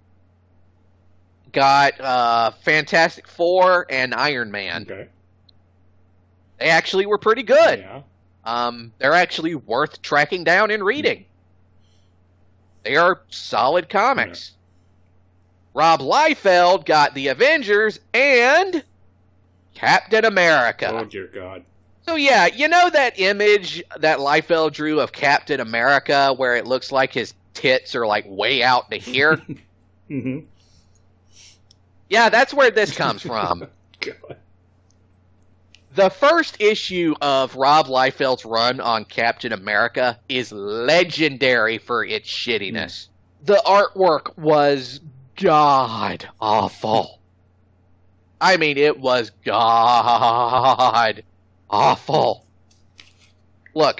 got uh, Fantastic Four and Iron Man. Okay. They actually were pretty good. Yeah. Um, they're actually worth tracking down and reading. They are solid comics. Yeah. Rob Liefeld got the Avengers and Captain America. Oh, dear God. So, yeah, you know that image that Liefeld drew of Captain America where it looks like his tits are, like, way out to here? Mm-hmm. Yeah, that's where this comes from. God. The first issue of Rob Liefeld's run on Captain America is legendary for its shittiness. Mm. The artwork was god awful. I mean, it was god awful. Look.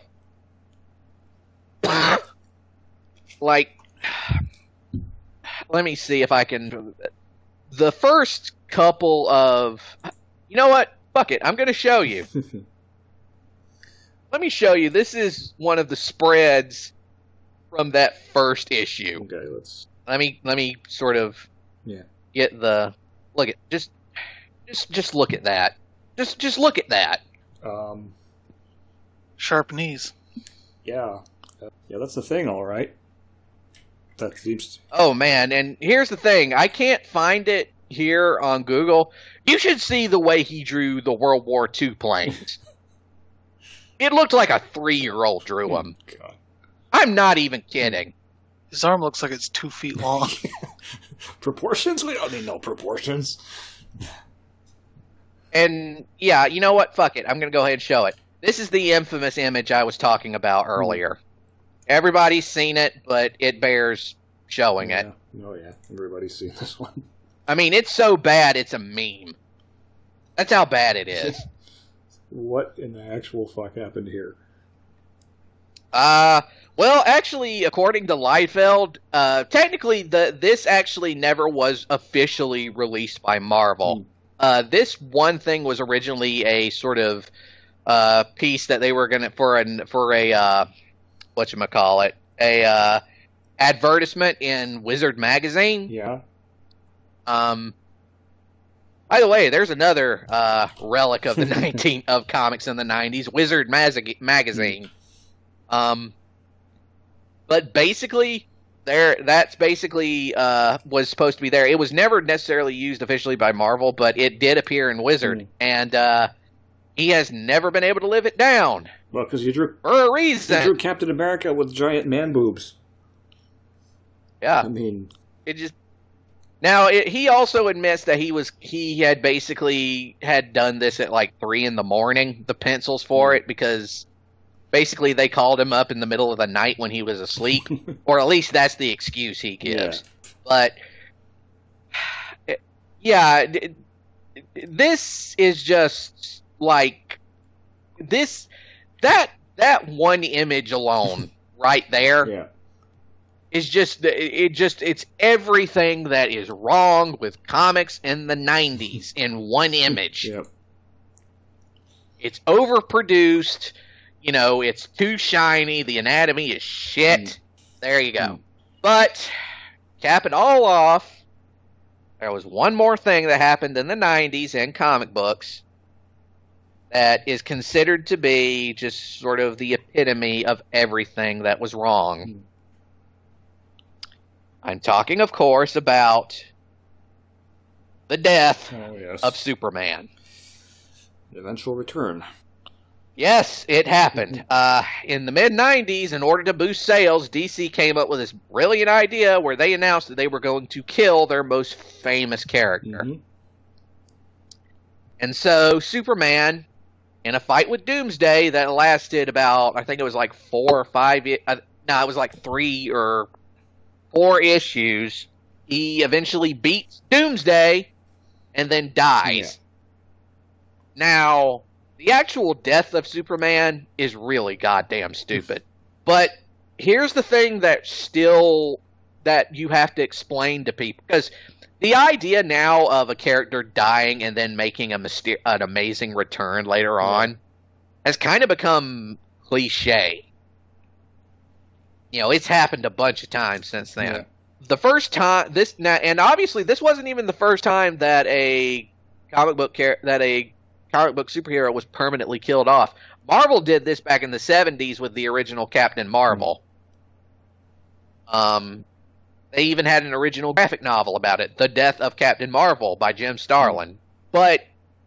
Like, let me see if I can... The first couple of... You know what? Fuck it. I'm going to show you. Let me show you. This is one of the spreads from that first issue. Okay, let's... Let me let me sort of yeah. get the... Look at... Just just just look at that. Just just look at that. Um, Sharp knees. Yeah. Yeah, that's the thing, all right. That seems... Oh, man. And here's the thing. I can't find it here on Google. You should see the way he drew the World War Two planes. It looked like a three-year-old drew them. Oh, God. I'm not even kidding. His arm looks like it's two feet long. Proportions? We don't need no proportions. And, yeah, you know what? Fuck it. I'm going to go ahead and show it. This is the infamous image I was talking about earlier. Everybody's seen it, but it bears showing yeah. it. Oh, yeah. Everybody's seen this one. I mean, it's so bad, it's a meme. That's how bad it is. What in the actual fuck happened here? Uh, well, actually, according to Liefeld, uh, technically, the this actually never was officially released by Marvel. Mm. Uh, this one thing was originally a sort of uh, piece that they were gonna for an for a uh, whatchamacallit, a uh, advertisement in Wizard magazine. Yeah. Um. By the way, there's another uh, relic of the nineteen of comics in the nineties, Wizard Mag- magazine. Um. But basically, there that's basically uh, was supposed to be there. It was never necessarily used officially by Marvel, but it did appear in Wizard, mm. and uh, he has never been able to live it down. Well, because you drew for a reason. You drew Captain America with giant man boobs. Yeah, I mean, it just. Now, it, he also admits that he was he had basically had done this at like three in the morning, the pencils for it, because basically they called him up in the middle of the night when he was asleep, or at least that's the excuse he gives. Yeah. But, yeah, this is just like, this, that, that one image alone right there. Yeah. It's just, it just, it's everything that is wrong with comics in the nineties in one image. Yep. It's overproduced, you know, it's too shiny, the anatomy is shit. Mm. There you go. Mm. But, cap it all off, there was one more thing that happened in the nineties in comic books that is considered to be just sort of the epitome of everything that was wrong. Mm. I'm talking, of course, about the death oh, yes. of Superman. The eventual return. Yes, it happened. Uh, in the mid nineties, in order to boost sales, D C came up with this brilliant idea where they announced that they were going to kill their most famous character. Mhm. And so Superman, in a fight with Doomsday that lasted about, I think it was like four or five, uh, no, it was like three or four issues, he eventually beats Doomsday and then dies. Yeah. Now, the actual death of Superman is really goddamn stupid. But here's the thing that still, that you have to explain to people. Because the idea now of a character dying and then making a myster- an amazing return later on has kind of become cliche. You know, it's happened a bunch of times since then. Yeah. The first time, this, now, and obviously this wasn't even the first time that a comic book char- that a comic book superhero was permanently killed off. Marvel did this back in the seventies with the original Captain Marvel. Um, they even had an original graphic novel about it, The Death of Captain Marvel by Jim Starlin. But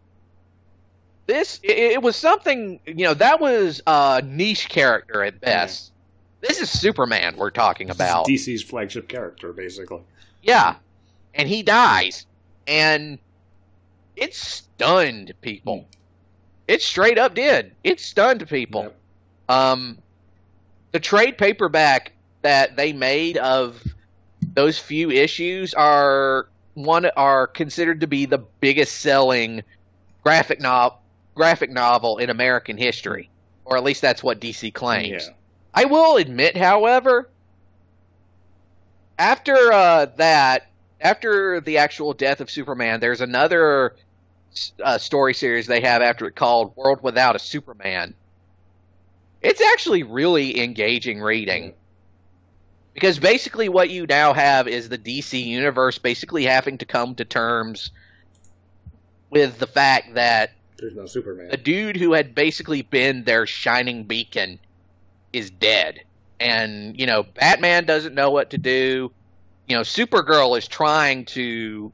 this, it, it was something, you know, that was a niche character at best. This is Superman we're talking about. D C's flagship character, basically. Yeah. And he dies. And it stunned people. It straight up did. It stunned people. Yep. Um, the trade paperback that they made of those few issues are one are considered to be the biggest selling graphic novel graphic novel in American history, or at least that's what D C claims. Yeah. I will admit, however, after uh, that, after the actual death of Superman, there's another uh, story series they have after it called World Without a Superman. It's actually really engaging reading. Because basically what you now have is the D C universe basically having to come to terms with the fact that There's no Superman. the dude who had basically been their shining beacon is dead. And, you know, Batman doesn't know what to do. You know, Supergirl is trying to,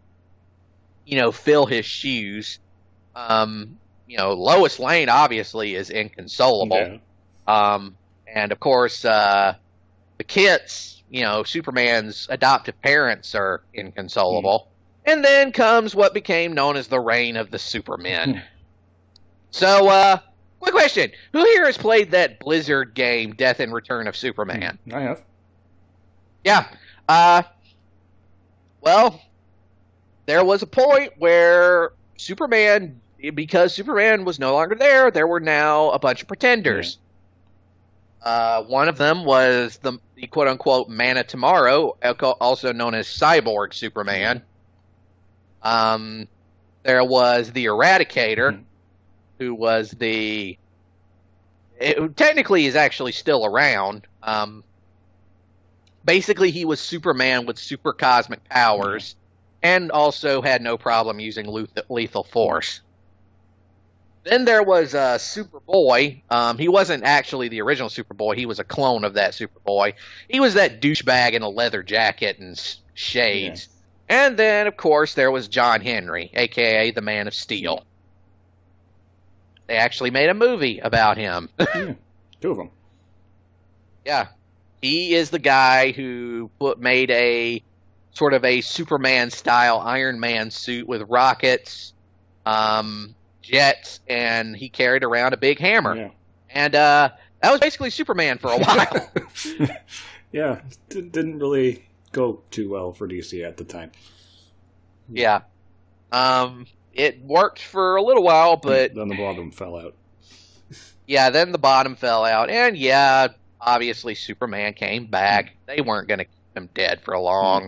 you know, fill his shoes. Um, you know, Lois Lane obviously is inconsolable. Yeah. Um, and of course, uh, the Kits, you know, Superman's adoptive parents are inconsolable. Mm. And then comes what became known as the reign of the Supermen. So, uh, quick question. Who here has played that Blizzard game, Death and Return of Superman? I have. Yeah. Uh, well, there was a point where Superman, because Superman was no longer there, there were now a bunch of pretenders. Yeah. Uh, one of them was the, the quote-unquote Man of Tomorrow, also known as Cyborg Superman. Um, there was the Eradicator, mm-hmm. who was the... It, technically, is actually still around. Um, basically, he was Superman with super cosmic powers, mm-hmm. and also had no problem using lethal, lethal force. Then there was uh, Superboy. Um, he wasn't actually the original Superboy. He was a clone of that Superboy. He was that douchebag in a leather jacket and shades. Yeah. And then, of course, there was John Henry, a k a the Man of Steel. They actually made a movie about him. yeah, two of them. Yeah. He is the guy who put, made a sort of a Superman-style Iron Man suit with rockets, um... jets, and he carried around a big hammer. Yeah. And uh, that was basically Superman for a while. yeah, it didn't really go too well for D C at the time. Yeah. Um, it worked for a little while, but... Then the bottom fell out. Yeah, then the bottom fell out. And yeah, obviously Superman came back. They weren't going to keep him dead for long.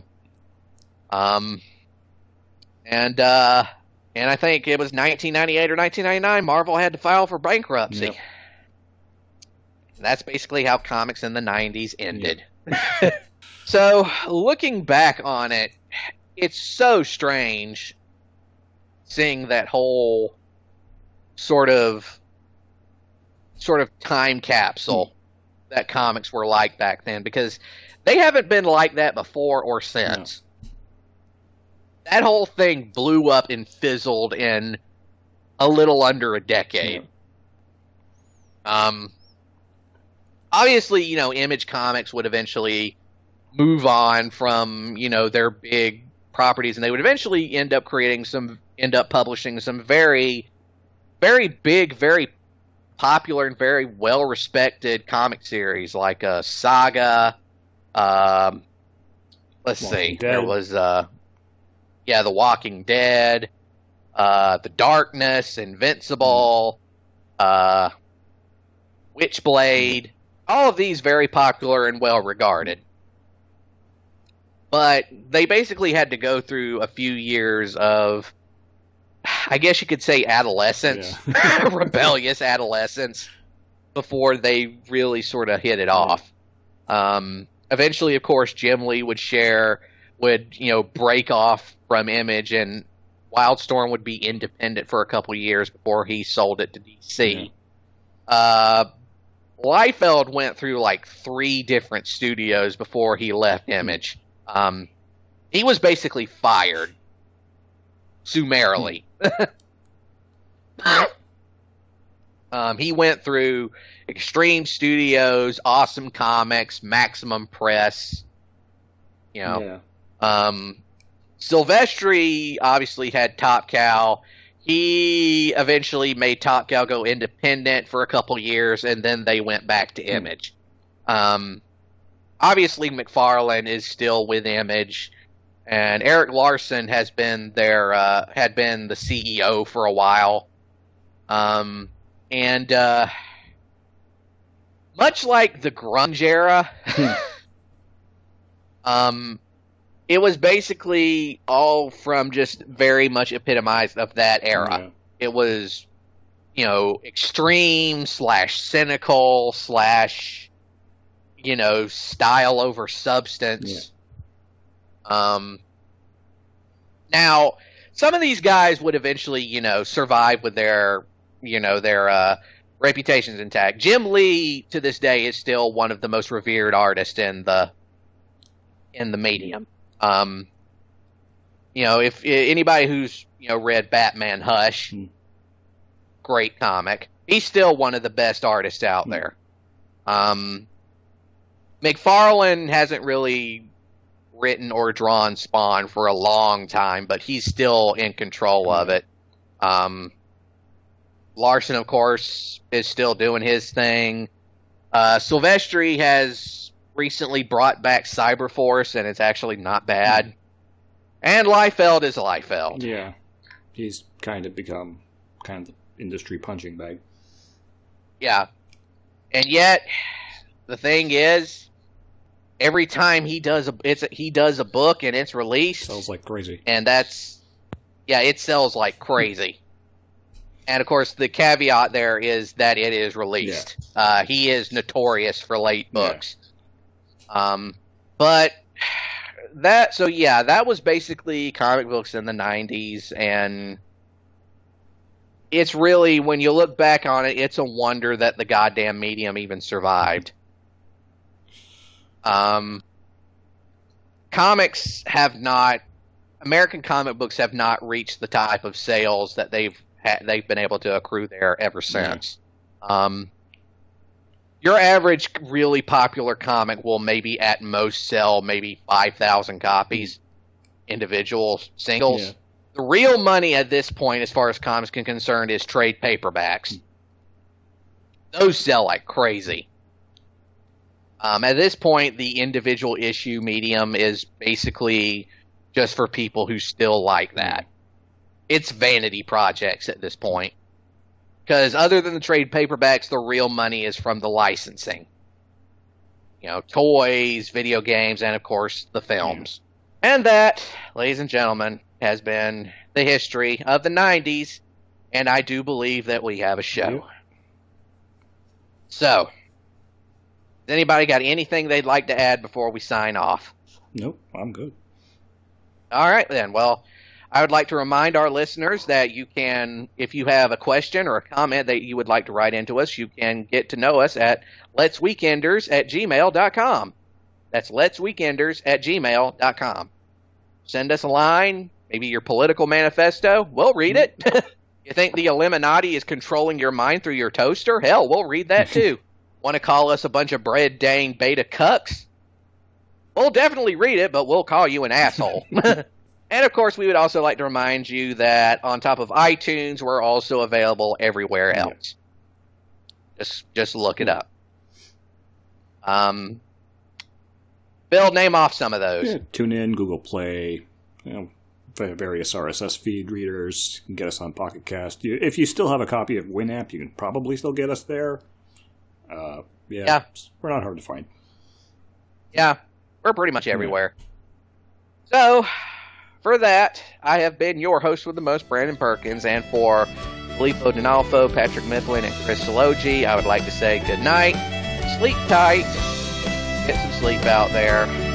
Um, and... uh And I think it was nineteen ninety-eight or nineteen ninety-nine, Marvel had to file for bankruptcy. Yep. That's basically how comics in the nineties ended. Yep. So, looking back on it, it's so strange seeing that whole sort of sort of time capsule mm. that comics were like back then, because they haven't been like that before or since. No. That whole thing blew up and fizzled in a little under a decade. Um, obviously, you know, Image Comics would eventually move on from, you know, their big properties, and they would eventually end up creating some, end up publishing some very, very big, very popular, and very well-respected comic series, like uh, Saga. Um, let's Walking see, Dead. there was, uh, yeah, The Walking Dead, uh, The Darkness, Invincible, uh, Witchblade, all of these very popular and well-regarded. But they basically had to go through a few years of, I guess you could say, adolescence, Yeah. rebellious adolescence, before they really sort of hit it off. Um, eventually, of course, Jim Lee would share, would, you know, break off from Image, and Wildstorm would be independent for a couple years before he sold it to D C. Yeah. Uh, Liefeld went through like three different studios before he left Image. Um, he was basically fired summarily. um, he went through Extreme Studios, Awesome Comics, Maximum Press. You know, Yeah. um, Silvestri obviously had Top Cow. He eventually made Top Cow go independent for a couple years, and then they went back to Image. Um, obviously, McFarlane is still with Image, and Eric Larson has been their uh, had been the C E O for a while. Um, and uh, much like the grunge era, um. It was basically all from just very much epitomized of that era. Yeah. It was, you know, extreme slash cynical slash, you know, style over substance. Yeah. Um, now, some of these guys would eventually, you know, survive with their, you know, their uh, reputations intact. Jim Lee, to this day, is still one of the most revered artists in the in the medium. Um, you know, if anybody who's, you know, read Batman Hush, mm. great comic, he's still one of the best artists out mm. there. Um, McFarlane hasn't really written or drawn Spawn for a long time, but he's still in control mm. of it. Um, Larson, of course, is still doing his thing. Uh, Silvestri has recently brought back Cyberforce, and it's actually not bad. And Liefeld is Liefeld. Yeah. He's kind of become kind of the industry punching bag. Yeah. And yet, the thing is, every time he does a it's a, he does a book and it's released, sells like crazy. And that's yeah, it sells like crazy. And of course, the caveat there is that it is released. Yeah. Uh, he is notorious for late books. Yeah. Um, but that, so yeah, that was basically comic books in the nineties, and it's really, when you look back on it, it's a wonder that the goddamn medium even survived. Um, comics have not, American comic books have not reached the type of sales that they've had, they've been able to accrue there ever since. Yeah. Um, Your average really popular comic will maybe at most sell maybe five thousand copies, individual singles. Yeah. The real money at this point, as far as comics are concerned, is trade paperbacks. Those sell like crazy. Um, at this point, the individual issue medium is basically just for people who still like that. It's vanity projects at this point. Because other than the trade paperbacks, the real money is from the licensing. You know, toys, video games, and of course, the films. Yeah. And that, ladies and gentlemen, has been the history of the nineties, and I do believe that we have a show. Yeah. So, has anybody got anything they'd like to add before we sign off? Nope, I'm good. All right, then. Well, I would like to remind our listeners that you can, if you have a question or a comment that you would like to write into us, you can get to know us at letsweekenders at gmail dot com. That's letsweekenders at gmail dot com. Send us a line, maybe your political manifesto. We'll read it. You think the Illuminati is controlling your mind through your toaster? Hell, we'll read that too. Want to call us a bunch of bread dang beta cucks? We'll definitely read it, but we'll call you an asshole. And of course, we would also like to remind you that on top of iTunes, we're also available everywhere else. Yeah. Just just look it up. Um, Bill, name off some of those. Yeah, tune in, Google Play, you know, various R S S feed readers. You can get us on Pocket Cast. You, if you still have a copy of Winamp, you can probably still get us there. Uh, yeah, yeah, we're not hard to find. Yeah, we're pretty much everywhere. Yeah. So, for that, I have been your host with the most, Brandon Perkins, and for Filippo D'Onofrio, Patrick Mifflin, and Chris Sologi, I would like to say good night, sleep tight, get some sleep out there,